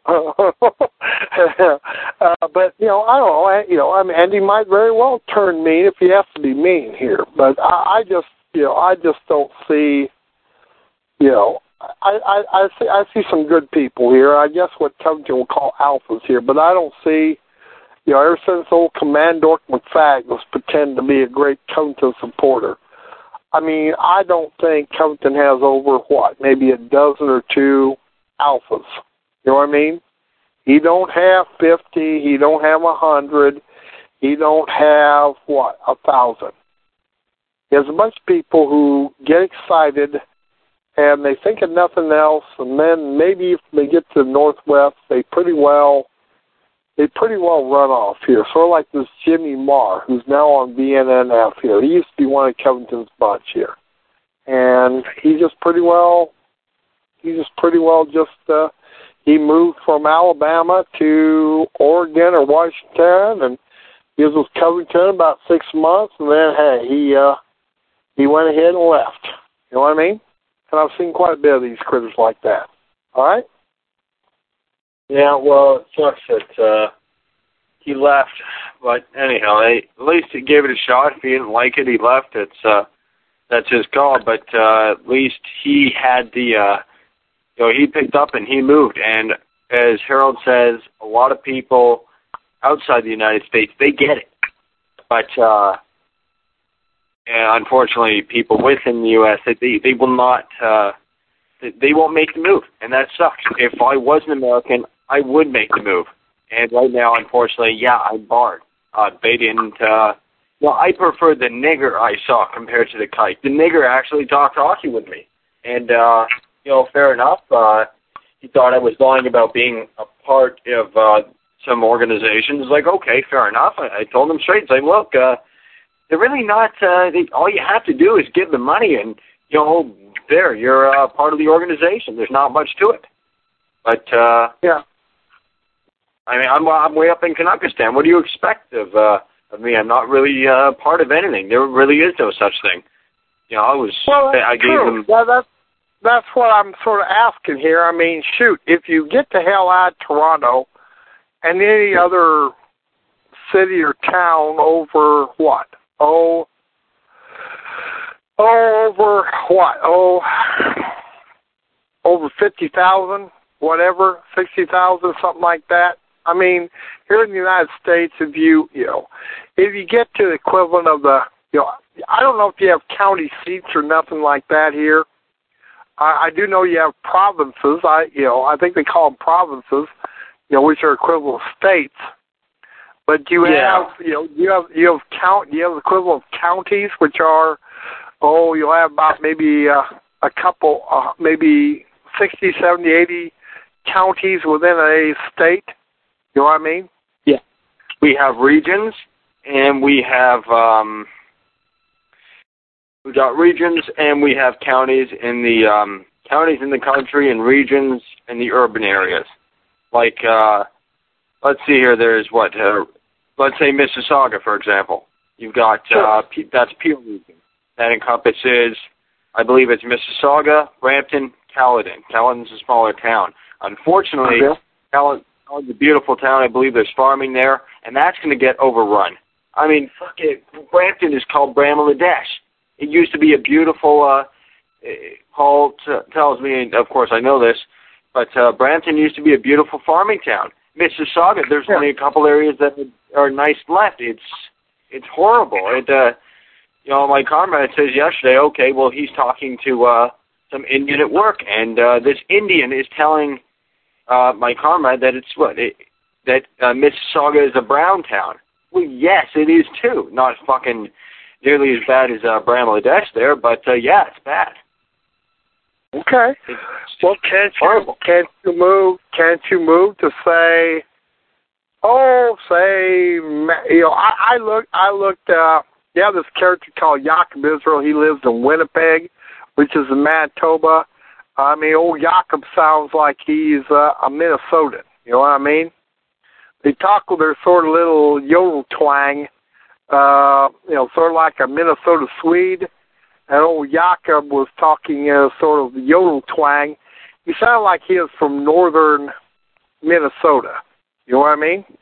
uh, but you know, I don't know. I, you know, I mean, Andy might very well turn mean if he has to be mean here. But I, I just, you know, I just don't see. You know, I, I, I see, I see some good people here. I guess what Covington will call alphas here, but I don't see. You know, ever since old Commandor McFag was pretending to be a great Covington supporter. I mean, I don't think Covington has over what, maybe a dozen or two alphas. You know what I mean? He don't have fifty. He don't have a hundred. He don't have what, a thousand. He has a bunch of people who get excited and they think of nothing else. And then maybe if they get to the Northwest, they pretty well, they pretty well run off here. Sort of like this Jimmy Marr, who's now on B N N F here. He used to be one of Covington's bunch here, and he just pretty well. He just pretty well just, uh, he moved from Alabama to Oregon or Washington, and he was with Covington about six months, and then, hey, he uh, he went ahead and left. You know what I mean? And I've seen quite a bit of these critters like that. All right? Yeah, well, it sucks that uh, he left, but anyhow, they, at least he gave it a shot. If he didn't like it, he left. It's uh, that's his call, but uh, at least he had the... Uh, So he picked up and he moved. And as Harold says, a lot of people outside the United States, they get it. But uh, and unfortunately, people within the U S, they, they will not, uh, they won't make the move. And that sucks. If I was an American, I would make the move. And right now, unfortunately, yeah, I'm barred. Uh, they didn't, uh, well, I preferred the nigger I saw compared to the kike. The nigger actually talked hockey with me. And, uh, you know, fair enough. Uh, he thought I was lying about being a part of uh, some organizations. Like, okay, fair enough. I, I told him straight. It's like, look, uh, they're really not, uh, they, all you have to do is give the money and, you know, there, you're uh, part of the organization. There's not much to it. But, uh, yeah. I mean, I'm, I'm way up in Canuckistan. What do you expect of, uh, of me? I'm not really uh, part of anything. There really is no such thing. You know, I was, well, that's I gave true. them... Well, that's, that's what I'm sort of asking here. I mean, shoot, if you get the hell out of Toronto and any other city or town over what? Oh, oh over what? Oh, over fifty thousand, whatever, sixty thousand, something like that. I mean, here in the United States, if you, you know, if you get to the equivalent of the, you know, I don't know if you have county seats or nothing like that here. I, I do know you have provinces. I, you know, I think they call them provinces, you know, which are equivalent states. But you yeah. have, you know, you have you have count, you have equivalent counties, which are, oh, you'll have about maybe uh, a couple, uh, maybe sixty, seventy, eighty counties within a state. You know what I mean? Yeah. We have regions, and we have um, we got regions, and we have counties in the um, counties in the country, and regions in the urban areas. Like, uh, let's see here. There's what? Uh, let's say Mississauga, for example. You've got uh, P- that's Peel region. That encompasses, I believe it's Mississauga, Brampton, Caledon. Caledon's a smaller town. Unfortunately, okay. Caledon. It's a beautiful town. I believe there's farming there, and that's going to get overrun. I mean, fuck it. Brampton is called Bramaladesh. It used to be a beautiful, uh, Paul t- tells me, and of course I know this, but uh, Brampton used to be a beautiful farming town. Mississauga, there's yeah. only a couple areas that are nice left. It's it's horrible. It, uh, you know, my comrade says yesterday, okay, well, he's talking to uh, some Indian at work, and uh, this Indian is telling Uh, my comrade that it's what it, that uh, Mississauga is a brown town. Well, yes, it is too. Not fucking nearly as bad as uh, Bramaladesh there, but uh, yeah, it's bad. Okay. It's well, can't horrible. you can't you move? Can't you move to say? Oh, say you know, I, I look I looked. Uh, you have this character called Jacob Israel. He lives in Winnipeg, which is in Manitoba. I mean, old Jacob sounds like he's uh, a Minnesotan. You know what I mean? They talk with their sort of little yodel twang, uh, you know, sort of like a Minnesota Swede. And old Jacob was talking uh, sort of yodel twang. He sounded like he is from northern Minnesota. You know what I mean?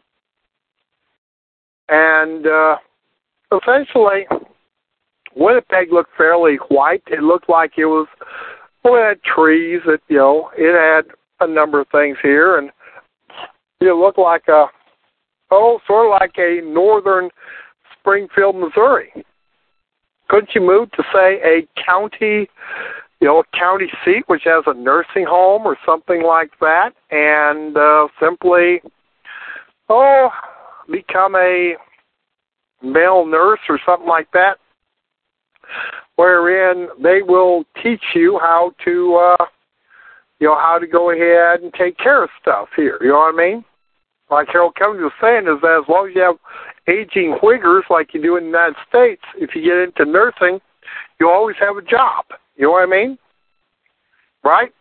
And uh, essentially, Winnipeg looked fairly white. It looked like it was... Well, it had trees. It, you know, it had a number of things here, and it looked like a, oh, sort of like a northern Springfield, Missouri. Couldn't you move to, say, a county, you know, a county seat which has a nursing home or something like that, and uh, simply, oh, become a male nurse or something like that, wherein they will teach you how to, uh, you know, how to go ahead and take care of stuff here. You know what I mean? Like Harold Cummings was saying, is that as long as you have aging whiggers like you do in the United States, if you get into nursing, you always have a job. You know what I mean? Right?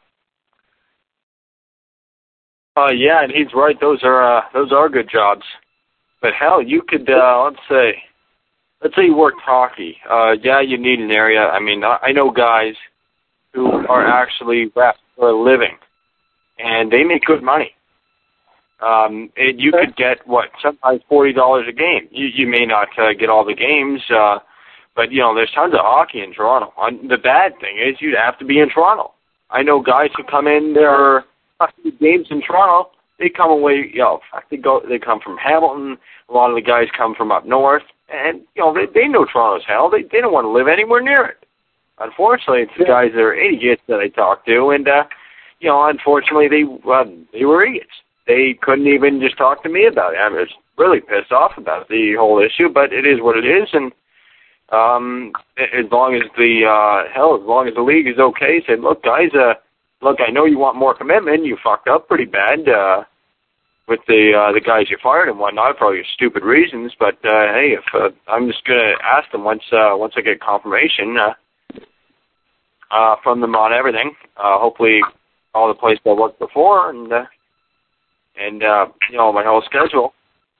Uh, yeah, and he's right. Those are uh, those are good jobs. But hell, you could uh, let's say. Let's say you worked hockey. Uh, yeah, you need an area. I mean, I know guys who are actually refs for a living, and they make good money. Um, and you could get, what, sometimes forty dollars a game. You, you may not uh, get all the games, uh, but, you know, there's tons of hockey in Toronto. And the bad thing is you'd have to be in Toronto. I know guys who come in, there are games in Toronto, they come away, you know, they go, they come from Hamilton. A lot of the guys come from up north. And, you know, they, they know Toronto's hell. They they don't want to live anywhere near it. Unfortunately, it's the yeah. guys that are idiots that I talk to. And, uh, you know, unfortunately, they uh, they were idiots. they couldn't even just talk to me about it. I was really pissed off about the whole issue, but it is what it is, and um, as long as the, uh, hell, as long as the league is okay, say, look, guys, uh, look, I know you want more commitment. You fucked up pretty bad uh, with the uh, the guys you fired and whatnot for all your stupid reasons, but, uh, hey, if uh, I'm just going to ask them once uh, once I get confirmation uh, uh, from them on everything, uh, hopefully all the places I worked before and, uh, and uh, you know, my whole schedule.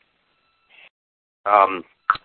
Um,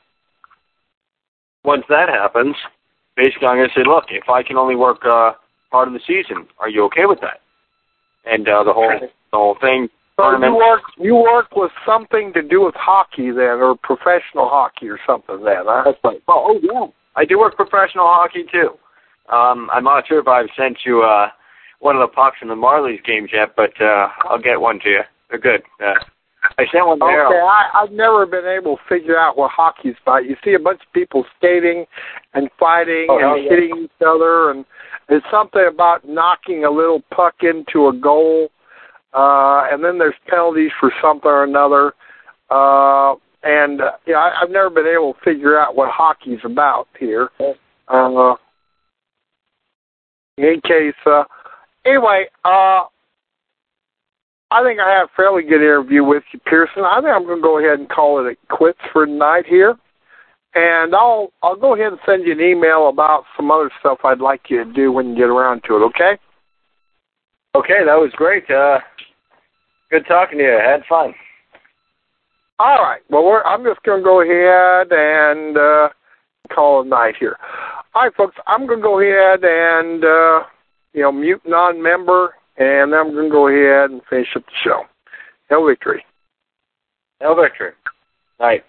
once that happens, basically I'm going to say, look, if I can only work uh, part of the season, are you okay with that? And uh, the whole the whole thing. So you work you work with something to do with hockey then, or professional hockey or something then, huh? That's right. Oh, oh yeah. I do work professional hockey too. Um, I'm not sure if I've sent you uh, one of the pucks in the Marlies games yet, but uh, I'll get one to you. They're good. Uh, I sent one there. Okay, I, I've never been able to figure out what hockey's about. You see a bunch of people skating and fighting oh, and yeah. hitting each other, and there's something about knocking a little puck into a goal, uh, and then there's penalties for something or another. Uh, and uh, yeah, I, I've never been able to figure out what hockey's about here. Uh, in any case, uh, anyway, uh, I think I have a fairly good interview with you, Pearson. I think I'm going to go ahead and call it quits for tonight here. And I'll I'll go ahead and send you an email about some other stuff I'd like you to do when you get around to it, okay? Okay, that was great. Uh, good talking to you. I had fun. All right. Well, we're, I'm just going to go ahead and uh, call it a night here. All right, folks, I'm going to go ahead and, uh, you know, mute non-member. And then I'm going to go ahead and finish up the show. Hail victory. Hail victory. Night.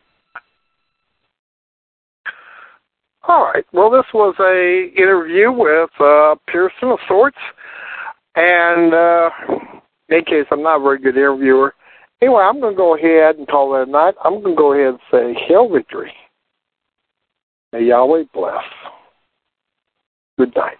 All right. Well, this was a interview with uh, Pearson of sorts. And uh, in any case, I'm not a very good interviewer. Anyway, I'm going to go ahead and call that a night. I'm going to go ahead and say hail victory. May Yahweh bless. Good night.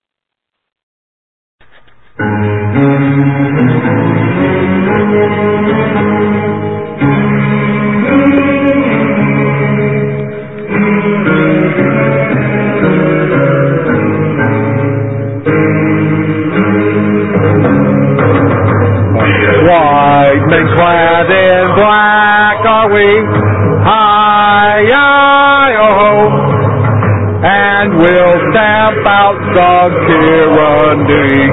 White men clad in black are we, hi-yi-oh-ho, and we'll stamp out dog tyranny,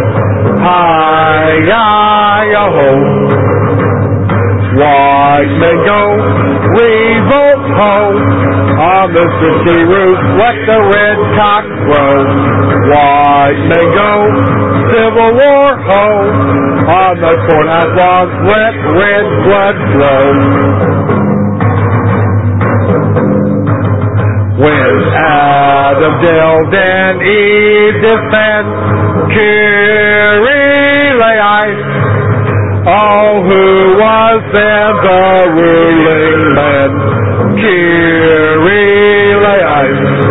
hi-yi-oh-ho. White men go, revolt ho, on the city roof, let the red cock crow. White men go, Civil War ho, on the courthouse lawns, let red blood flow. When Adam dealt and Eve defend, Kyrie-lei, oh, who was then the ruling man? Kyrie-lei.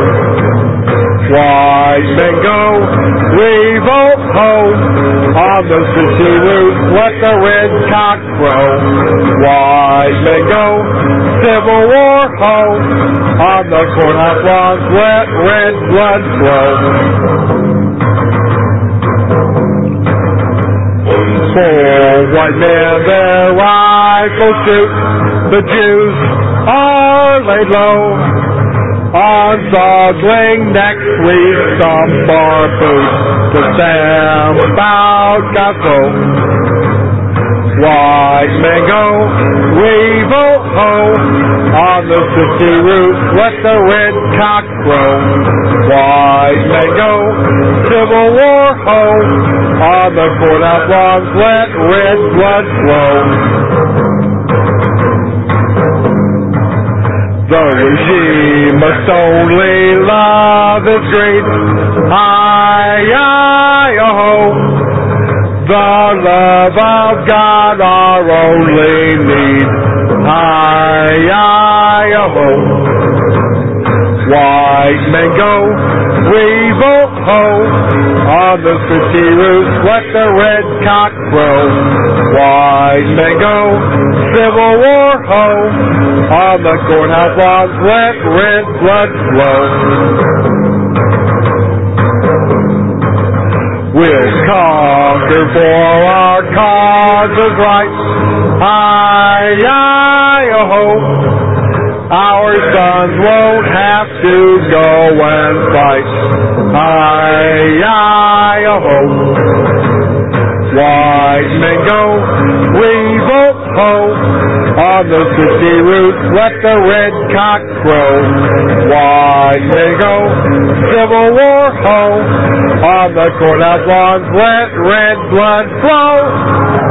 White men go, revolt ho, on the city roof, let the red cock crow. White men go, Civil War ho, on the courthouse lawns, let red blood flow. Four white men their rifles shoot, the Jews are laid low. On sogling necks we stomp our boots to stamp out gospel. White men go, revolt ho, on the city roof, let the red cock crow. White men go, Civil War ho, on the courthouse lawns, let red blood flow. The regime must only love its great, hi-yi-oh-ho. The love of God our only need, hi-yi-oh-ho. Why White men go, revolt ho, on the city roofs let the red cock crow. White men go, Civil War ho, on the courthouse lawns let red blood flow. We'll conquer for our causes right, hi-yi-oh-ho. Our sons won't have to go and fight, hi-yi-oh-ho. White men go, revolt ho, on the city roofs let the red cock crow. White men go, Civil War ho, on the courthouse lawns let red blood flow.